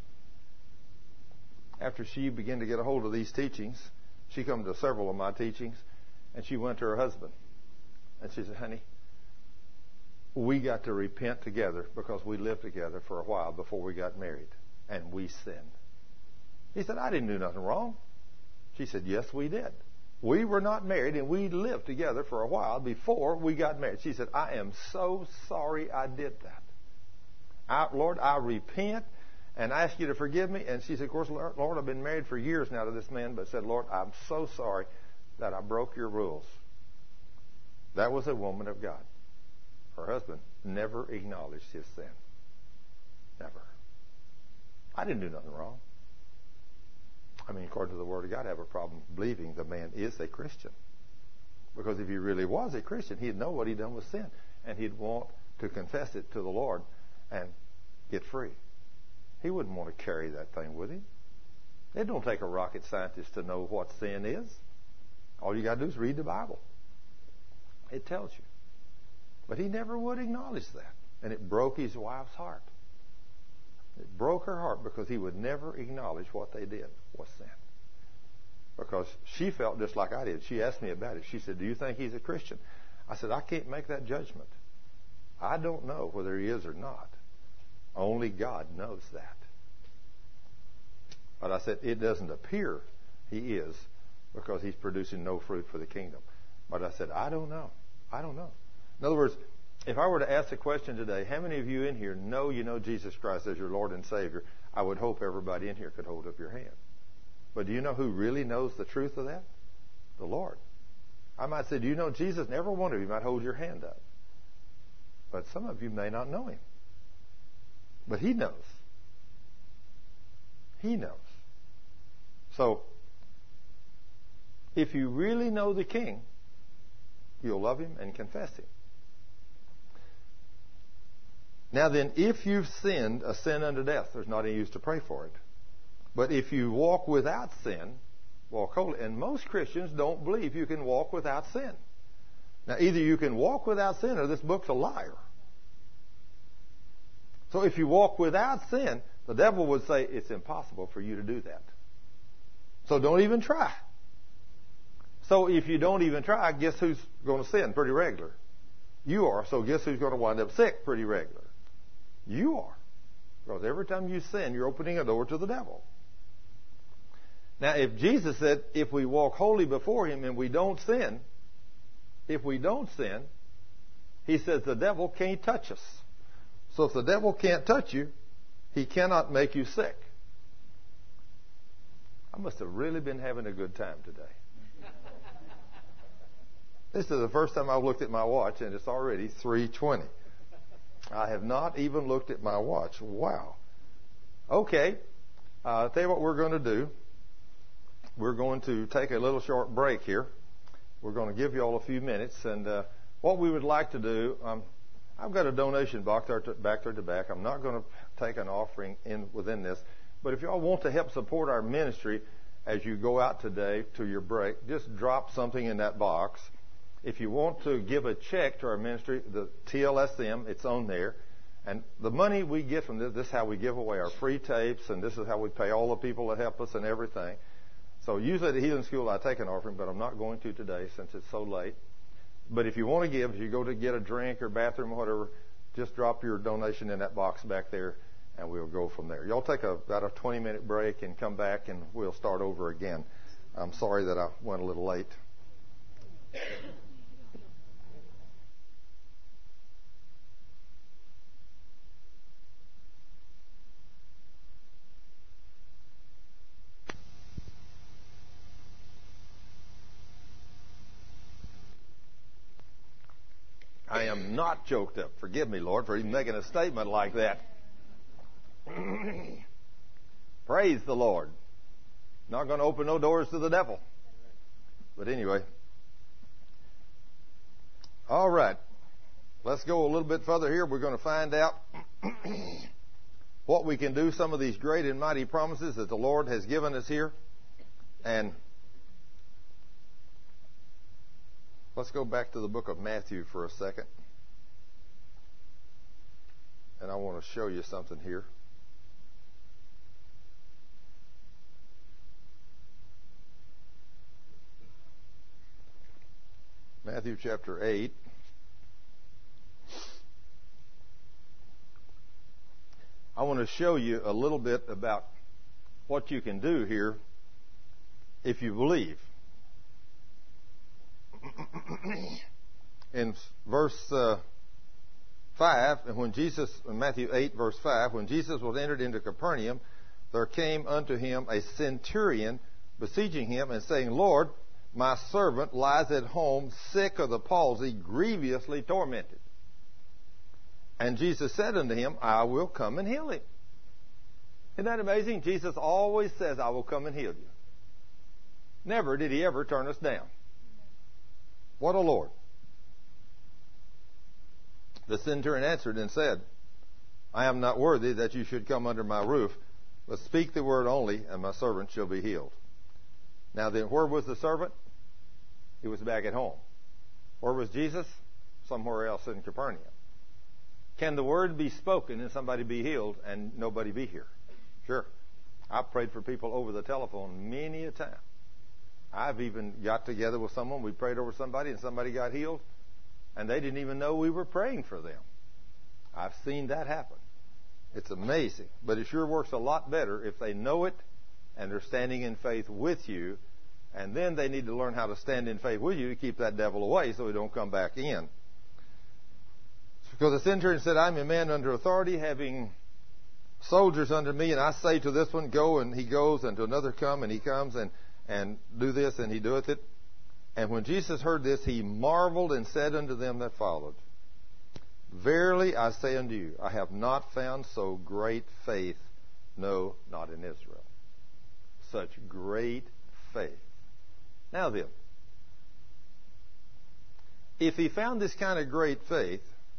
After she began to get a hold of these teachings, she come to several of my teachings, and she went to her husband. And she said, honey, we got to repent together because we lived together for a while before we got married, and we sinned. He said, I didn't do nothing wrong. She said, yes, we did. We were not married, and we lived together for a while before we got married. She said, I am so sorry I did that. Lord, I repent and ask you to forgive me. And she said, of course, Lord, I've been married for years now to this man, but said, Lord, I'm so sorry that I broke your rules. That was a woman of God. Her husband never acknowledged his sin. Never. I didn't do nothing wrong. I mean, according to the Word of God, I have a problem believing the man is a Christian. Because if he really was a Christian, he'd know what he'd done with sin. And he'd want to confess it to the Lord and get free. He wouldn't want to carry that thing with him. It don't take a rocket scientist to know what sin is. All you got to do is read the Bible. It tells you. But he never would acknowledge that. And it broke his wife's heart. It broke her heart because he would never acknowledge what they did was sin. Because she felt just like I did. She asked me about it. She said, do you think he's a Christian? I said, I can't make that judgment. I don't know whether he is or not. Only God knows that. But I said, it doesn't appear he is because he's producing no fruit for the kingdom. But I said, I don't know. I don't know. In other words, if I were to ask the question today, how many of you in here know you know Jesus Christ as your Lord and Savior? I would hope everybody in here could hold up your hand. But do you know who really knows the truth of that? The Lord. I might say, do you know Jesus? And every one of you might hold your hand up. But some of you may not know him. But he knows. He knows. So, if you really know the King, you'll love him and confess him. Now then, if you've sinned a sin unto death, there's not any use to pray for it. But if you walk without sin, walk holy. And most Christians don't believe you can walk without sin. Now, either you can walk without sin or this book's a liar. So if you walk without sin, the devil would say it's impossible for you to do that. So don't even try. So if you don't even try, guess who's going to sin pretty regular? You are. So guess who's going to wind up sick pretty regular? You are. Because every time you sin, you're opening a door to the devil. Now, if Jesus said, if we walk holy before him and we don't sin, if we don't sin, he says the devil can't touch us. So if the devil can't touch you, he cannot make you sick. I must have really been having a good time today. This is the first time I've looked at my watch, and it's already 3:20. I have not even looked at my watch. Wow. Okay. I'll tell you what we're going to do. We're going to take a little short break here. We're going to give you all a few minutes. And what we would like to do, I've got a donation box back there at the back. I'm not going to take an offering within this. But if you all want to help support our ministry as you go out today to your break, just drop something in that box. If you want to give a check to our ministry, the TLSM, it's on there. And the money we get from this is how we give away our free tapes, and this is how we pay all the people that help us and everything. So usually at the Healing School I take an offering, but I'm not going to today since it's so late. But if you want to give, if you go to get a drink or bathroom or whatever, just drop your donation in that box back there, and we'll go from there. Y'all take about a 20-minute break and come back, and we'll start over again. I'm sorry that I went a little late. I am not choked up. Forgive me, Lord, for even making a statement like that. Praise the Lord. Not going to open no doors to the devil. But anyway. All right. Let's go a little bit further here. We're going to find out what we can do, some of these great and mighty promises that the Lord has given us here. And let's go back to the book of Matthew for a second. And I want to show you something here. Matthew chapter 8. I want to show you a little bit about what you can do here if you believe. In verse 5, and when Jesus, in Matthew 8, verse 5, when Jesus was entered into Capernaum, there came unto him a centurion, beseeching him and saying, Lord, my servant lies at home, sick of the palsy, grievously tormented. And Jesus said unto him, I will come and heal him. Isn't that amazing? Jesus always says, I will come and heal you. Never did he ever turn us down. What a Lord. The centurion answered and said, I am not worthy that you should come under my roof, but speak the word only, and my servant shall be healed. Now then, where was the servant? He was back at home. Where was Jesus? Somewhere else in Capernaum. Can the word be spoken and somebody be healed and nobody be here? Sure. I've prayed for people over the telephone many a time. I've even got together with someone, we prayed over somebody and somebody got healed, and they didn't even know we were praying for them. I've seen that happen. It's amazing. But it sure works a lot better if they know it and they're standing in faith with you, and then they need to learn how to stand in faith with you to keep that devil away so he don't come back in. Because the centurion said, I'm a man under authority, having soldiers under me, and I say to this one, go, and he goes, and to another, come, and he comes, and do this, and he doeth it. And when Jesus heard this, he marveled and said unto them that followed, Verily I say unto you, I have not found so great faith, no, not in Israel. Such great faith. Now then, if he found this kind of great faith,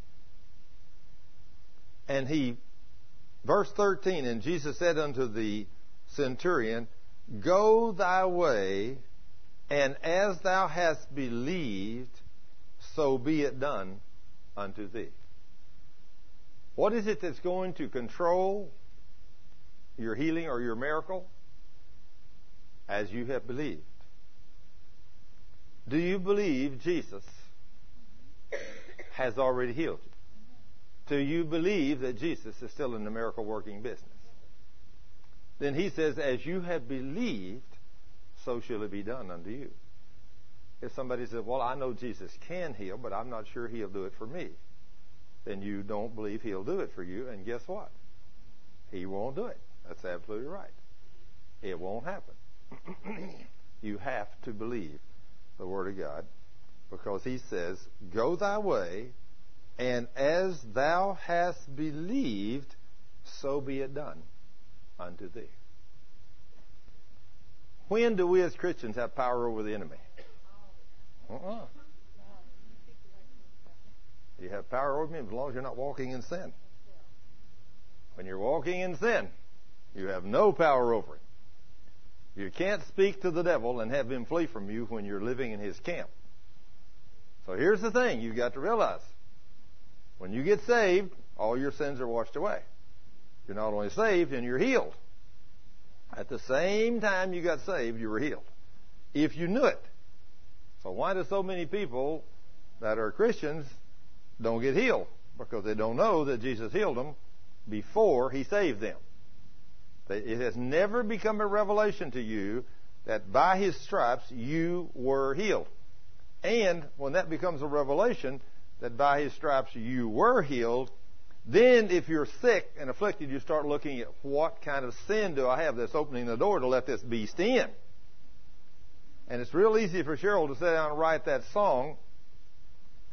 and verse 13, and Jesus said unto the centurion, Go thy way, and as thou hast believed, so be it done unto thee. What is it that's going to control your healing or your miracle? As you have believed. Do you believe Jesus has already healed you? Do you believe that Jesus is still in the miracle working business? Then he says, as you have believed, so shall it be done unto you. If somebody says, well, I know Jesus can heal, but I'm not sure he'll do it for me, then you don't believe he'll do it for you, and guess what? He won't do it. That's absolutely right. It won't happen. You have to believe the Word of God, because he says, Go thy way, and as thou hast believed, so be it done unto thee. When do we as Christians have power over the enemy? You have power over him as long as you're not walking in sin. When you're walking in sin, you have no power over him. You can't speak to the devil and have him flee from you when you're living in his camp. So here's the thing you've got to realize. When you get saved, all your sins are washed away. You're not only saved, and you're healed. At the same time you got saved, you were healed. If you knew it. So why do so many people that are Christians don't get healed? Because they don't know that Jesus healed them before he saved them. It has never become a revelation to you that by his stripes you were healed. And when that becomes a revelation that by his stripes you were healed, then if you're sick and afflicted, you start looking at what kind of sin do I have that's opening the door to let this beast in. And it's real easy for Cheryl to sit down and write that song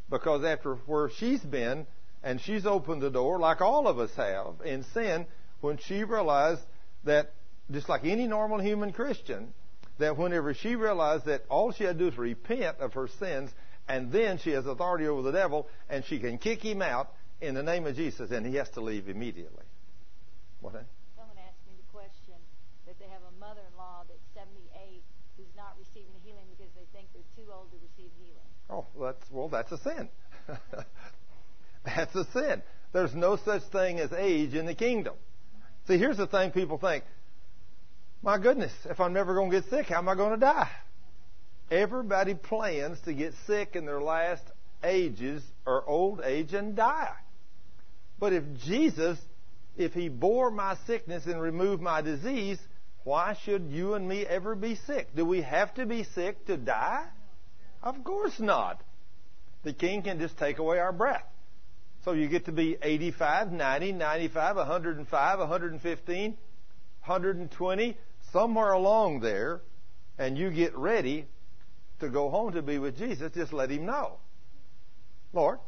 because after where she's been, and she's opened the door, like all of us have, in sin, when she realized that, just like any normal human Christian, that whenever she realized that all she had to do is repent of her sins, and then she has authority over the devil, and she can kick him out in the name of Jesus, and he has to leave immediately. What? Someone asked me the question that they have a mother-in-law that's 78 who's not receiving healing because they think they're too old to receive healing. Oh, that's a sin. That's a sin. There's no such thing as age in the kingdom. See, here's the thing people think. My goodness, if I'm never going to get sick, how am I going to die? Everybody plans to get sick in their last ages or old age and die. But if Jesus, if He bore my sickness and removed my disease, why should you and me ever be sick? Do we have to be sick to die? Of course not. The King can just take away our breath. So you get to be 85, 90, 95, 105, 115, 120, somewhere along there, and you get ready to go home to be with Jesus. Just let Him know. Lord,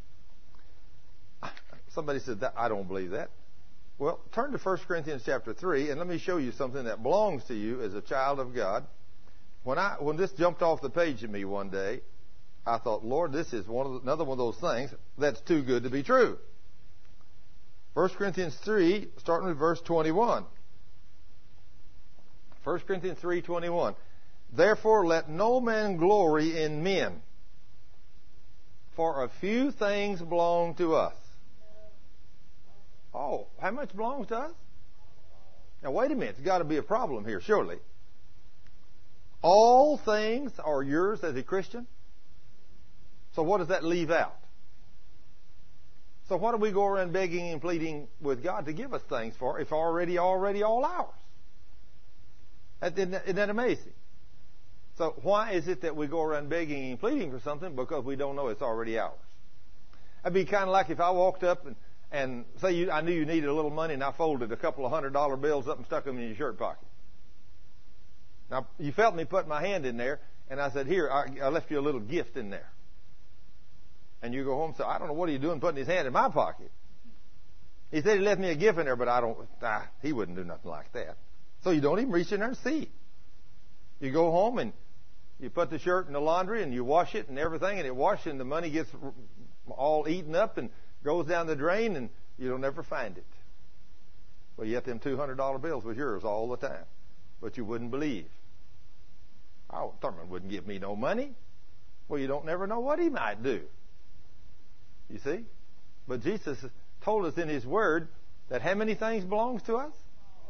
somebody said, I don't believe that. Well, turn to 1 Corinthians chapter 3, and let me show you something that belongs to you as a child of God. When this jumped off the page at me one day, I thought, Lord, this is another one of those things that's too good to be true. 1 Corinthians 3, starting with verse 21. 1 Corinthians 3:21. Therefore, let no man glory in men, for a few things belong to us. Oh, how much belongs to us? Now, wait a minute. There's got to be a problem here, surely. All things are yours as a Christian? So what does that leave out? So why do we go around begging and pleading with God to give us things for if already all ours? Isn't that amazing? So why is it that we go around begging and pleading for something? Because we don't know it's already ours. It'd be kind of like if I walked up and say I knew you needed a little money and I folded a couple of $100 bills up and stuck them in your shirt pocket. Now, you felt me put my hand in there, and I said, here, I left you a little gift in there. And you go home and say, I don't know what are you doing putting his hand in my pocket. He said he left me a gift in there, but he wouldn't do nothing like that. So you don't even reach in there and see. You go home and you put the shirt in the laundry and you wash it and everything, and it washes and the money gets all eaten up and goes down the drain, and you'll never find it. Well, yet them $200 bills was yours all the time. But you wouldn't believe. Oh, Thurman wouldn't give me no money. Well, you don't never know what he might do. You see? But Jesus told us in His Word that how many things belongs to us?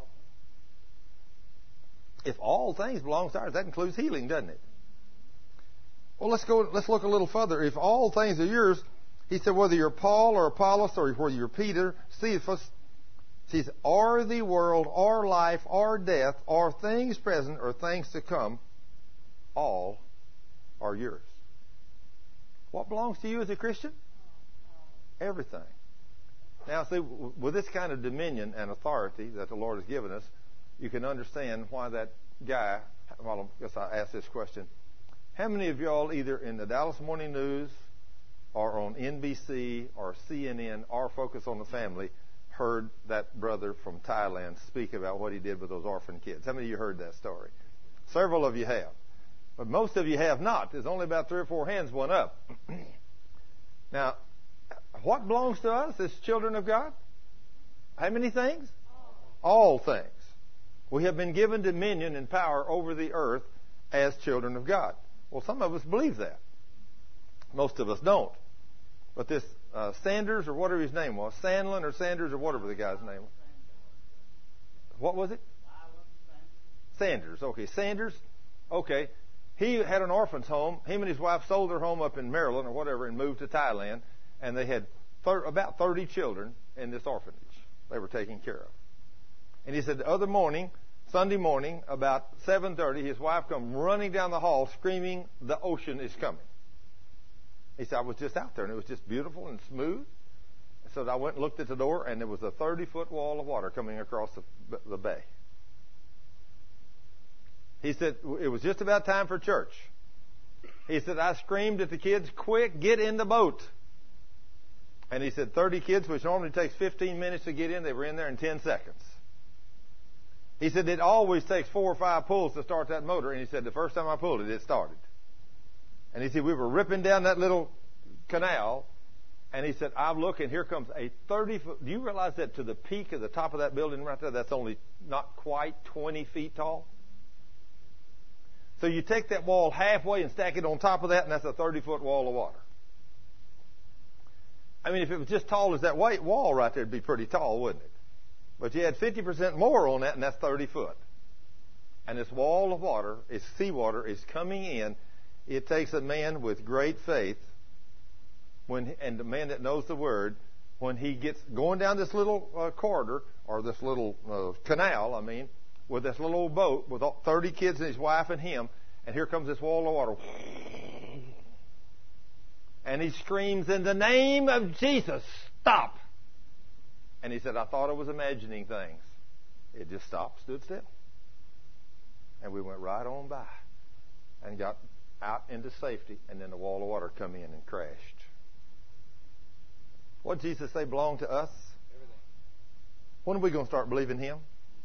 If all things belong to us, that includes healing, doesn't it? Well, let's look a little further. If all things are yours, He said, whether you're Paul or Apollos or whether you're Peter, Cephas, says, or the world, or life, or death, or things present, or things to come, all are yours. What belongs to you as a Christian? Everything. Now, see, with this kind of dominion and authority that the Lord has given us, you can understand why that guy, well, I guess I asked this question. How many of y'all either in the Dallas Morning News or on NBC or CNN or Focus on the Family heard that brother from Thailand speak about what he did with those orphan kids? How many of you heard that story? Several of you have. But most of you have not. There's only about 3 or 4 hands went up. Now, what belongs to us as children of God? How many things? All things. We have been given dominion and power over the earth as children of God. Well, some of us believe that. Most of us don't. But this Sanders, or whatever his name was, Sandlin or Sanders or whatever the guy's name was. What was it? Sanders. Okay, Sanders. Okay. He had an orphan's home. Him and his wife sold their home up in Maryland or whatever and moved to Thailand. And they had about 30 children in this orphanage they were taking care of. And he said the other morning, Sunday morning, about 7:30, his wife come running down the hall screaming, the ocean is coming. He said, I was just out there and it was just beautiful and smooth. So I went and looked at the door and there was a 30-foot wall of water coming across the bay. He said it was just about time for church. He said, I screamed at the kids, quick, get in the boat. And he said 30 kids, which normally takes 15 minutes to get in, they were in there in 10 seconds. He said, it always takes 4 or 5 pulls to start that motor. And he said, the first time I pulled it, it started. And he said, we were ripping down that little canal. And he said, I'm looking, here comes a 30-foot. Do you realize that to the peak of the top of that building right there, that's only not quite 20 feet tall? So you take that wall halfway and stack it on top of that, and that's a 30-foot wall of water. I mean, if it was just tall as that white wall right there, it'd be pretty tall, wouldn't it? But you had 50% more on that, and that's 30 foot. And this wall of water, seawater, is coming in. It takes a man with great faith, and the man that knows the Word, when he gets going down this little corridor, or this little canal, with this little old boat with 30 kids and his wife and him, and here comes this wall of water. And he screams, in the name of Jesus, stop. And he said, I thought I was imagining things. It just stopped, stood still. And we went right on by and got out into safety, and then the wall of water come in and crashed. What did Jesus say belonged to us? Everything. When are we going to start believing Him?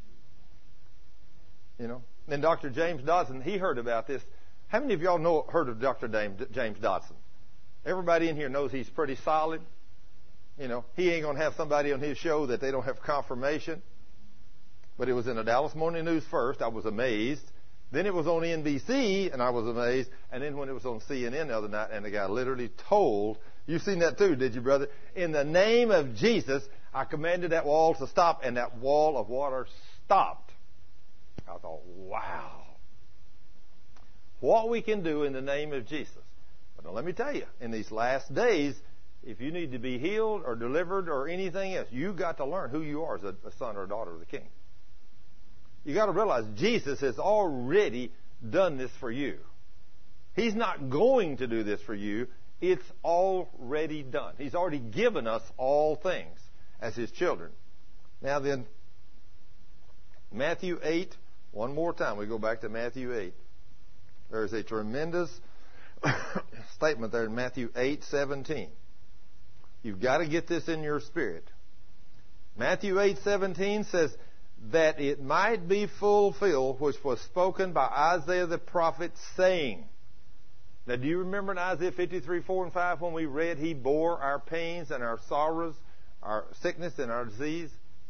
You know. Then Dr. James Dodson, he heard about this. How many of y'all heard of Dr. James Dodson? Everybody in here knows he's pretty solid. You know, he ain't going to have somebody on his show that they don't have confirmation. But it was in the Dallas Morning News first. I was amazed. Then it was on NBC, and I was amazed. And then when it was on CNN the other night, and the guy literally told, you've seen that too, did you, brother? In the name of Jesus, I commanded that wall to stop, and that wall of water stopped. I thought, wow. What we can do in the name of Jesus. But now let me tell you, in these last days, if you need to be healed or delivered or anything else, you've got to learn who you are as a son or a daughter of the King. You've got to realize Jesus has already done this for you. He's not going to do this for you. It's already done. He's already given us all things as His children. Now then, Matthew 8, one more time. We go back to Matthew 8. There's a tremendous statement there in Matthew 8:17. You've got to get this in your spirit. Matthew 8:17 says, that it might be fulfilled which was spoken by Isaiah the prophet, saying. Now, do you remember in Isaiah 53:4-5 when we read, He bore our pains and our sorrows, our sickness and our disease?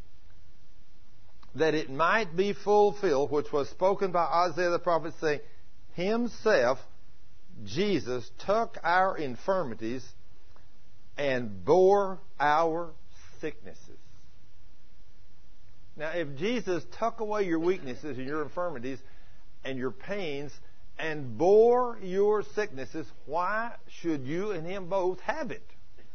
That it might be fulfilled which was spoken by Isaiah the prophet, saying, Himself, Jesus, took our infirmities and bore our sicknesses. Now, if Jesus took away your weaknesses and your infirmities and your pains and bore your sicknesses, why should you and Him both have it?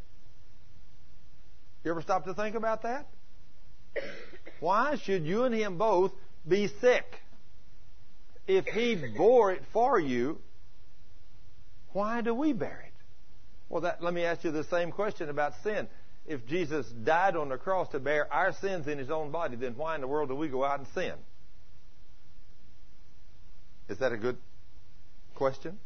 You ever stop to think about that? Why should you and Him both be sick? If He bore it for you, why do we bear it? Well, let me ask you the same question about sin. If Jesus died on the cross to bear our sins in His own body, then why in the world do we go out and sin? Is that a good question?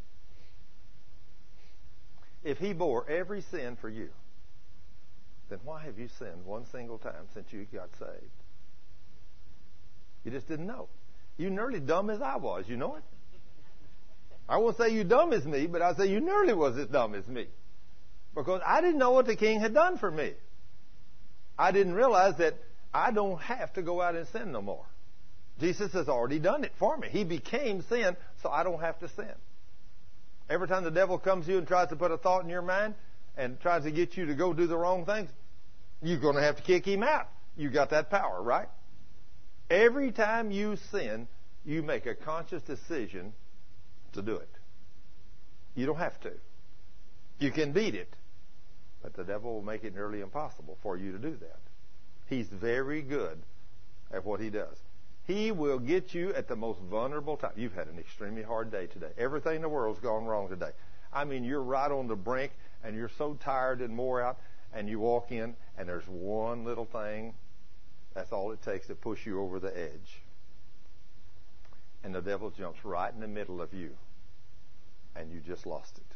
If He bore every sin for you, then why have you sinned one single time since you got saved? You just didn't know. You're nearly dumb as I was. You know it? I won't say you dumb as me, but I'll say you nearly was as dumb as me. Because I didn't know what the King had done for me. I didn't realize that I don't have to go out and sin no more. Jesus has already done it for me. He became sin, so I don't have to sin. Every time the devil comes to you and tries to put a thought in your mind and tries to get you to go do the wrong things, you're going to have to kick him out. You got that power, right? Every time you sin, you make a conscious decision to do it. You don't have to. You can beat it. But the devil will make it nearly impossible for you to do that. He's very good at what he does. He will get you at the most vulnerable time. You've had an extremely hard day today. Everything in the world's gone wrong today. I mean, you're right on the brink, and you're so tired and wore out, and you walk in, and there's one little thing. That's all it takes to push you over the edge. And the devil jumps right in the middle of you. and you just lost it.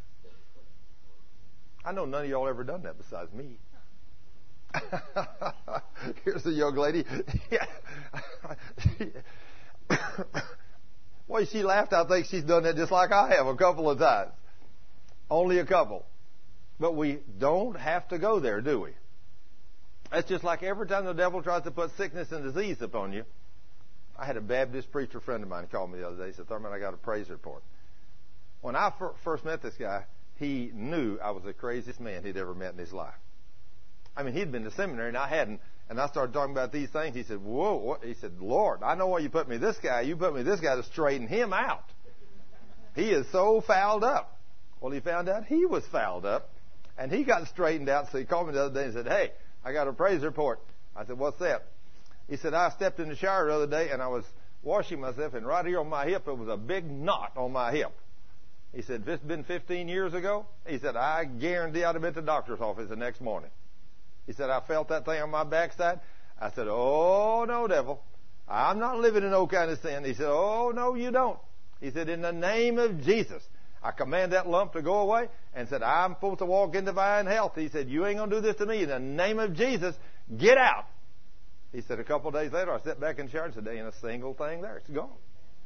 I know none of y'all ever done that besides me. Here's a young lady. Well, she laughed. I think she's done that just like I have a couple of times. Only a couple. But we don't have to go there, do we? That's just like every time the devil tries to put sickness and disease upon you. I had a Baptist preacher friend of mine call me the other day. He said, Thurman, I got a praise report. When I first met this guy, he knew I was the craziest man he'd ever met in his life. I mean, he'd been to seminary and I hadn't. And I started talking about these things. He said, whoa. What? He said, Lord, I know why you put me this guy. You put me this guy to straighten him out. He is so fouled up. Well, he found out he was fouled up. And he got straightened out. So he called me the other day and said, hey, I got a praise report. I said, what's that? He said, I stepped in the shower the other day and I was washing myself. And right here on my hip, there was a big knot on my hip. He said, if this had been 15 years ago, he said, I guarantee I'd have been to the doctor's office the next morning. He said, I felt that thing on my backside. I said, oh, no, devil. I'm not living in no kind of sin. He said, oh, no, you don't. He said, in the name of Jesus, I command that lump to go away and said, I'm supposed to walk in divine health. He said, you ain't going to do this to me. In the name of Jesus, get out. He said, a couple of days later, I sat back in the shower and said, there ain't a single thing there. It's gone.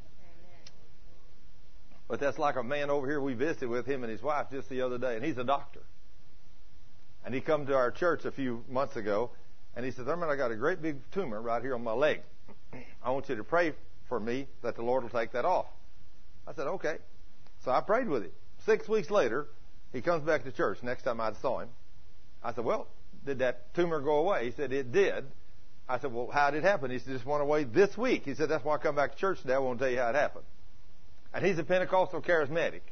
But that's like a man over here we visited with, him and his wife, just the other day, and he's a doctor. And he come to our church a few months ago, and he said, Thurman, I got a great big tumor right here on my leg. I want you to pray for me that the Lord will take that off. I said, okay. So I prayed with him. 6 weeks later, he comes back to church. Next time I saw him, I said, well, did that tumor go away? He said, it did. I said, well, how did it happen? He said, it just went away this week. He said, that's why I come back to church today. I won't tell you how it happened. And he's a Pentecostal charismatic.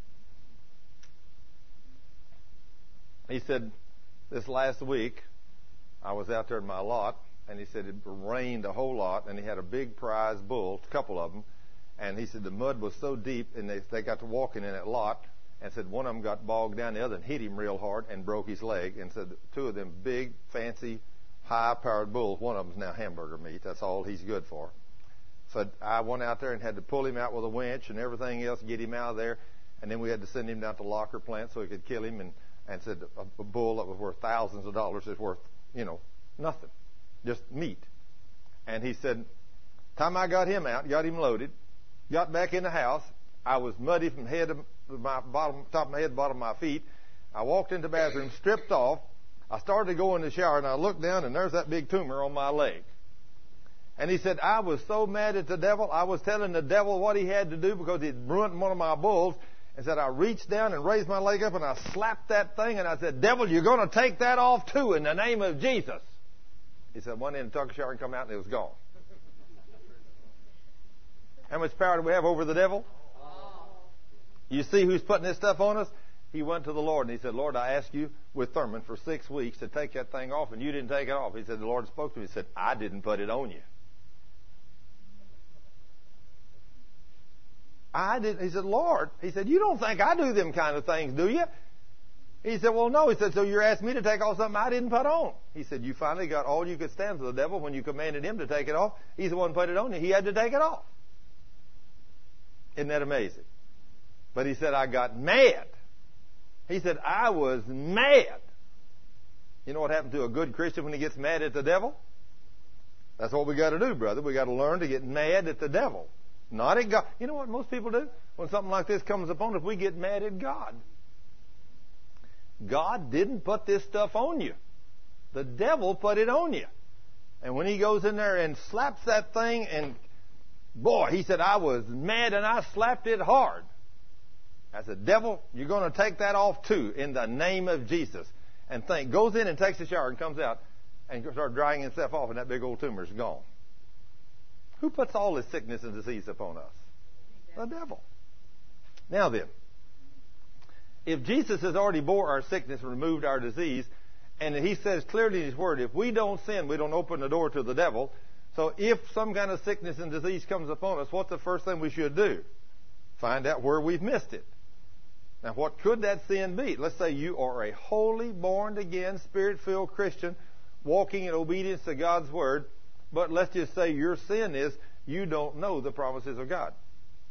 He said, this last week, I was out there in my lot, and he said it rained a whole lot, and he had a big prize bull, a couple of them, and he said the mud was so deep, and they got to walking in that lot, and said one of them got bogged down, the other hit him real hard and broke his leg, and said two of them big, fancy, high-powered bulls, one of them's now hamburger meat, that's all he's good for. So I went out there and had to pull him out with a winch and everything else, get him out of there, and then we had to send him down to Locker plant so he could kill him, and said a bull that was worth thousands of dollars is worth, nothing, just meat. And he said, time I got him out, got him loaded, got back in the house, I was muddy from head to my bottom, top of my head, bottom of my feet. I walked into the bathroom, stripped off. I started to go in the shower, and I looked down, and there's that big tumor on my leg. And he said, I was so mad at the devil, I was telling the devil what he had to do because he'd ruined one of my bulls. And said, I reached down and raised my leg up and I slapped that thing and I said, devil, you're going to take that off too in the name of Jesus. He said, went in and took a shower and come out and it was gone. How much power do we have over the devil? You see who's putting this stuff on us? He went to the Lord and he said, Lord, I asked you with Thurman for 6 weeks to take that thing off and you didn't take it off. He said, the Lord spoke to me. He said, I didn't put it on you. I did. He said, Lord, he said, you don't think I do them kind of things, do you? He said, well, no. He said, so you're asking me to take off something I didn't put on. He said, you finally got all you could stand for the devil when you commanded him to take it off. He's the one who put it on you. He had to take it off. Isn't that amazing? But he said, I got mad. He said, I was mad. You know what happens to a good Christian when he gets mad at the devil? That's what we got to do, brother. We got to learn to get mad at the devil. Not at God. You know what most people do? When something like this comes upon us, we get mad at God. God didn't put this stuff on you. The devil put it on you. And when he goes in there and slaps that thing, and boy, he said, I was mad and I slapped it hard. I said, devil, you're going to take that off too in the name of Jesus. And goes in and takes a shower and comes out and starts drying himself off, and that big old tumor's gone. Who puts all this sickness and disease upon us? The devil. Now then, if Jesus has already bore our sickness and removed our disease, and he says clearly in his word, if we don't sin, we don't open the door to the devil. So if some kind of sickness and disease comes upon us, what's the first thing we should do? Find out where we've missed it. Now, what could that sin be? Let's say you are a holy, born-again, Spirit-filled Christian walking in obedience to God's word. But let's just say your sin is you don't know the promises of God.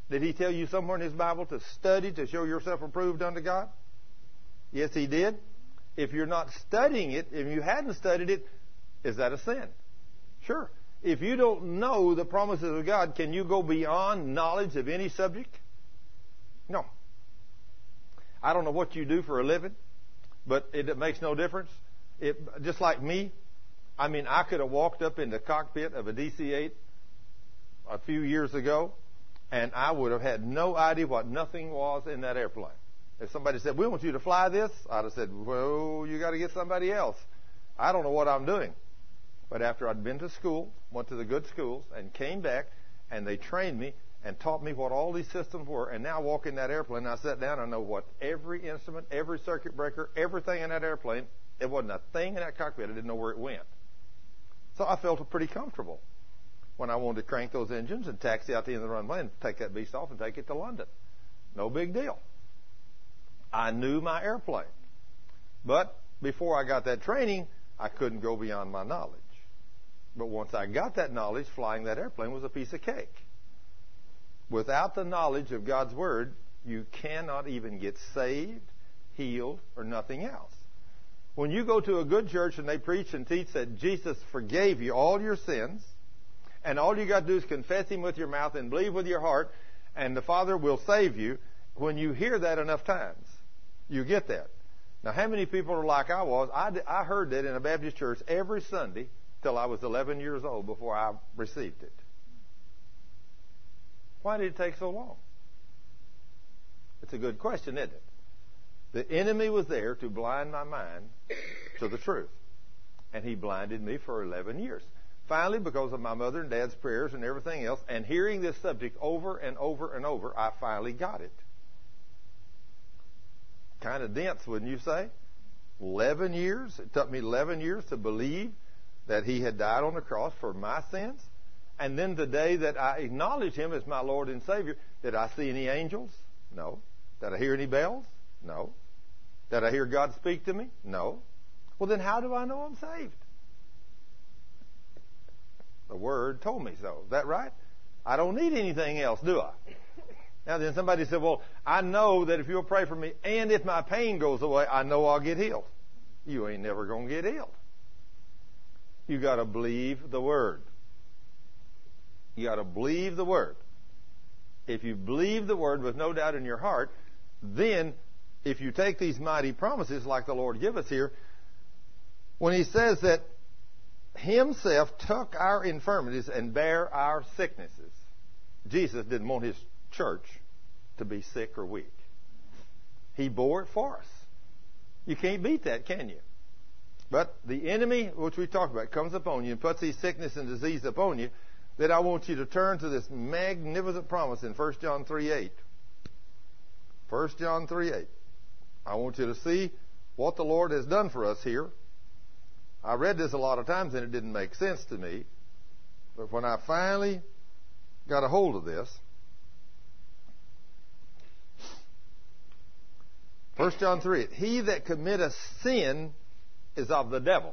Did He tell you somewhere in His Bible to study to show yourself approved unto God? Yes, He did. If you're not studying it, if you hadn't studied it, is that a sin? Sure. If you don't know the promises of God, can you go beyond knowledge of any subject? No. I don't know what you do for a living, but it makes no difference. Just like me, I mean, I could have walked up in the cockpit of a DC-8 a few years ago, and I would have had no idea what nothing was in that airplane. If somebody said, we want you to fly this, I'd have said, well, you got to get somebody else. I don't know what I'm doing. But after I'd been to school, went to the good schools, and came back, and they trained me and taught me what all these systems were, and now I walk in that airplane, and I sat down, and I know what every instrument, every circuit breaker, everything in that airplane, it wasn't a thing in that cockpit. I didn't know where it went. So I felt pretty comfortable when I wanted to crank those engines and taxi out the end of the runway and take that beast off and take it to London. No big deal. I knew my airplane. But before I got that training, I couldn't go beyond my knowledge. But once I got that knowledge, flying that airplane was a piece of cake. Without the knowledge of God's Word, you cannot even get saved, healed, or nothing else. When you go to a good church and they preach and teach that Jesus forgave you all your sins, and all you got to do is confess Him with your mouth and believe with your heart, and the Father will save you, when you hear that enough times, you get that. Now, how many people are like I was? I heard that in a Baptist church every Sunday till I was 11 years old before I received it. Why did it take so long? It's a good question, isn't it? The enemy was there to blind my mind to the truth. And he blinded me for 11 years. Finally, because of my mother and dad's prayers and everything else, and hearing this subject over and over and over, I finally got it. Kind of dense, wouldn't you say? 11 years. It took me 11 years to believe that He had died on the cross for my sins. And then the day that I acknowledged Him as my Lord and Savior, did I see any angels? No. Did I hear any bells? No. Did I hear God speak to me? No. Well, then how do I know I'm saved? The Word told me so. Is that right? I don't need anything else, do I? Now then somebody said, well, I know that if you'll pray for me and if my pain goes away, I know I'll get healed. You ain't never going to get healed. You got to believe the Word. You got to believe the Word. If you believe the Word with no doubt in your heart, then if you take these mighty promises like the Lord give us here, when He says that Himself took our infirmities and bare our sicknesses, Jesus didn't want His church to be sick or weak. He bore it for us. You can't beat that, can you? But the enemy, which we talked about, comes upon you and puts these sickness and disease upon you, that I want you to turn to this magnificent promise in 1 John 3:8. 1 John 3:8. I want you to see what the Lord has done for us here. I read this a lot of times and it didn't make sense to me. But when I finally got a hold of this, 1 John 3:8. He that committeth sin is of the devil.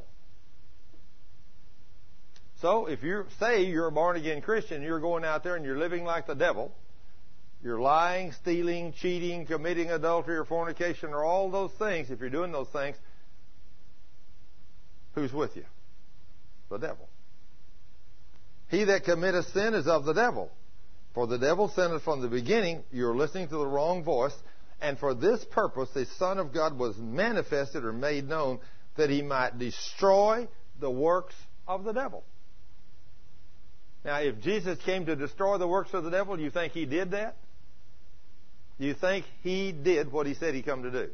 So if you say you're a born-again Christian, you're going out there and you're living like the devil, you're lying, stealing, cheating, committing adultery or fornication or all those things, if you're doing those things, who's with you? The devil. He that committeth sin is of the devil. For the devil sinneth from the beginning. You're listening to the wrong voice. And for this purpose the Son of God was manifested or made known, that He might destroy the works of the devil. Now, if Jesus came to destroy the works of the devil, do you think He did that? Do you think He did what He said He come to do?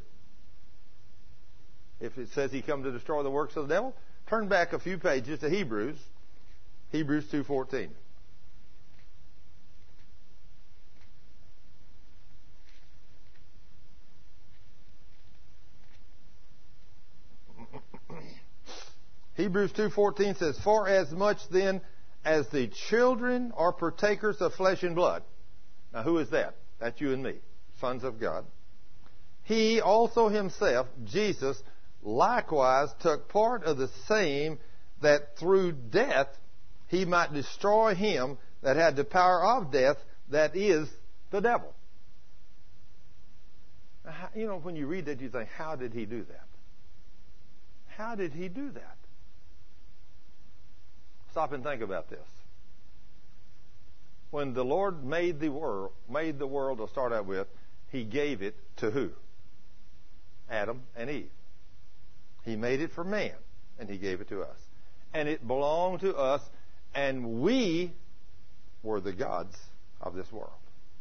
If it says He come to destroy the works of the devil, turn back a few pages to Hebrews. Hebrews 2:14. Hebrews 2:14 says, for as much then as the children are partakers of flesh and blood. Now who is that? That's you and me, sons of God. He also Himself, Jesus, likewise took part of the same, that through death He might destroy him that had the power of death, that is, The devil. You know, when you read that, you think, how did he do that? How did he do that? Stop and think about this. When the Lord made the world to start out with, He gave it to who? Adam and Eve. He made it for man, and He gave it to us. And it belonged to us, and we were the gods of this world.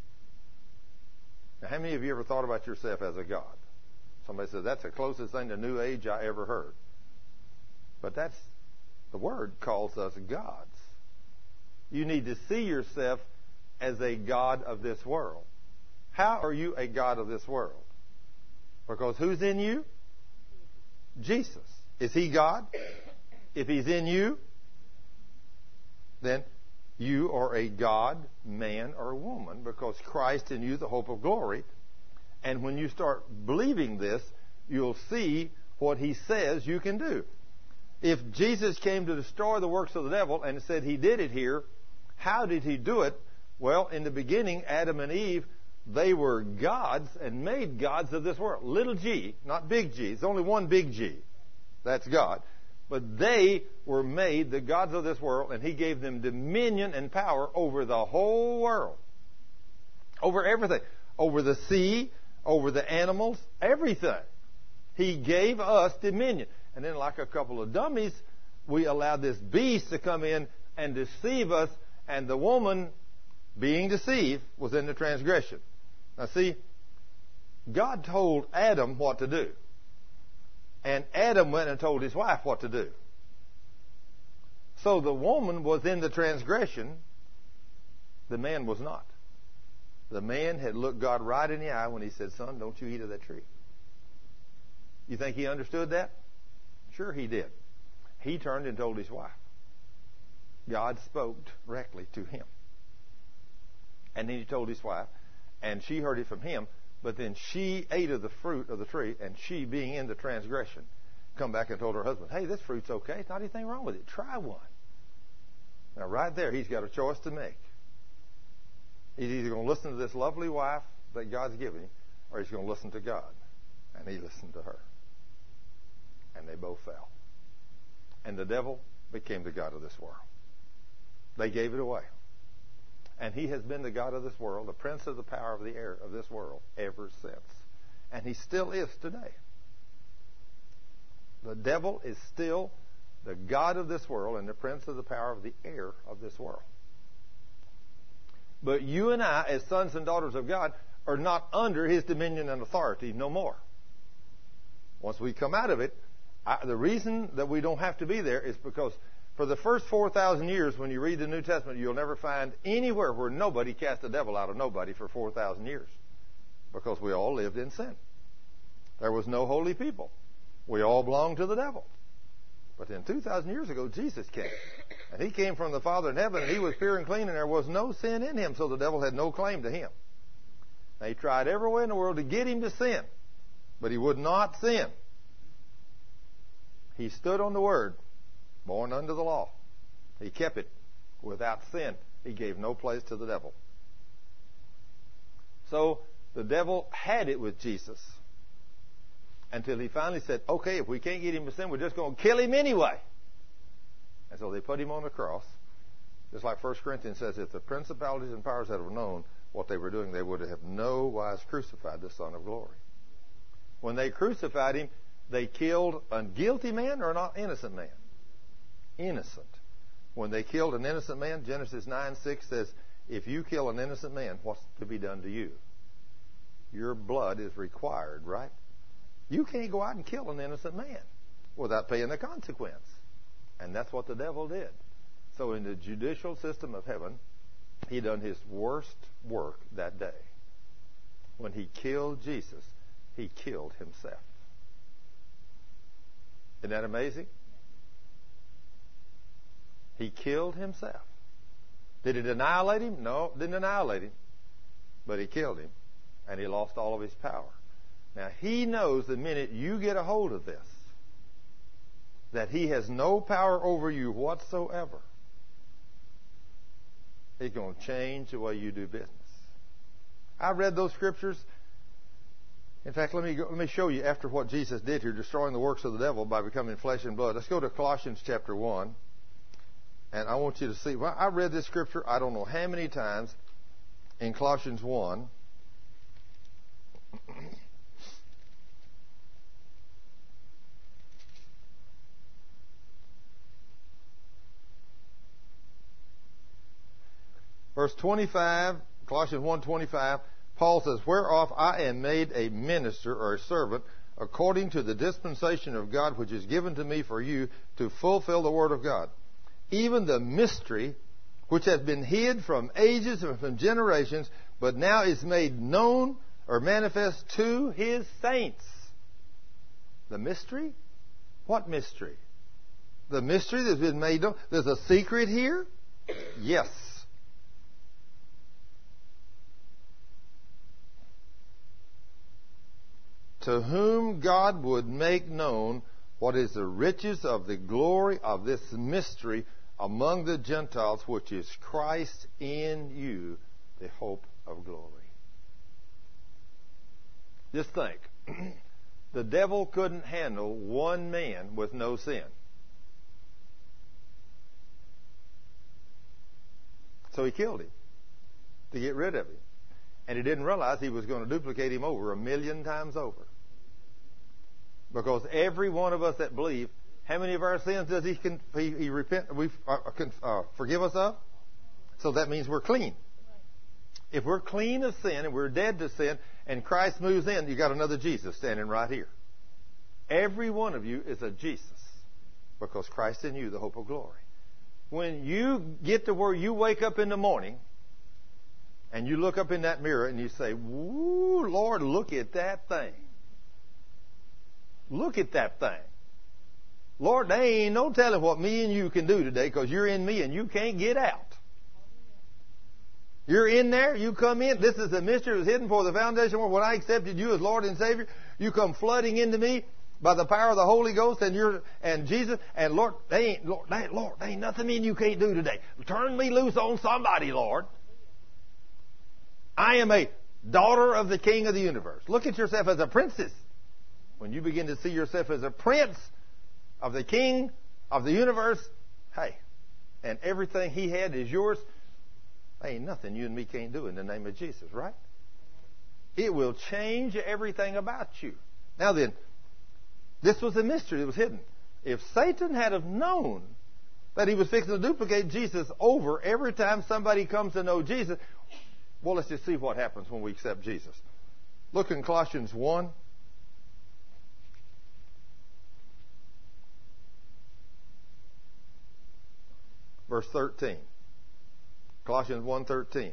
Now, how many of you ever thought about yourself as a god? Somebody says, that's the closest thing to New Age I ever heard. But the Word calls us gods. You need to see yourself as a god of this world. How are you a god of this world? Because who's in you? Jesus. Is He God? If He's in you, then you are a God, man, or woman, because Christ in you, the hope of glory. And when you start believing this, you'll see what He says you can do. If Jesus came to destroy the works of the devil and said He did it here, how did He do it? Well, in the beginning, Adam and Eve, they were gods and made gods of this world. Little g, not big G. It's only one big G. That's God. But they were made the gods of this world, and He gave them dominion and power over the whole world. Over everything. Over the sea, over the animals, everything. He gave us dominion. And then, like a couple of dummies, we allowed this beast to come in and deceive us, and the woman, being deceived, was in the transgression. Now see, God told Adam what to do. And Adam went and told his wife what to do. So the woman was in the transgression. The man was not. The man had looked God right in the eye when he said, son, don't you eat of that tree. You think he understood that? Sure he did. He turned and told his wife. God spoke directly to him. And then he told his wife, and she heard it from him. But then she ate of the fruit of the tree, and she, being in the transgression, come back and told her husband, hey, this fruit's okay. There's not anything wrong with it. Try one. Now, right there, he's got a choice to make. He's either going to listen to this lovely wife that God's given him, or he's going to listen to God. And he listened to her. And they both fell. And the devil became the god of this world. They gave it away. And he has been the god of this world, the prince of the power of the air of this world, ever since. And he still is today. The devil is still the god of this world and the prince of the power of the air of this world. But you and I, as sons and daughters of God, are not under his dominion and authority no more. Once we come out of it, the reason that we don't have to be there is because for the first 4,000 years, when you read the New Testament, you'll never find anywhere where nobody cast the devil out of nobody for 4,000 years. Because we all lived in sin. There was no holy people. We all belonged to the devil. But then 2,000 years ago, Jesus came. And he came from the Father in heaven, and he was pure and clean, and there was no sin in him, so the devil had no claim to him. Now, he tried every way in the world to get him to sin, but he would not sin. He stood on the Word. Born under the law. He kept it without sin. He gave no place to the devil. So the devil had it with Jesus until he finally said, okay, if we can't get him to sin, we're just going to kill him anyway. And so they put him on the cross. Just like 1 Corinthians says, if the principalities and powers had known what they were doing, they would have no wise crucified the Son of Glory. When they crucified him, they killed a guilty man or an innocent man? Innocent. When they killed an innocent man, Genesis 9:6 says, if you kill an innocent man, what's to be done to you? Your blood is required, right? You can't go out and kill an innocent man without paying the consequence. And that's what the devil did. So in the judicial system of heaven, he done his worst work that day. When he killed Jesus, he killed himself. Isn't that amazing? He killed himself. Did it annihilate him? No, it didn't annihilate him. But he killed him, and he lost all of his power. Now, he knows the minute you get a hold of this, that he has no power over you whatsoever. He's going to change the way you do business. I read those scriptures. In fact, let me show you after what Jesus did here, destroying the works of the devil by becoming flesh and blood. Let's go to Colossians chapter 1. And I want you to see. Well, I read this scripture I don't know how many times in Colossians 1. Verse 25, Colossians 1:25, Paul says, "Whereof I am made a minister or a servant according to the dispensation of God which is given to me for you to fulfill the word of God. Even the mystery which has been hid from ages and from generations, but now is made known or manifest to His saints." The mystery? What mystery? The mystery that's been made known. There's a secret here? Yes. To whom God would make known what is the riches of the glory of this mystery among the Gentiles, which is Christ in you, the hope of glory. Just think. The devil couldn't handle one man with no sin. So he killed him to get rid of him. And he didn't realize he was going to duplicate him over 1,000,000 times over. Because every one of us that believe, how many of our sins does he forgive us of? So that means we're clean. If we're clean of sin and we're dead to sin and Christ moves in, you got another Jesus standing right here. Every one of you is a Jesus because Christ in you, the hope of glory. When you get to where you wake up in the morning and you look up in that mirror and you say, "Woo, Lord, look at that thing. Look at that thing. Lord, there ain't no telling what me and you can do today because you're in me and you can't get out. You're in there. You come in. This is a mystery that was hidden for the foundation of the world. When I accepted you as Lord and Savior, you come flooding into me by the power of the Holy Ghost and Jesus. And Lord, there ain't nothing me and you can't do today. Turn me loose on somebody, Lord. I am a daughter of the King of the universe. Look at yourself as a princess. When you begin to see yourself as a prince of the King of the universe, hey, and everything He had is yours, there ain't nothing you and me can't do in the name of Jesus, right? It will change everything about you. Now then, this was a mystery that was hidden. If Satan had have known that he was fixing to duplicate Jesus over every time somebody comes to know Jesus, well, let's just see what happens when we accept Jesus. Look in Colossians 1. Verse 13. Colossians 1:13.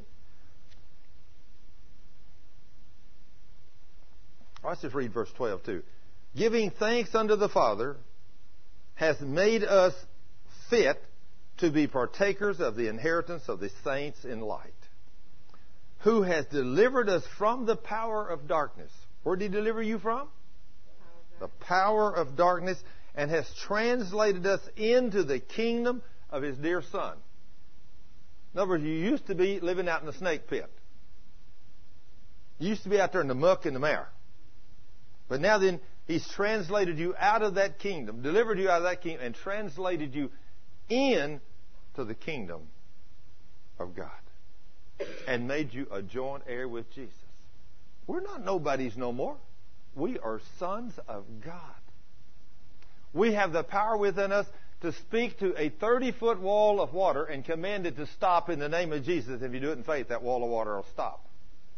Let's just read verse 12 too. "Giving thanks unto the Father has made us fit to be partakers of the inheritance of the saints in light, who has delivered us from the power of darkness." Where did He deliver you from? The power of darkness, and has translated us into the kingdom of His dear Son. In other words, you used to be living out in the snake pit. You used to be out there in the muck and the mire. But now then, He's translated you out of that kingdom, delivered you out of that kingdom, and translated you into the kingdom of God. And made you a joint heir with Jesus. We're not nobodies no more. We are sons of God. We have the power within us to speak to a 30-foot wall of water and command it to stop in the name of Jesus. If you do it in faith, that wall of water will stop.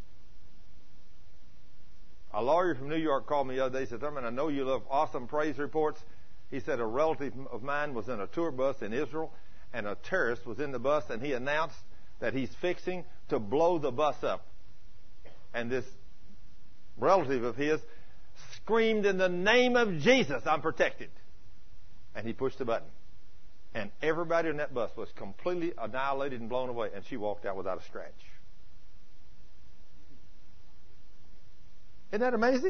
A lawyer from New York called me the other day. He said, "Thurman, I know you love awesome praise reports." He said a relative of mine was in a tour bus in Israel, and a terrorist was in the bus, and he announced that he's fixing to blow the bus up. And this relative of his screamed, "In the name of Jesus, I'm protected." And he pushed the button. And everybody in that bus was completely annihilated and blown away. And she walked out without a scratch. Isn't that amazing?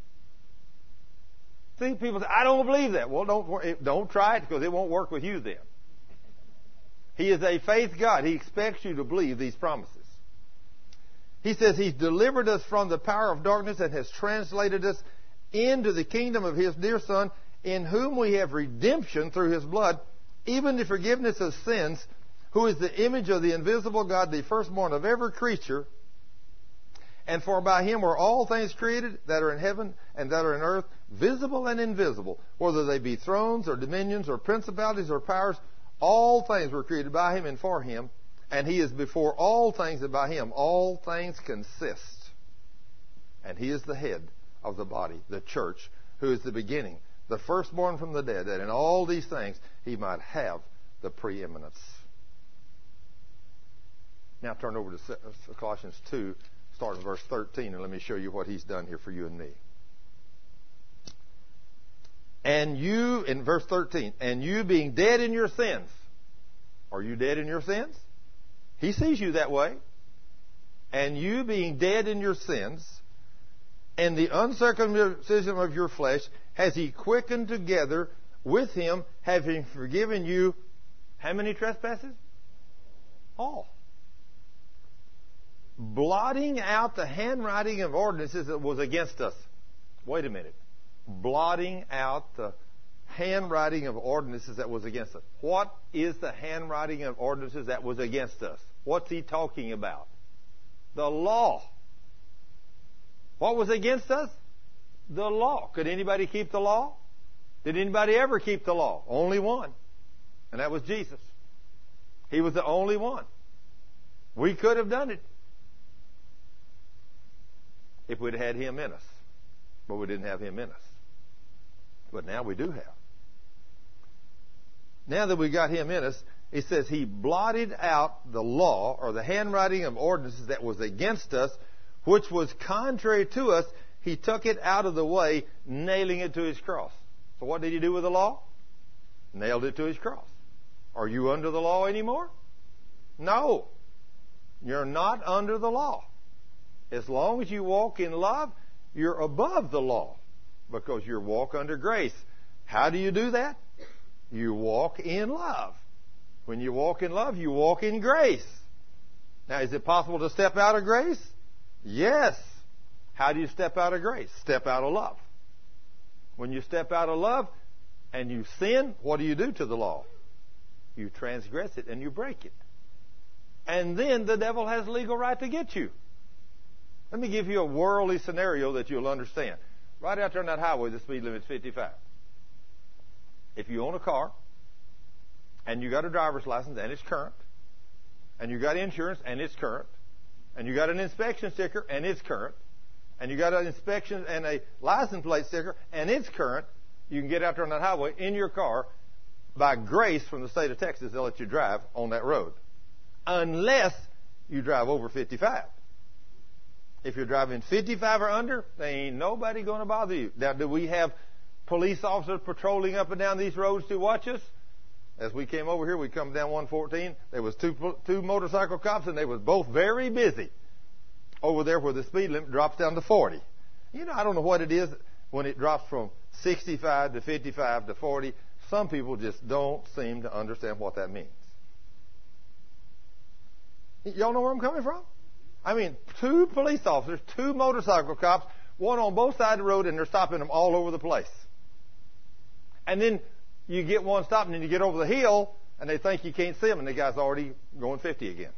See, people say, "I don't believe that." Well, don't try it because it won't work with you then. He is a faith God. He expects you to believe these promises. He says He's delivered us from the power of darkness and has translated us into the kingdom of His dear Son, in whom we have redemption through His blood, even the forgiveness of sins, who is the image of the invisible God, the firstborn of every creature. And for by Him were all things created that are in heaven and that are in earth, visible and invisible, whether they be thrones or dominions or principalities or powers. All things were created by Him and for Him, and He is before all things, and by Him all things consist. And He is the head of the body, the church, who is the beginning, the firstborn from the dead, that in all these things He might have the preeminence. Now turn over to Colossians 2, starting verse 13, and let me show you what He's done here for you and me. And you, in verse 13, and you being dead in your sins. Are you dead in your sins? He sees you that way. And you being dead in your sins, and the uncircumcision of your flesh, has He quickened together with Him, having forgiven you how many trespasses? All. Blotting out the handwriting of ordinances that was against us. Wait a minute. Blotting out the handwriting of ordinances that was against us. What is the handwriting of ordinances that was against us? What's he talking about? The law. What was against us? The law. Could anybody keep the law? Did anybody ever keep the law? Only one. And that was Jesus. He was the only one. We could have done it if we'd had Him in us. But we didn't have Him in us. But now we do have. Now that we got Him in us, it says He blotted out the law, or the handwriting of ordinances that was against us, which was contrary to us. He took it out of the way, nailing it to His cross. So what did He do with the law? Nailed it to His cross. Are you under the law anymore? No. You're not under the law. As long as you walk in love, you're above the law, because you walk under grace. How do you do that? You walk in love. When you walk in love, you walk in grace. Now, is it possible to step out of grace? Yes. How do you step out of grace? Step out of love. When you step out of love and you sin, what do you do to the law? You transgress it and you break it. And then the devil has legal right to get you. Let me give you a worldly scenario that you'll understand. Right out there on that highway, the speed limit's 55. If you own a car, and you got a driver's license, and it's current, and you got insurance, and it's current, and you got an inspection sticker, and it's current, and you got an inspection and a license plate sticker, and it's current, you can get out there on that highway in your car. By grace from the state of Texas, they'll let you drive on that road. Unless you drive over 55. If you're driving 55 or under, there ain't nobody going to bother you. Now, do we have police officers patrolling up and down these roads to watch us? As we came over here, we come down 114. There was two motorcycle cops, and they was both very busy over there where the speed limit drops down to 40. You know, I don't know what it is when it drops from 65 to 55 to 40. Some people just don't seem to understand what that means. Y'all know where I'm coming from? I mean, two police officers, two motorcycle cops, one on both sides of the road, and they're stopping them all over the place. And then you get one stopped, and then you get over the hill, and they think you can't see them, and the guy's already going 50 again.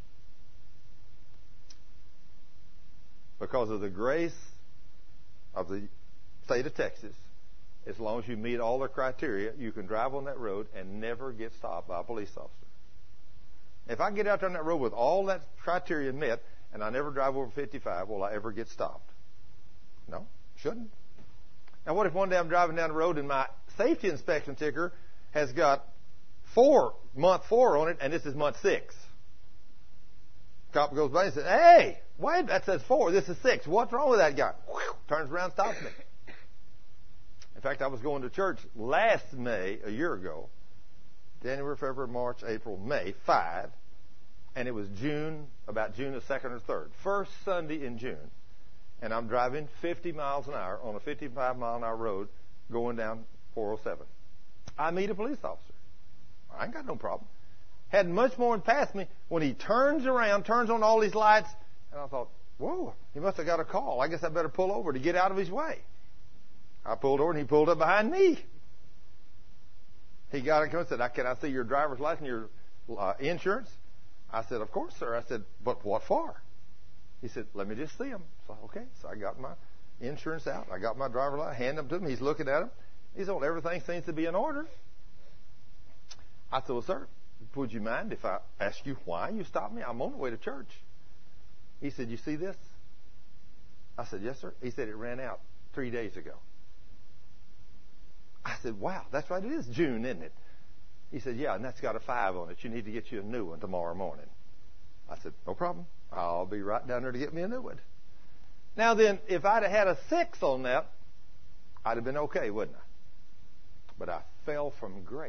Because of the grace of the state of Texas, as long as you meet all the criteria, you can drive on that road and never get stopped by a police officer. If I get out there on that road with all that criteria met, and I never drive over 55, will I ever get stopped? No, shouldn't. Now, what if one day I'm driving down the road and my safety inspection sticker has got month 4 on it, and this is month 6? Cop goes by and says, "Hey, wait, that says 4. This is 6. What's wrong with that guy?" Turns around, stops me. In fact, I was going to church last May, a year ago, January, February, March, April, May, 5. And it was about June the 2nd or 3rd. First Sunday in June. And I'm driving 50 miles an hour on a 55-mile-an-hour road going down 407. I meet a police officer. I ain't got no problem. Had much more than passed me when he turns around, turns on all these lights, and I thought, whoa, he must have got a call. I guess I better pull over to get out of his way. I pulled over and he pulled up behind me. He got in and said, can I see your driver's license, your insurance? I said, of course, sir. I said, but what for? He said, let me just see them. So, okay. So I got my insurance out. I got my driver's license, handed them to him. He's looking at them. He's on, everything seems to be in order. I said, well, sir, would you mind if I ask you why you stopped me? I'm on the way to church. He said, you see this? I said, yes, sir. He said, it ran out 3 days ago. I said, wow, that's right. It is June, isn't it? He said, yeah, and that's got a 5 on it. You need to get you a new one tomorrow morning. I said, no problem. I'll be right down there to get me a new one. Now then, if I'd have had a 6 on that, I'd have been okay, wouldn't I? But I fell from grace.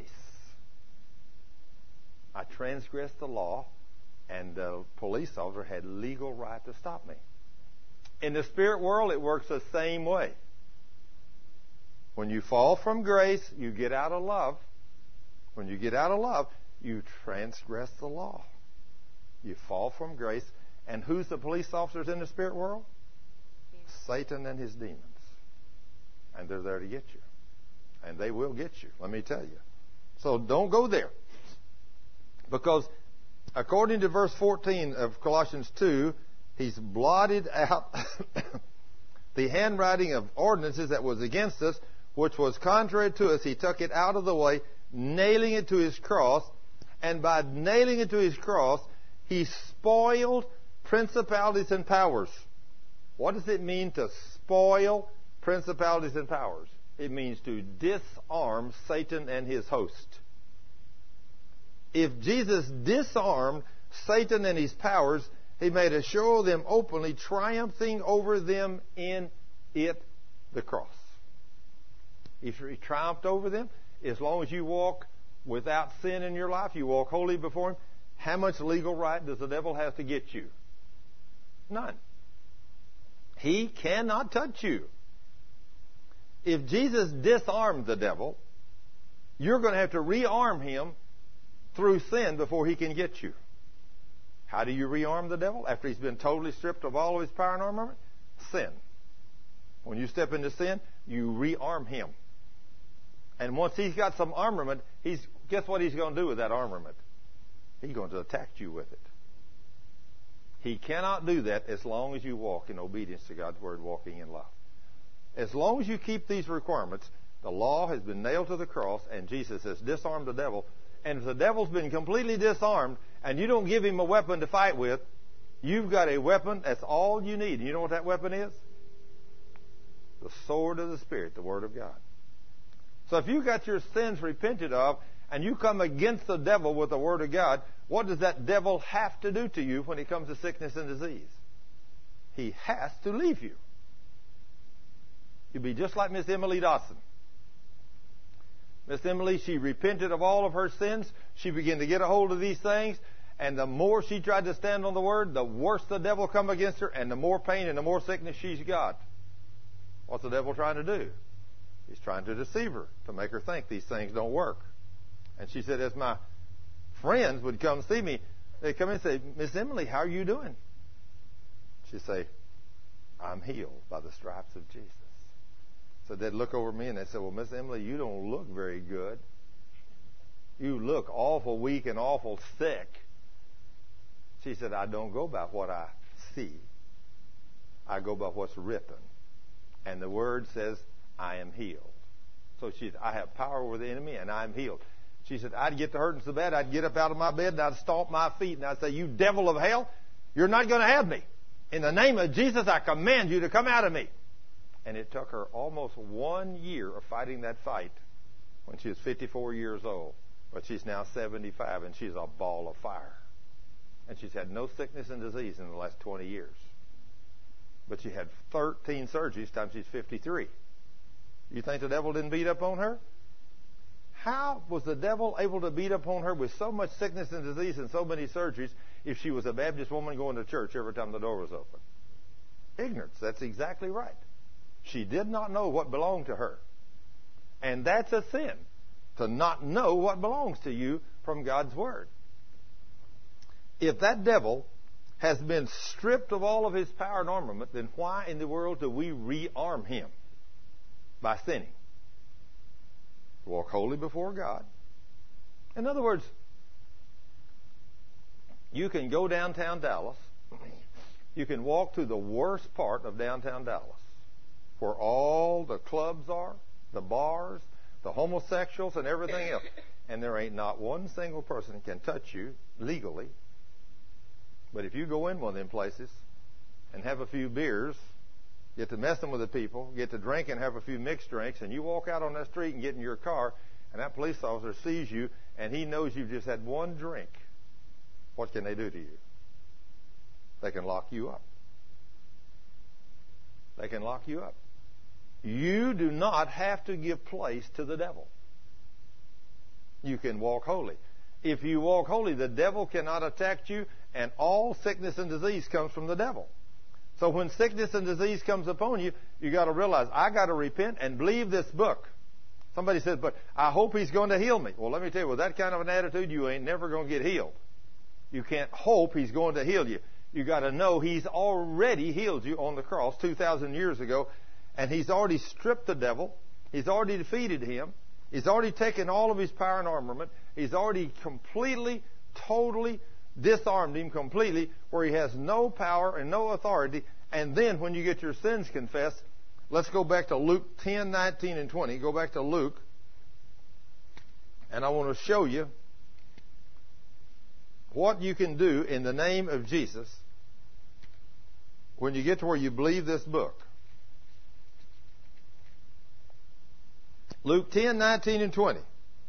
I transgressed the law, and the police officer had legal right to stop me. In the spirit world, it works the same way. When you fall from grace, you get out of love. When you get out of love, you transgress the law. You fall from grace. And who's the police officers in the spirit world? Satan and his demons. And they're there to get you. And they will get you, let me tell you. So don't go there. Because according to verse 14 of Colossians 2, he's blotted out the handwriting of ordinances that was against us, which was contrary to us. He took it out of the way, nailing it to his cross. And by nailing it to his cross, he spoiled principalities and powers. What does it mean to spoil principalities and powers? It means to disarm Satan and his host. If Jesus disarmed Satan and his powers, he made a show of them openly, triumphing over them in it, the cross. If he triumphed over them, as long as you walk without sin in your life, you walk holy before him, how much legal right does the devil have to get you? None. He cannot touch you. If Jesus disarmed the devil, you're going to have to rearm him through sin before he can get you. How do you rearm the devil after he's been totally stripped of all of his power and armament? Sin. When you step into sin, you rearm him. And once he's got some armament, guess what he's going to do with that armament? He's going to attack you with it. He cannot do that as long as you walk in obedience to God's word, walking in love. As long as you keep these requirements, the law has been nailed to the cross, and Jesus has disarmed the devil. And if the devil's been completely disarmed, and you don't give him a weapon to fight with, you've got a weapon. That's all you need. And you know what that weapon is? The sword of the Spirit, the Word of God. So if you got your sins repented of, and you come against the devil with the Word of God, what does that devil have to do to you when it comes to sickness and disease? He has to leave you. You'd be just like Miss Emily Dawson. Miss Emily, she repented of all of her sins. She began to get a hold of these things. And the more she tried to stand on the Word, the worse the devil come against her, and the more pain and the more sickness she's got. What's the devil trying to do? He's trying to deceive her, to make her think these things don't work. And she said, as my friends would come see me, they'd come in and say, Miss Emily, how are you doing? She'd say, I'm healed by the stripes of Jesus. So they'd look over me and they'd say, well, Miss Emily, you don't look very good. You look awful weak and awful sick. She said, I don't go by what I see. I go by what's written. And the Word says, I am healed. So she said, I have power over the enemy and I'm healed. She said, I'd get to hurting so bad, I'd get up out of my bed and I'd stomp my feet and I'd say, you devil of hell, you're not going to have me. In the name of Jesus, I command you to come out of me. And it took her almost 1 year of fighting that fight when she was 54 years old. But she's now 75 and she's a ball of fire. And she's had no sickness and disease in the last 20 years. But she had 13 surgeries time she's 53. You think the devil didn't beat up on her? How was the devil able to beat up on her with so much sickness and disease and so many surgeries if she was a Baptist woman going to church every time the door was open? Ignorance. That's exactly right. She did not know what belonged to her. And that's a sin, to not know what belongs to you from God's Word. If that devil has been stripped of all of his power and armament, then why in the world do we rearm him? By sinning. Walk holy before God. In other words, you can go downtown Dallas. You can walk through the worst part of downtown Dallas, where all the clubs are, the bars, the homosexuals, and everything else. And there ain't not one single person can touch you legally. But if you go in one of them places and have a few beers, get to messing with the people, get to drink and have a few mixed drinks, and you walk out on that street and get in your car, and that police officer sees you, and he knows you've just had one drink, what can they do to you? They can lock you up. They can lock you up. You do not have to give place to the devil. You can walk holy. If you walk holy, the devil cannot attack you, and all sickness and disease comes from the devil. So when sickness and disease comes upon you, you got to realize, I got to repent and believe this book. Somebody says, but I hope he's going to heal me. Well, let me tell you, with that kind of an attitude, you ain't never going to get healed. You can't hope he's going to heal you. You got to know he's already healed you on the cross 2,000 years ago, and he's already stripped the devil. He's already defeated him. He's already taken all of his power and armament. He's already completely, totally disarmed him completely, where he has no power and no authority. And then when you get your sins confessed, let's go back to Luke 10, 19, and 20. Go back to Luke. And I want to show you what you can do in the name of Jesus when you get to where you believe this book. Luke 10, 19, and 20.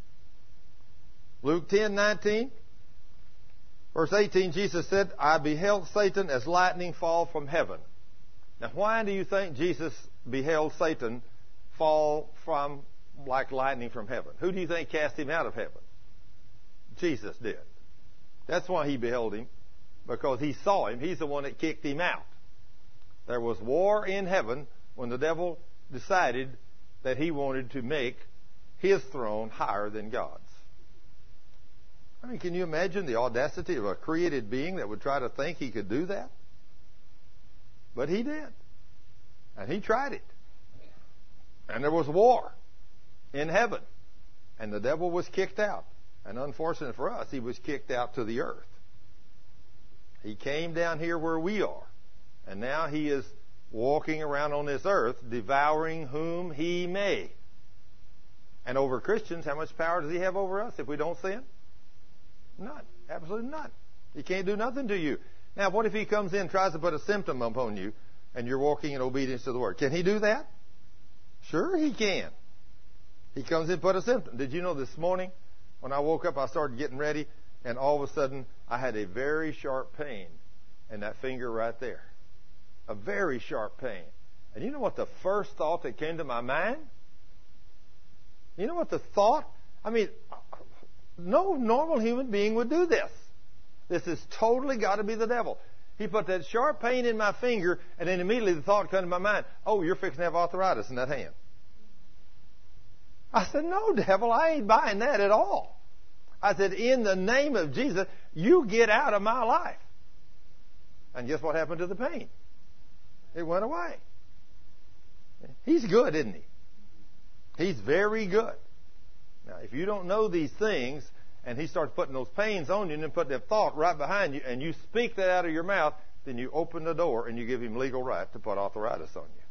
Luke 10, 19. Verse 18, Jesus said, I beheld Satan as lightning fall from heaven. Now, why do you think Jesus beheld Satan fall from like lightning from heaven? Who do you think cast him out of heaven? Jesus did. That's why he beheld him, because he saw him. He's the one that kicked him out. There was war in heaven when the devil decided that he wanted to make his throne higher than God's. I mean, can you imagine the audacity of a created being that would try to think he could do that? But he did. And he tried it. And there was war in heaven. And the devil was kicked out. And unfortunately for us, he was kicked out to the earth. He came down here where we are. And now he is walking around on this earth, devouring whom he may. And over Christians, how much power does he have over us if we don't sin? None. Absolutely none. He can't do nothing to you. Now, what if he comes in and tries to put a symptom upon you and you're walking in obedience to the Word? Can he do that? Sure he can. He comes in and put a symptom. Did you know this morning when I woke up, I started getting ready, and all of a sudden I had a very sharp pain in that finger right there. A very sharp pain. And you know what the first thought that came to my mind? You know what the thought? I mean, no normal human being would do this. This has totally got to be the devil. He put that sharp pain in my finger, and then immediately the thought came to my mind, oh, you're fixing to have arthritis in that hand. I said, no, devil, I ain't buying that at all. I said, in the name of Jesus, you get out of my life. And guess what happened to the pain? It went away. He's good, isn't he? He's very good. Now, if you don't know these things, and he starts putting those pains on you and then put that thought right behind you, and you speak that out of your mouth, then you open the door and you give him legal right to put arthritis on you.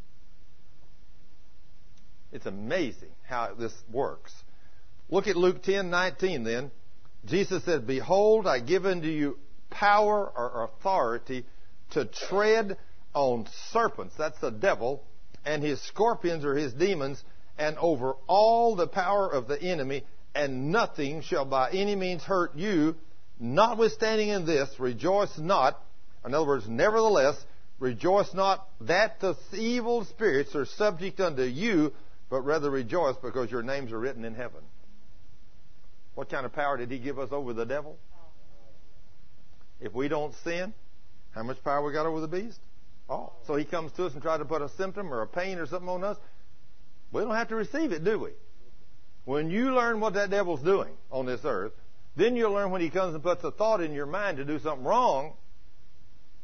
It's amazing how this works. Look at Luke 10:19 then. Jesus said, behold, I give unto you power or authority to tread on serpents, that's the devil, and his scorpions or his demons, and over all the power of the enemy, and nothing shall by any means hurt you. Notwithstanding in this, rejoice not. In other words, nevertheless, rejoice not that the evil spirits are subject unto you, but rather rejoice because your names are written in heaven. What kind of power did he give us over the devil? If we don't sin, how much power we got over the beast? Oh. So he comes to us and tries to put a symptom or a pain or something on us. We don't have to receive it, do we? When you learn what that devil's doing on this earth, then you'll learn when he comes and puts a thought in your mind to do something wrong,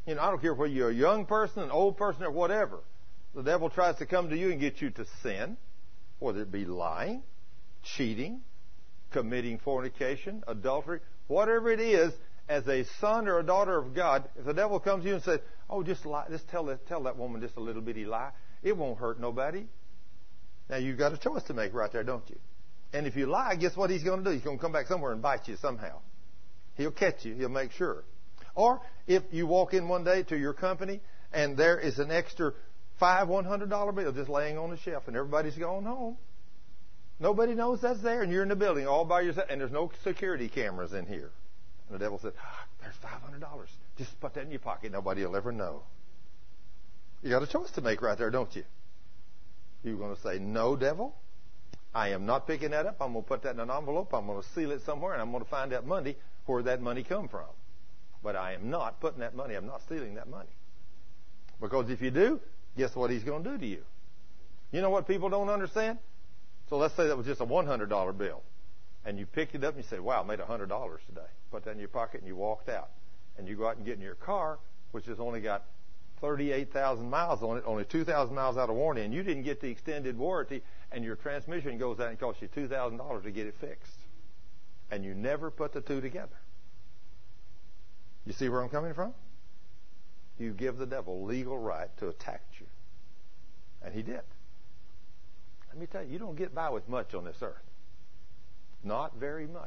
I don't care whether you're a young person, an old person, or whatever. The devil tries to come to you and get you to sin, whether it be lying, cheating, committing fornication, adultery, whatever it is. As a son or a daughter of God, if the devil comes to you and says, "Oh, just lie, just tell that woman just a little bitty lie," it won't hurt nobody. Now you've got a choice to make right there, don't you? And if you lie, guess what he's going to do? He's going to come back somewhere and bite you somehow. He'll catch you. He'll make sure. Or if you walk in one day to your company and there is an extra $100 bill just laying on the shelf and everybody's gone home. Nobody knows that's there, and you're in the building all by yourself, and there's no security cameras in here. And the devil said, "There's $500. Just put that in your pocket. Nobody will ever know." You got a choice to make right there, don't you? You're going to say, "No, devil, I am not picking that up. I'm going to put that in an envelope. I'm going to seal it somewhere, and I'm going to find out Monday where that money come from. But I am not putting that money. I'm not stealing that money." Because if you do, guess what he's going to do to you? You know what people don't understand? So let's say that was just a $100 bill. And you picked it up and you said, "Wow, I made $100 today." Put that in your pocket and you walked out. And you go out and get in your car, which has only got 38,000 miles on it, only 2,000 miles out of warranty, and you didn't get the extended warranty, and your transmission goes out and costs you $2,000 to get it fixed. And you never put the two together. You see where I'm coming from? You give the devil legal right to attack you. And he did. Let me tell you, you don't get by with much on this earth. Not very much.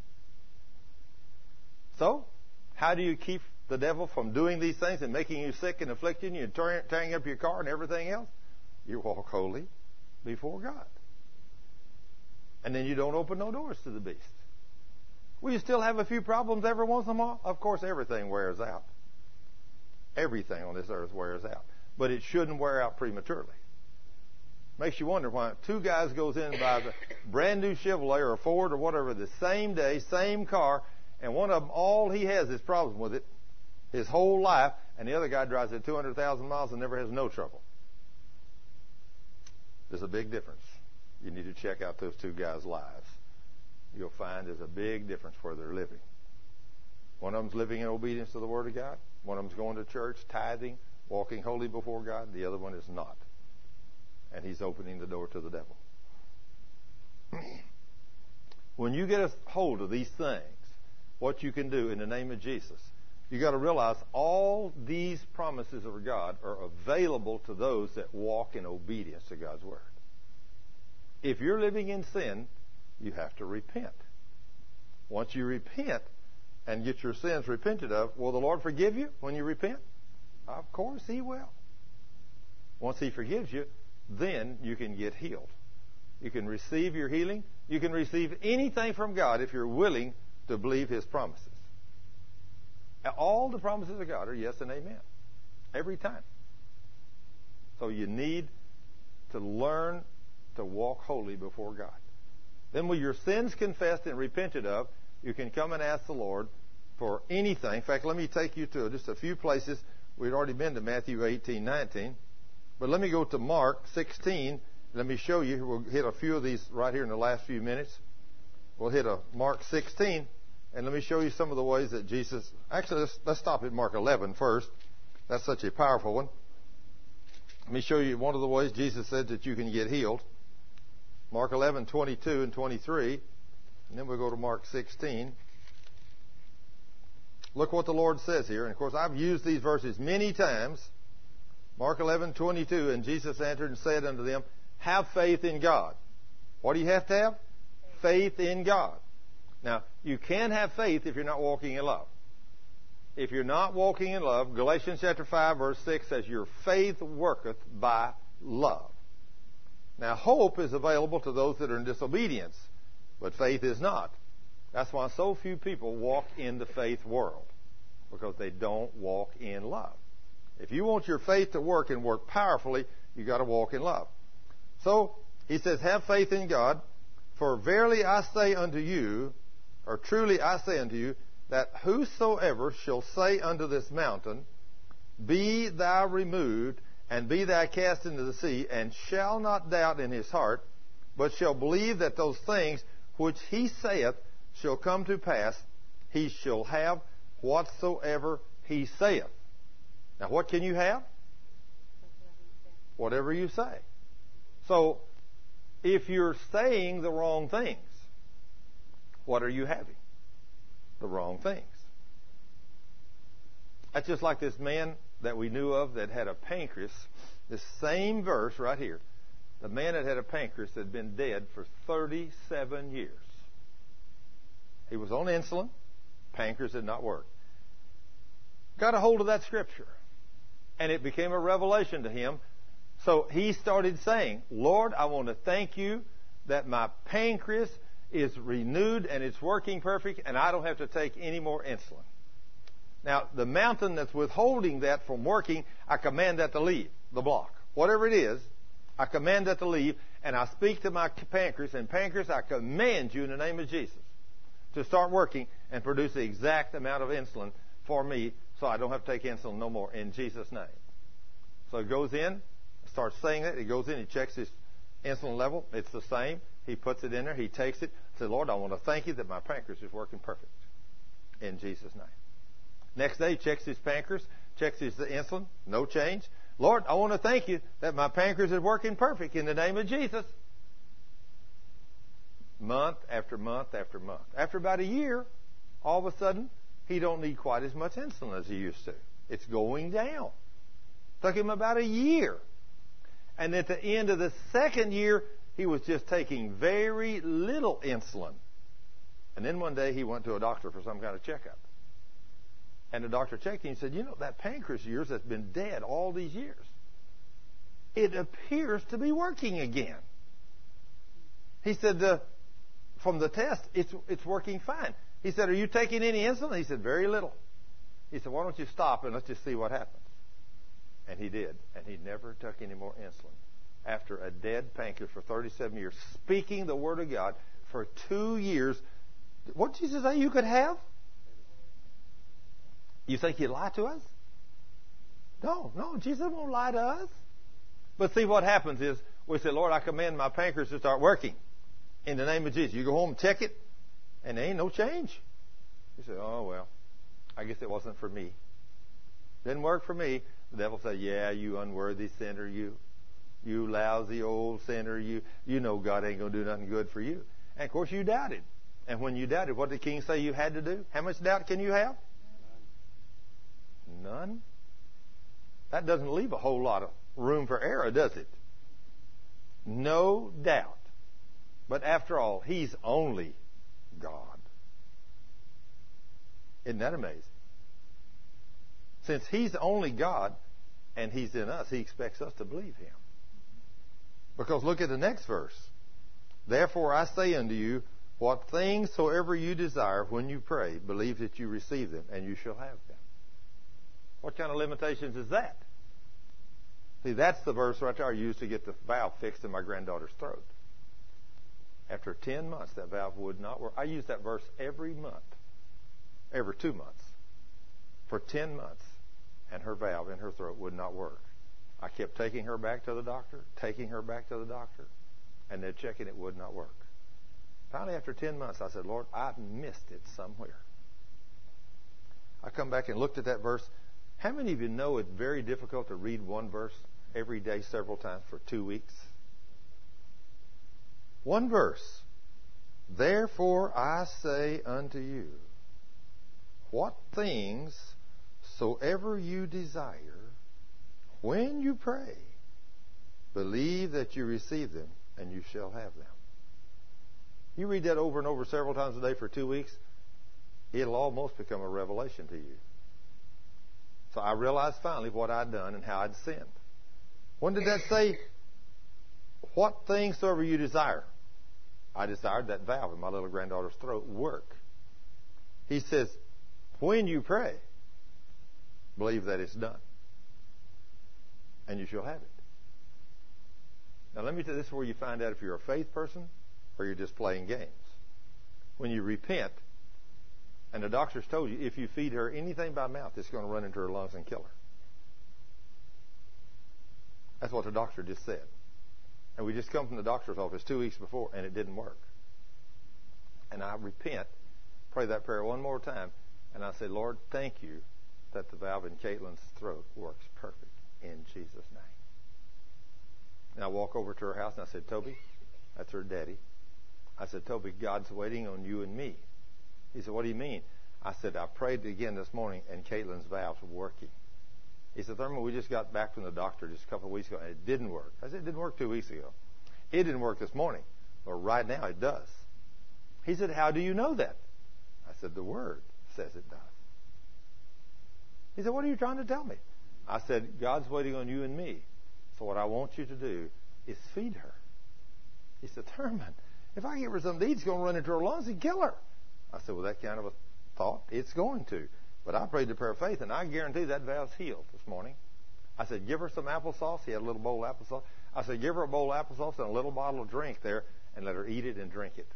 So, how do you keep the devil from doing these things and making you sick and afflicting you and tearing up your car and everything else? You walk holy before God. And then you don't open no doors to the beast. Will you still have a few problems every once in a while? Of course, everything wears out. Everything on this earth wears out. But it shouldn't wear out prematurely. Makes you wonder why two guys goes in and buys a brand new Chevrolet or a Ford or whatever the same day, same car, and one of them, all he has is problems with it his whole life, and the other guy drives it 200,000 miles and never has no trouble. There's a big difference. You need to check out those two guys' lives. You'll find there's a big difference where they're living. One of them's living in obedience to the Word of God. One of them's going to church, tithing, walking holy before God. The other one is not. And he's opening the door to the devil. When you get a hold of these things, what you can do in the name of Jesus, you got to realize all these promises of God are available to those that walk in obedience to God's Word. If you're living in sin, you have to repent. Once you repent and get your sins repented of, will the Lord forgive you when you repent? Of course He will. Once He forgives you, then you can get healed. You can receive your healing. You can receive anything from God if you're willing to believe His promises. All the promises of God are yes and amen. Every time. So you need to learn to walk holy before God. Then with your sins confessed and repented of, you can come and ask the Lord for anything. In fact, let me take you to just a few places. We'd already been to Matthew 18, 19. But let me go to Mark 16. Let me show you. We'll hit a few of these right here in the last few minutes. We'll hit a Mark 16. And let me show you some of the ways that Jesus... Actually, let's stop at Mark 11 first. That's such a powerful one. Let me show you one of the ways Jesus said that you can get healed. Mark 11, 22 and 23. And then we'll go to Mark 16. Look what the Lord says here. And, of course, I've used these verses many times. Mark 11, 22. And Jesus answered and said unto them, have faith in God. What do you have to have? Faith in God. Now, you can't have faith if you're not walking in love. If you're not walking in love, Galatians chapter 5, verse 6 says, your faith worketh by love. Now, hope is available to those that are in disobedience, but faith is not. That's why so few people walk in the faith world, because they don't walk in love. If you want your faith to work and work powerfully, you've got to walk in love. So, he says, have faith in God, for verily I say unto you, or truly I say unto you, that whosoever shall say unto this mountain, be thou removed, and be thou cast into the sea, and shall not doubt in his heart, but shall believe that those things which he saith shall come to pass, he shall have whatsoever he saith. Now, what can you have? Whatever you say. So, if you're saying the wrong things, what are you having? The wrong things. That's just like this man that we knew of that had a pancreas. This same verse right here. The man that had a pancreas had been dead for 37 years. He was on insulin. Pancreas did not work. Got a hold of that scripture. And it became a revelation to him. So he started saying, Lord, I want to thank you that my pancreas is renewed and it's working perfect and I don't have to take any more insulin. Now, the mountain that's withholding that from working, I command that to leave, the block. Whatever it is, I command that to leave, and I speak to my pancreas, and pancreas, I command you in the name of Jesus to start working and produce the exact amount of insulin for me so I don't have to take insulin no more in Jesus' name. So it goes in, starts saying that, it goes in, he checks his insulin level, it's the same, he puts it in there, he takes it, says, Lord, I want to thank you that my pancreas is working perfect in Jesus' name. Next day, checks his pancreas, checks his insulin, no change. Lord, I want to thank you that my pancreas is working perfect in the name of Jesus. Month after month after month. After about a year, all of a sudden, he don't need quite as much insulin as he used to. It's going down. Took him about a year. And at the end of the second year, he was just taking very little insulin. And then one day he went to a doctor for some kind of checkup. And the doctor checked him and said, you know, that pancreas of yours that's been dead all these years, it appears to be working again. He said, from the test, it's working fine. He said, are you taking any insulin? He said, very little. He said, why don't you stop and let's just see what happens? And he did. And he never took any more insulin. After a dead pancreas for 37 years, speaking the Word of God for 2 years. What did Jesus say you could have? You think he'd lie to us? No, Jesus won't lie to us. But see, what happens is, we say, Lord, I command my pancreas to start working in the name of Jesus. You go home and check it, and there ain't no change. You say, oh, well, I guess it wasn't for me. Didn't work for me. The devil said, yeah, you unworthy sinner, you lousy old sinner, you know God ain't going to do nothing good for you. And, of course, you doubted. And when you doubted, what did the king say you had to do? How much doubt can you have? None. That doesn't leave a whole lot of room for error, does it? No doubt. But after all, he's only God. Isn't that amazing? Since he's only God and he's in us, he expects us to believe him. Because look at the next verse. Therefore I say unto you, what things soever you desire when you pray, believe that you receive them, and you shall have them. What kind of limitations is that? See, that's the verse right there I used to get the valve fixed in my granddaughter's throat. After 10 months, that valve would not work. I use that verse every month, every 2 months, for 10 months, and her valve in her throat would not work. I kept taking her back to the doctor, and they're checking it would not work. Finally, after 10 months, I said, Lord, I've missed it somewhere. I come back and looked at that verse. How many of you know it's very difficult to read one verse every day several times for 2 weeks? One verse. Therefore I say unto you, what things soever you desire, when you pray, believe that you receive them, and you shall have them. You read that over and over several times a day for 2 weeks, it'll almost become a revelation to you. So I realized finally what I'd done and how I'd sinned. When did that say, what things soever you desire? I desired that valve in my little granddaughter's throat work. He says, when you pray, believe that it's done. And you shall have it. Now let me tell you, this is where you find out if you're a faith person or you're just playing games. When you repent, and the doctor's told you, if you feed her anything by mouth, it's going to run into her lungs and kill her. That's what the doctor just said. And we just come from the doctor's office 2 weeks before, and it didn't work. And I repent, pray that prayer one more time, and I say, Lord, thank you that the valve in Caitlin's throat works perfect in Jesus' name. And I walk over to her house and I said, Toby, that's her daddy. I said, Toby, God's waiting on you and me. He said, what do you mean? I said, I prayed again this morning and Caitlin's valves were working. He said, Thurman, we just got back from the doctor just a couple of weeks ago and it didn't work. I said, it didn't work 2 weeks ago. It didn't work this morning. But right now it does. He said, how do you know that? I said, the Word says it does. He said, what are you trying to tell me? I said, God's waiting on you and me. So what I want you to do is feed her. He said, Thurman, if I give her something to eat, it's going to run into her lungs and kill her. I said, well, that kind of a thought, it's going to. But I prayed the prayer of faith, and I guarantee that valve's healed this morning. I said, give her some applesauce. He had a little bowl of applesauce. I said, give her a bowl of applesauce and a little bottle of drink there, and let her eat it and drink it.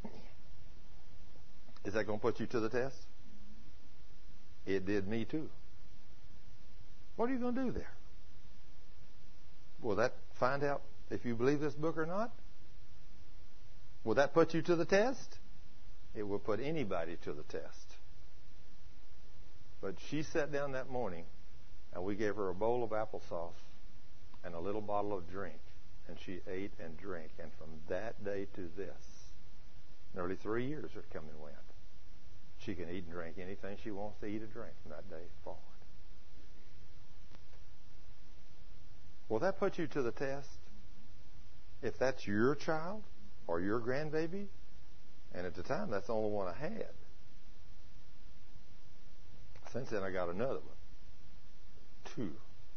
Is that going to put you to the test? It did me too. What are you going to do there? Will that find out if you believe this book or not? Will that put you to the test? It will put anybody to the test. But she sat down that morning, and we gave her a bowl of applesauce and a little bottle of drink, and she ate and drank. And from that day to this, nearly 3 years have come and went. She can eat and drink anything she wants to eat or drink from that day forward. Will that put you to the test? If that's your child or your grandbaby, and at the time that's the only one I had. Since then I got another one. 2.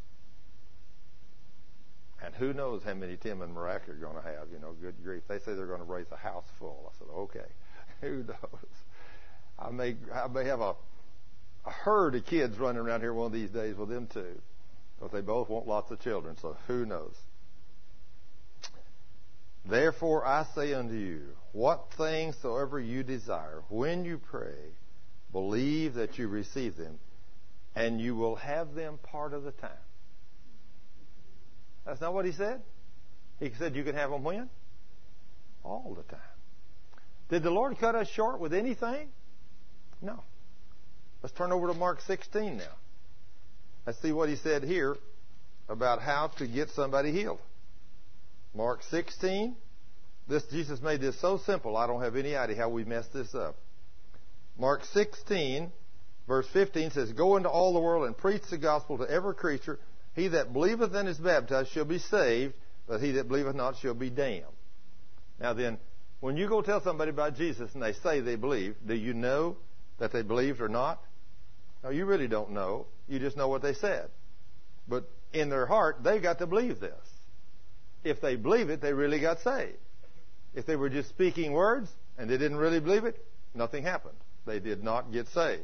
And who knows how many Tim and Marac are going to have, good grief. They say they're going to raise a house full. I said, okay, who knows? I may have a herd of kids running around here one of these days with them too. But they both want lots of children, so who knows? Therefore I say unto you, what things soever you desire, when you pray, believe that you receive them, and you will have them part of the time. That's not what he said. He said you can have them when? All the time. Did the Lord cut us short with anything? No. Let's turn over to Mark 16 now. Let's see what he said here about how to get somebody healed. Mark 16. Jesus made this so simple, I don't have any idea how we messed this up. Mark 16, verse 15 says, go into all the world and preach the gospel to every creature. He that believeth and is baptized shall be saved, but he that believeth not shall be damned. Now then, when you go tell somebody about Jesus and they say they believe, do you know that they believed or not? No, you really don't know. You just know what they said. But in their heart, they got to believe this. If they believe it, they really got saved. If they were just speaking words and they didn't really believe it, nothing happened. They did not get saved.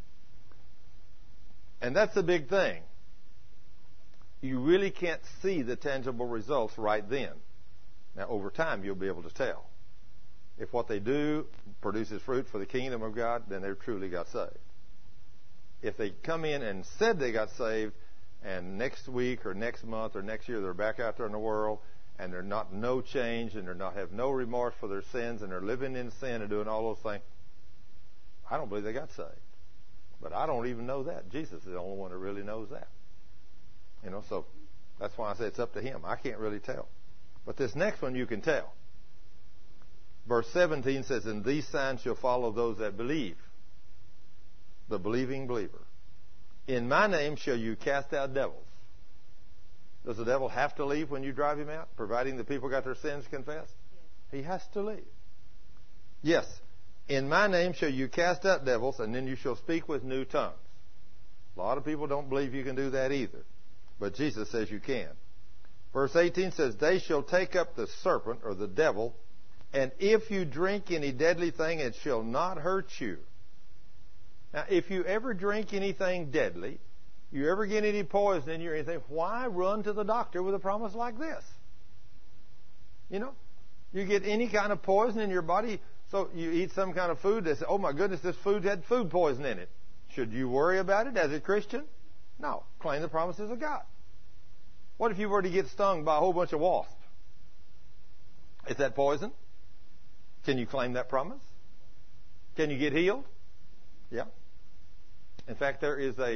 And that's the big thing. You really can't see the tangible results right then. Now, over time, you'll be able to tell. If what they do produces fruit for the kingdom of God, then they truly got saved. If they come in and said they got saved, and next week or next month or next year they're back out there in the world, and they're not no change, and have no remorse for their sins, and they're living in sin and doing all those things, I don't believe they got saved. But I don't even know that. Jesus is the only one that really knows that. So that's why I say it's up to him. I can't really tell. But this next one you can tell. Verse 17 says, and these signs shall follow those that believe. The believing believer. In my name shall you cast out devils. Does the devil have to leave when you drive him out, providing the people got their sins confessed? Yes. He has to leave. Yes. In my name shall you cast out devils, and then you shall speak with new tongues. A lot of people don't believe you can do that either. But Jesus says you can. Verse 18 says, they shall take up the serpent, or the devil, and if you drink any deadly thing, it shall not hurt you. Now, if you ever drink anything deadly, you ever get any poison in you or anything, why run to the doctor with a promise like this? You get any kind of poison in your body, so you eat some kind of food that says, oh my goodness, this food had food poison in it. Should you worry about it as a Christian? No. Claim the promises of God. What if you were to get stung by a whole bunch of wasps? Is that poison? Can you claim that promise? Can you get healed? Yeah. In fact, there is a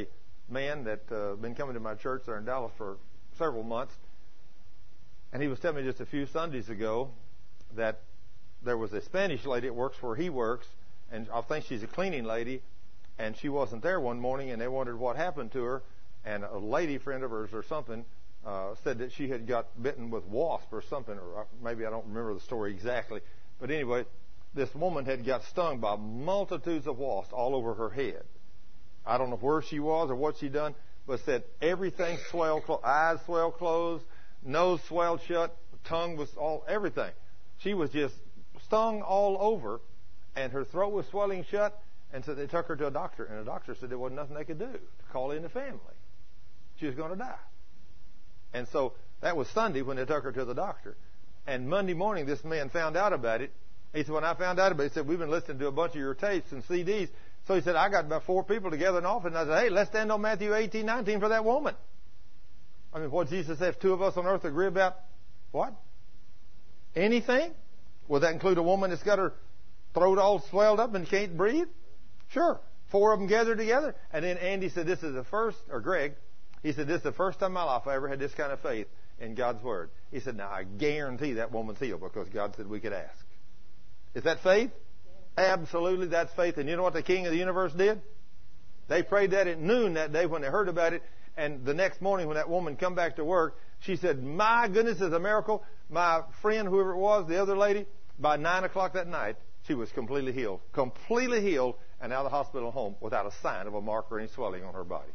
man that been coming to my church there in Dallas for several months, and he was telling me just a few Sundays ago that there was a Spanish lady that works where he works, and I think she's a cleaning lady, and she wasn't there one morning, and they wondered what happened to her, and a lady friend of hers or something said that she had got bitten with wasp or something, or maybe I don't remember the story exactly, but anyway, this woman had got stung by multitudes of wasps all over her head. I don't know where she was or what she'd done, but said everything swelled, eyes swelled closed, nose swelled shut, tongue was everything. She was just stung all over, and her throat was swelling shut, and so they took her to a doctor, and the doctor said there wasn't nothing they could do to call in the family. She was going to die. And so that was Sunday when they took her to the doctor. And Monday morning, this man found out about it. He said, when I found out about it, he said, we've been listening to a bunch of your tapes and CDs. So he said, I got about 4 people together in the office, and I said, hey, let's stand on Matthew 18:19 for that woman. I mean, what Jesus said, if 2 of us on earth agree about what? Anything? Will that include a woman that's got her throat all swelled up and can't breathe? Sure. 4 of them gathered together. And then Andy said, this is the first, or Greg, he said, this is the first time in my life I ever had this kind of faith in God's Word. He said, now I guarantee that woman's healed because God said we could ask. Is that faith? Absolutely, that's faith. And you know what the King of the universe did? They prayed that at noon that day when they heard about it. And the next morning when that woman come back to work, she said, my goodness, it's a miracle. My friend, whoever it was, the other lady, by 9 o'clock that night, she was completely healed, and out of the hospital home without a sign of a mark or any swelling on her body.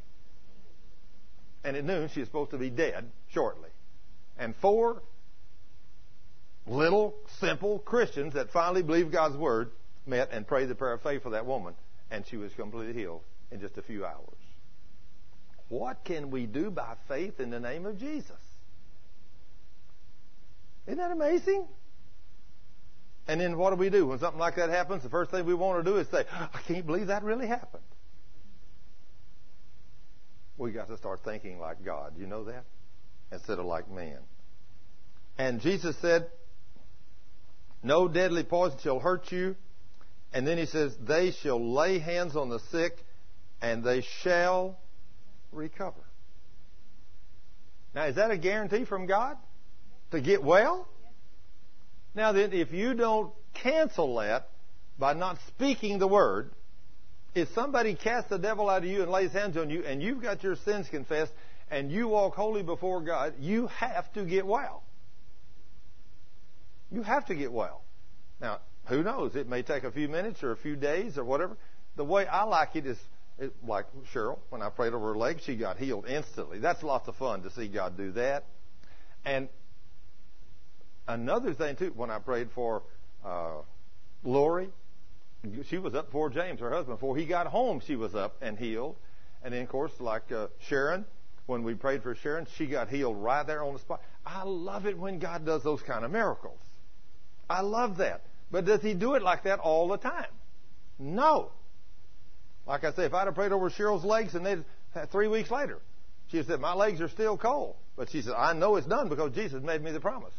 And at noon, she was supposed to be dead shortly. And 4 little, simple Christians that finally believed God's Word met and prayed the prayer of faith for that woman, and she was completely healed in just a few hours. What can we do by faith in the name of Jesus? Isn't that amazing? And then what do? When something like that happens, the first thing we want to do is say, I can't believe that really happened. We got to start thinking like God. You know that? Instead of like man. And Jesus said, no deadly poison shall hurt you. And then he says, they shall lay hands on the sick and they shall recover. Now, is that a guarantee from God to get well? Now then, if you don't cancel that by not speaking the word, if somebody casts the devil out of you and lays hands on you and you've got your sins confessed and you walk holy before God, you have to get well. You have to get well. Now, who knows? It may take a few minutes or a few days or whatever. The way I like it is, like Cheryl, when I prayed over her leg, she got healed instantly. That's lots of fun to see God do that. And another thing, too, when I prayed for Lori, she was up before James, her husband. Before he got home, she was up and healed. And then, of course, like Sharon, when we prayed for Sharon, she got healed right there on the spot. I love it when God does those kind of miracles. I love that. But does he do it like that all the time? No. Like I say, if I'd have prayed over Cheryl's legs and they'd 3 weeks later, she said, my legs are still cold. But she said, I know it's done because Jesus made me the promise.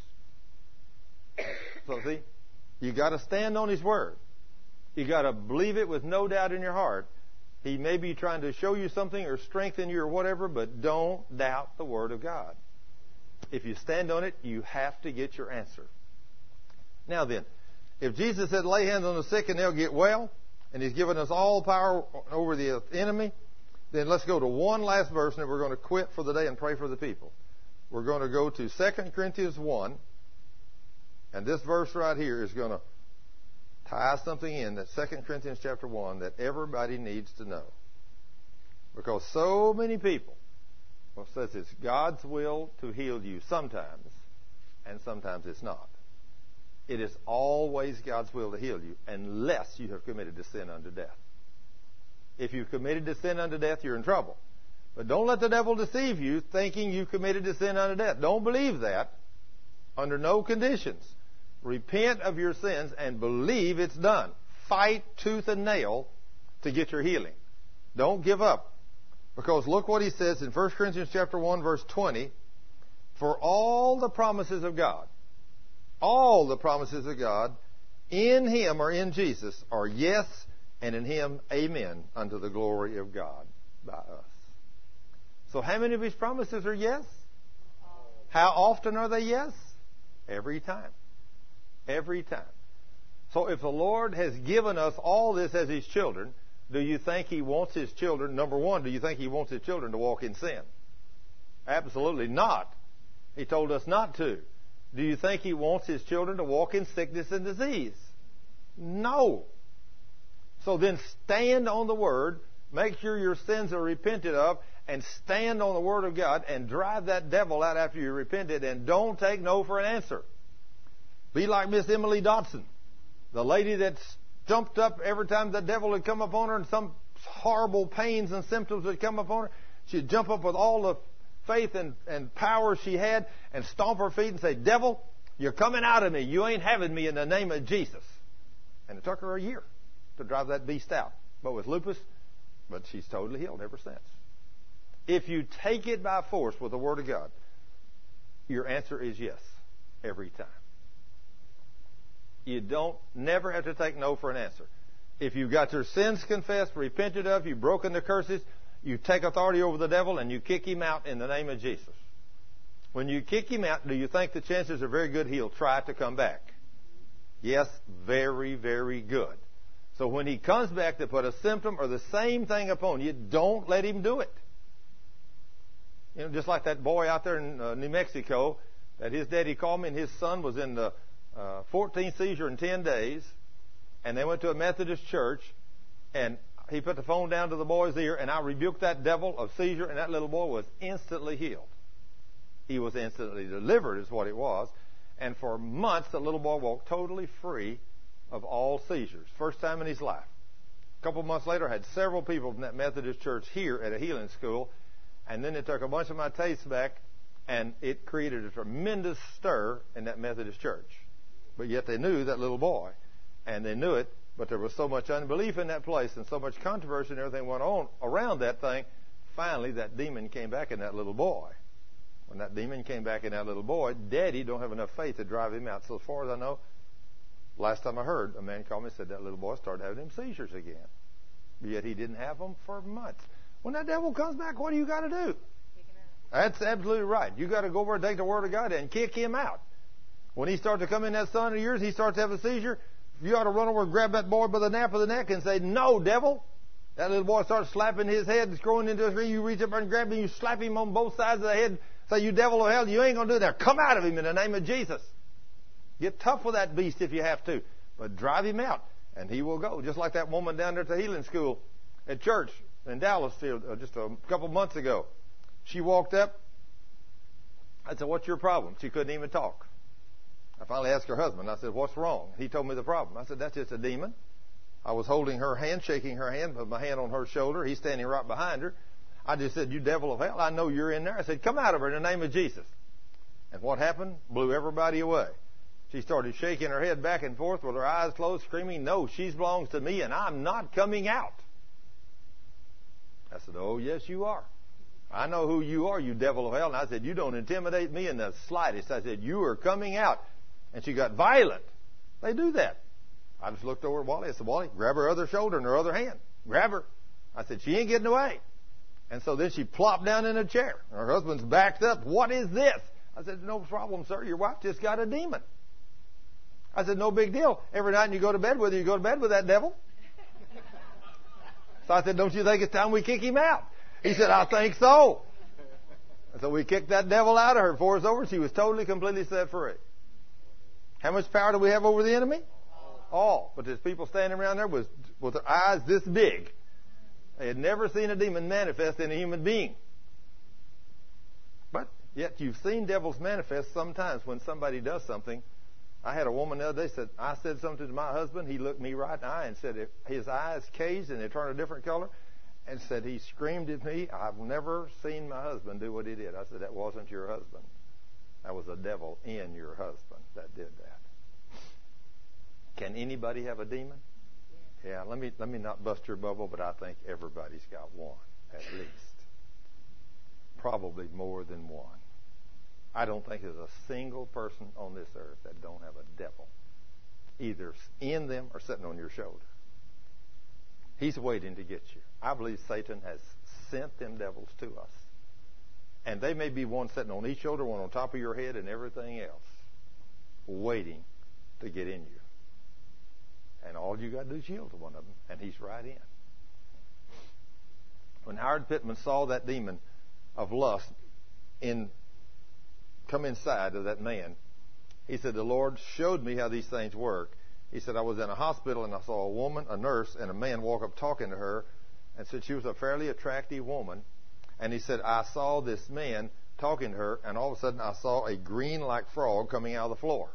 So see, you got to stand on his word. You got to believe it with no doubt in your heart. He may be trying to show you something or strengthen you or whatever, but don't doubt the word of God. If you stand on it, you have to get your answer. Now then, if Jesus said lay hands on the sick and they'll get well, and he's given us all power over the enemy, then let's go to one last verse, and then we're going to quit for the day and pray for the people. We're going to go to 2 Corinthians 1, and this verse right here is going to tie something in that 2 Corinthians chapter 1 that everybody needs to know. Because so many people, well, it says it's God's will to heal you sometimes, and sometimes it's not. It is always God's will to heal you unless you have committed to sin unto death. If you've committed to sin unto death, you're in trouble. But don't let the devil deceive you thinking you've committed to sin unto death. Don't believe that under no conditions. Repent of your sins and believe it's done. Fight tooth and nail to get your healing. Don't give up. Because look what he says in 1 Corinthians chapter 1, verse 20. For all the promises of God, in him or in Jesus are yes, and in him amen, unto the glory of God by us. So how many of His promises are yes? How often are they yes? Every time. Every time. So if the Lord has given us all this as His children, do you think He wants His children, number one, do you think He wants His children to walk in sin? Absolutely not. He told us not to. Do you think He wants His children to walk in sickness and disease? No. So then stand on the Word, make sure your sins are repented of, and stand on the Word of God and drive that devil out after you repented, and don't take no for an answer. Be like Miss Emily Dotson, the lady that jumped up every time the devil would come upon her and some horrible pains and symptoms would come upon her. She'd jump up with all the faith and power she had and stomp her feet and say, "Devil, you're coming out of me. You ain't having me in the name of Jesus." And it took her a year to drive that beast out. But with lupus, but she's totally healed ever since. If you take it by force with the Word of God, your answer is yes, every time. You don't never have to take no for an answer. If you've got your sins confessed, repented of, you've broken the curses, you take authority over the devil and you kick him out in the name of Jesus. When you kick him out, do you think the chances are very good he'll try to come back? Yes, very, very good. So when he comes back to put a symptom or the same thing upon you, don't let him do it. You know, just like that boy out there in New Mexico, that his daddy called me, and his son was in the 14th seizure in 10 days, and they went to a Methodist church, and he put the phone down to the boy's ear, and I rebuked that devil of seizure, and that little boy was instantly healed. He was instantly delivered is what it was. And for months, the little boy walked totally free of all seizures. First time in his life. A couple of months later, I had several people from that Methodist church here at a healing school, and then they took a bunch of my tapes back, and it created a tremendous stir in that Methodist church. But yet they knew that little boy, and they knew it, but there was so much unbelief in that place and so much controversy and everything went on around that thing. Finally, that demon came back in that little boy. When that demon came back in that little boy, Daddy don't have enough faith to drive him out. So as far as I know, last time I heard, a man called me and said that little boy started having them seizures again. But yet he didn't have them for months. When that devil comes back, what do you got to do? Kick him out. That's absolutely right. You got to go over and take the Word of God and kick him out. When he starts to come in that son of yours, he starts to have a seizure, you ought to run over and grab that boy by the nape of the neck and say, "No, devil." That little boy starts slapping his head and screwing into his ring. You reach up and grab him, you slap him on both sides of the head, say, "You devil of hell, you ain't going to do that. Come out of him in the name of Jesus." Get tough with that beast if you have to, but drive him out, and he will go. Just like that woman down there at the healing school at church in Dallas just a couple months ago. She walked up. I said, "What's your problem?" She couldn't even talk. I finally asked her husband. I said, "What's wrong?" He told me the problem. I said, "That's just a demon." I was holding her hand, shaking her hand, put my hand on her shoulder. He's standing right behind her. I just said, "You devil of hell, I know you're in there." I said, "Come out of her in the name of Jesus." And what happened? Blew everybody away. She started shaking her head back and forth with her eyes closed, screaming, "No, she belongs to me, and I'm not coming out." I said, "Oh, yes, you are. I know who you are, you devil of hell." And I said, "You don't intimidate me in the slightest." I said, "You are coming out." And she got violent. They do that. I just looked over at Wally. I said, "Wally, grab her other shoulder and her other hand. Grab her." I said, "She ain't getting away." And so then she plopped down in a chair. Her husband's backed up. "What is this?" I said, "No problem, sir. Your wife just got a demon." I said, "No big deal. Every night you go to bed with her, you go to bed with that devil." So I said, "Don't you think it's time we kick him out?" He said, "I think so." And so we kicked that devil out of her. Before it was over, she was totally, completely set free. How much power do we have over the enemy? All. But there's people standing around there with their eyes this big. They had never seen a demon manifest in a human being. But yet you've seen devils manifest sometimes when somebody does something. I had a woman the other day said, I said something to my husband. He looked me right in the eye and said, his eyes caged and they turned a different color. And said, he screamed at me, "I've never seen my husband do what he did." I said, "That wasn't your husband. That was a devil in your husband that did that." Can anybody have a demon? Yeah, let me not bust your bubble, but I think everybody's got one, at least. Probably more than one. I don't think there's a single person on this earth that don't have a devil, either in them or sitting on your shoulder. He's waiting to get you. I believe Satan has sent them devils to us. And they may be one sitting on each shoulder, one on top of your head, and everything else, waiting to get in you. And all you got to do is yield to one of them, and he's right in. When Howard Pittman saw that demon of lust come inside of that man, he said, the Lord showed me how these things work. He said, I was in a hospital and I saw a woman, a nurse, and a man walk up talking to her, and said she was a fairly attractive woman. And he said, I saw this man talking to her, and all of a sudden I saw a green-like frog coming out of the floor.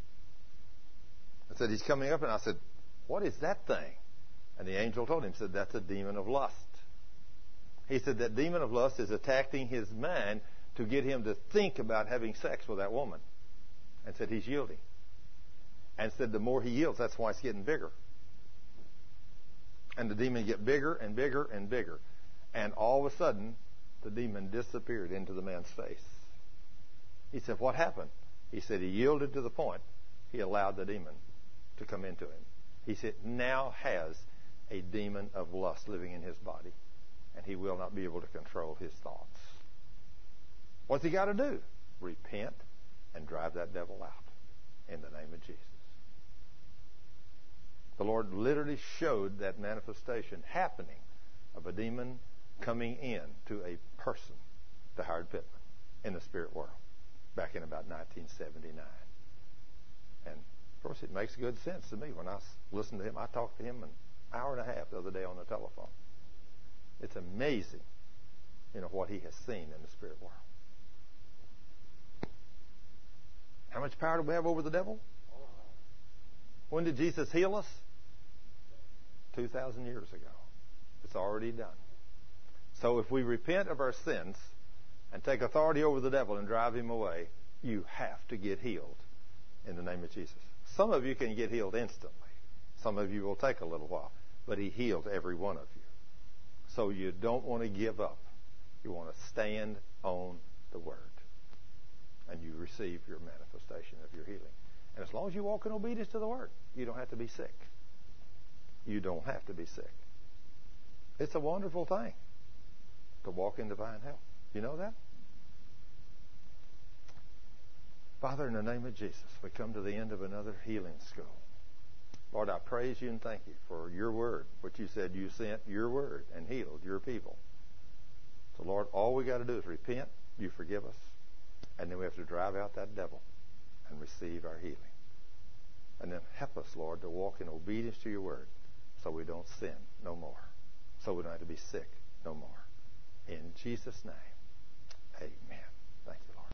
I said, he's coming up, and I said, what is that thing? And the angel told him, said, that's a demon of lust. He said that demon of lust is attacking his mind to get him to think about having sex with that woman. And said he's yielding. And said the more he yields, that's why it's getting bigger. And the demon get bigger and bigger and bigger. And all of a sudden, the demon disappeared into the man's face. He said, what happened? He said he yielded to the point he allowed the demon to come into him. He said now has a demon of lust living in his body, and he will not be able to control his thoughts. What's he got to do? Repent and drive that devil out in the name of Jesus. The Lord literally showed that manifestation happening of a demon coming in to a person, to Howard Pittman, in the spirit world, back in about 1979. And, of course, it makes good sense to me. When I listen to him, I talked to him an hour and a half the other day on the telephone. It's amazing, what he has seen in the spirit world. How much power do we have over the devil? When did Jesus heal us? 2,000 years ago. It's already done. So if we repent of our sins and take authority over the devil and drive him away, you have to get healed in the name of Jesus. Some of you can get healed instantly. Some of you will take a little while. But he healed every one of you. So you don't want to give up. You want to stand on the Word. And you receive your manifestation of your healing. And as long as you walk in obedience to the Word, you don't have to be sick. You don't have to be sick. It's a wonderful thing to walk in divine health. You know that? Father, in the name of Jesus, we come to the end of another healing school. Lord, I praise you and thank you for your word, which you said you sent your word and healed your people. So, Lord, all we got to do is repent, you forgive us, and then we have to drive out that devil and receive our healing. And then help us, Lord, to walk in obedience to your word so we don't sin no more, so we don't have to be sick no more. In Jesus' name, amen. Thank you, Lord.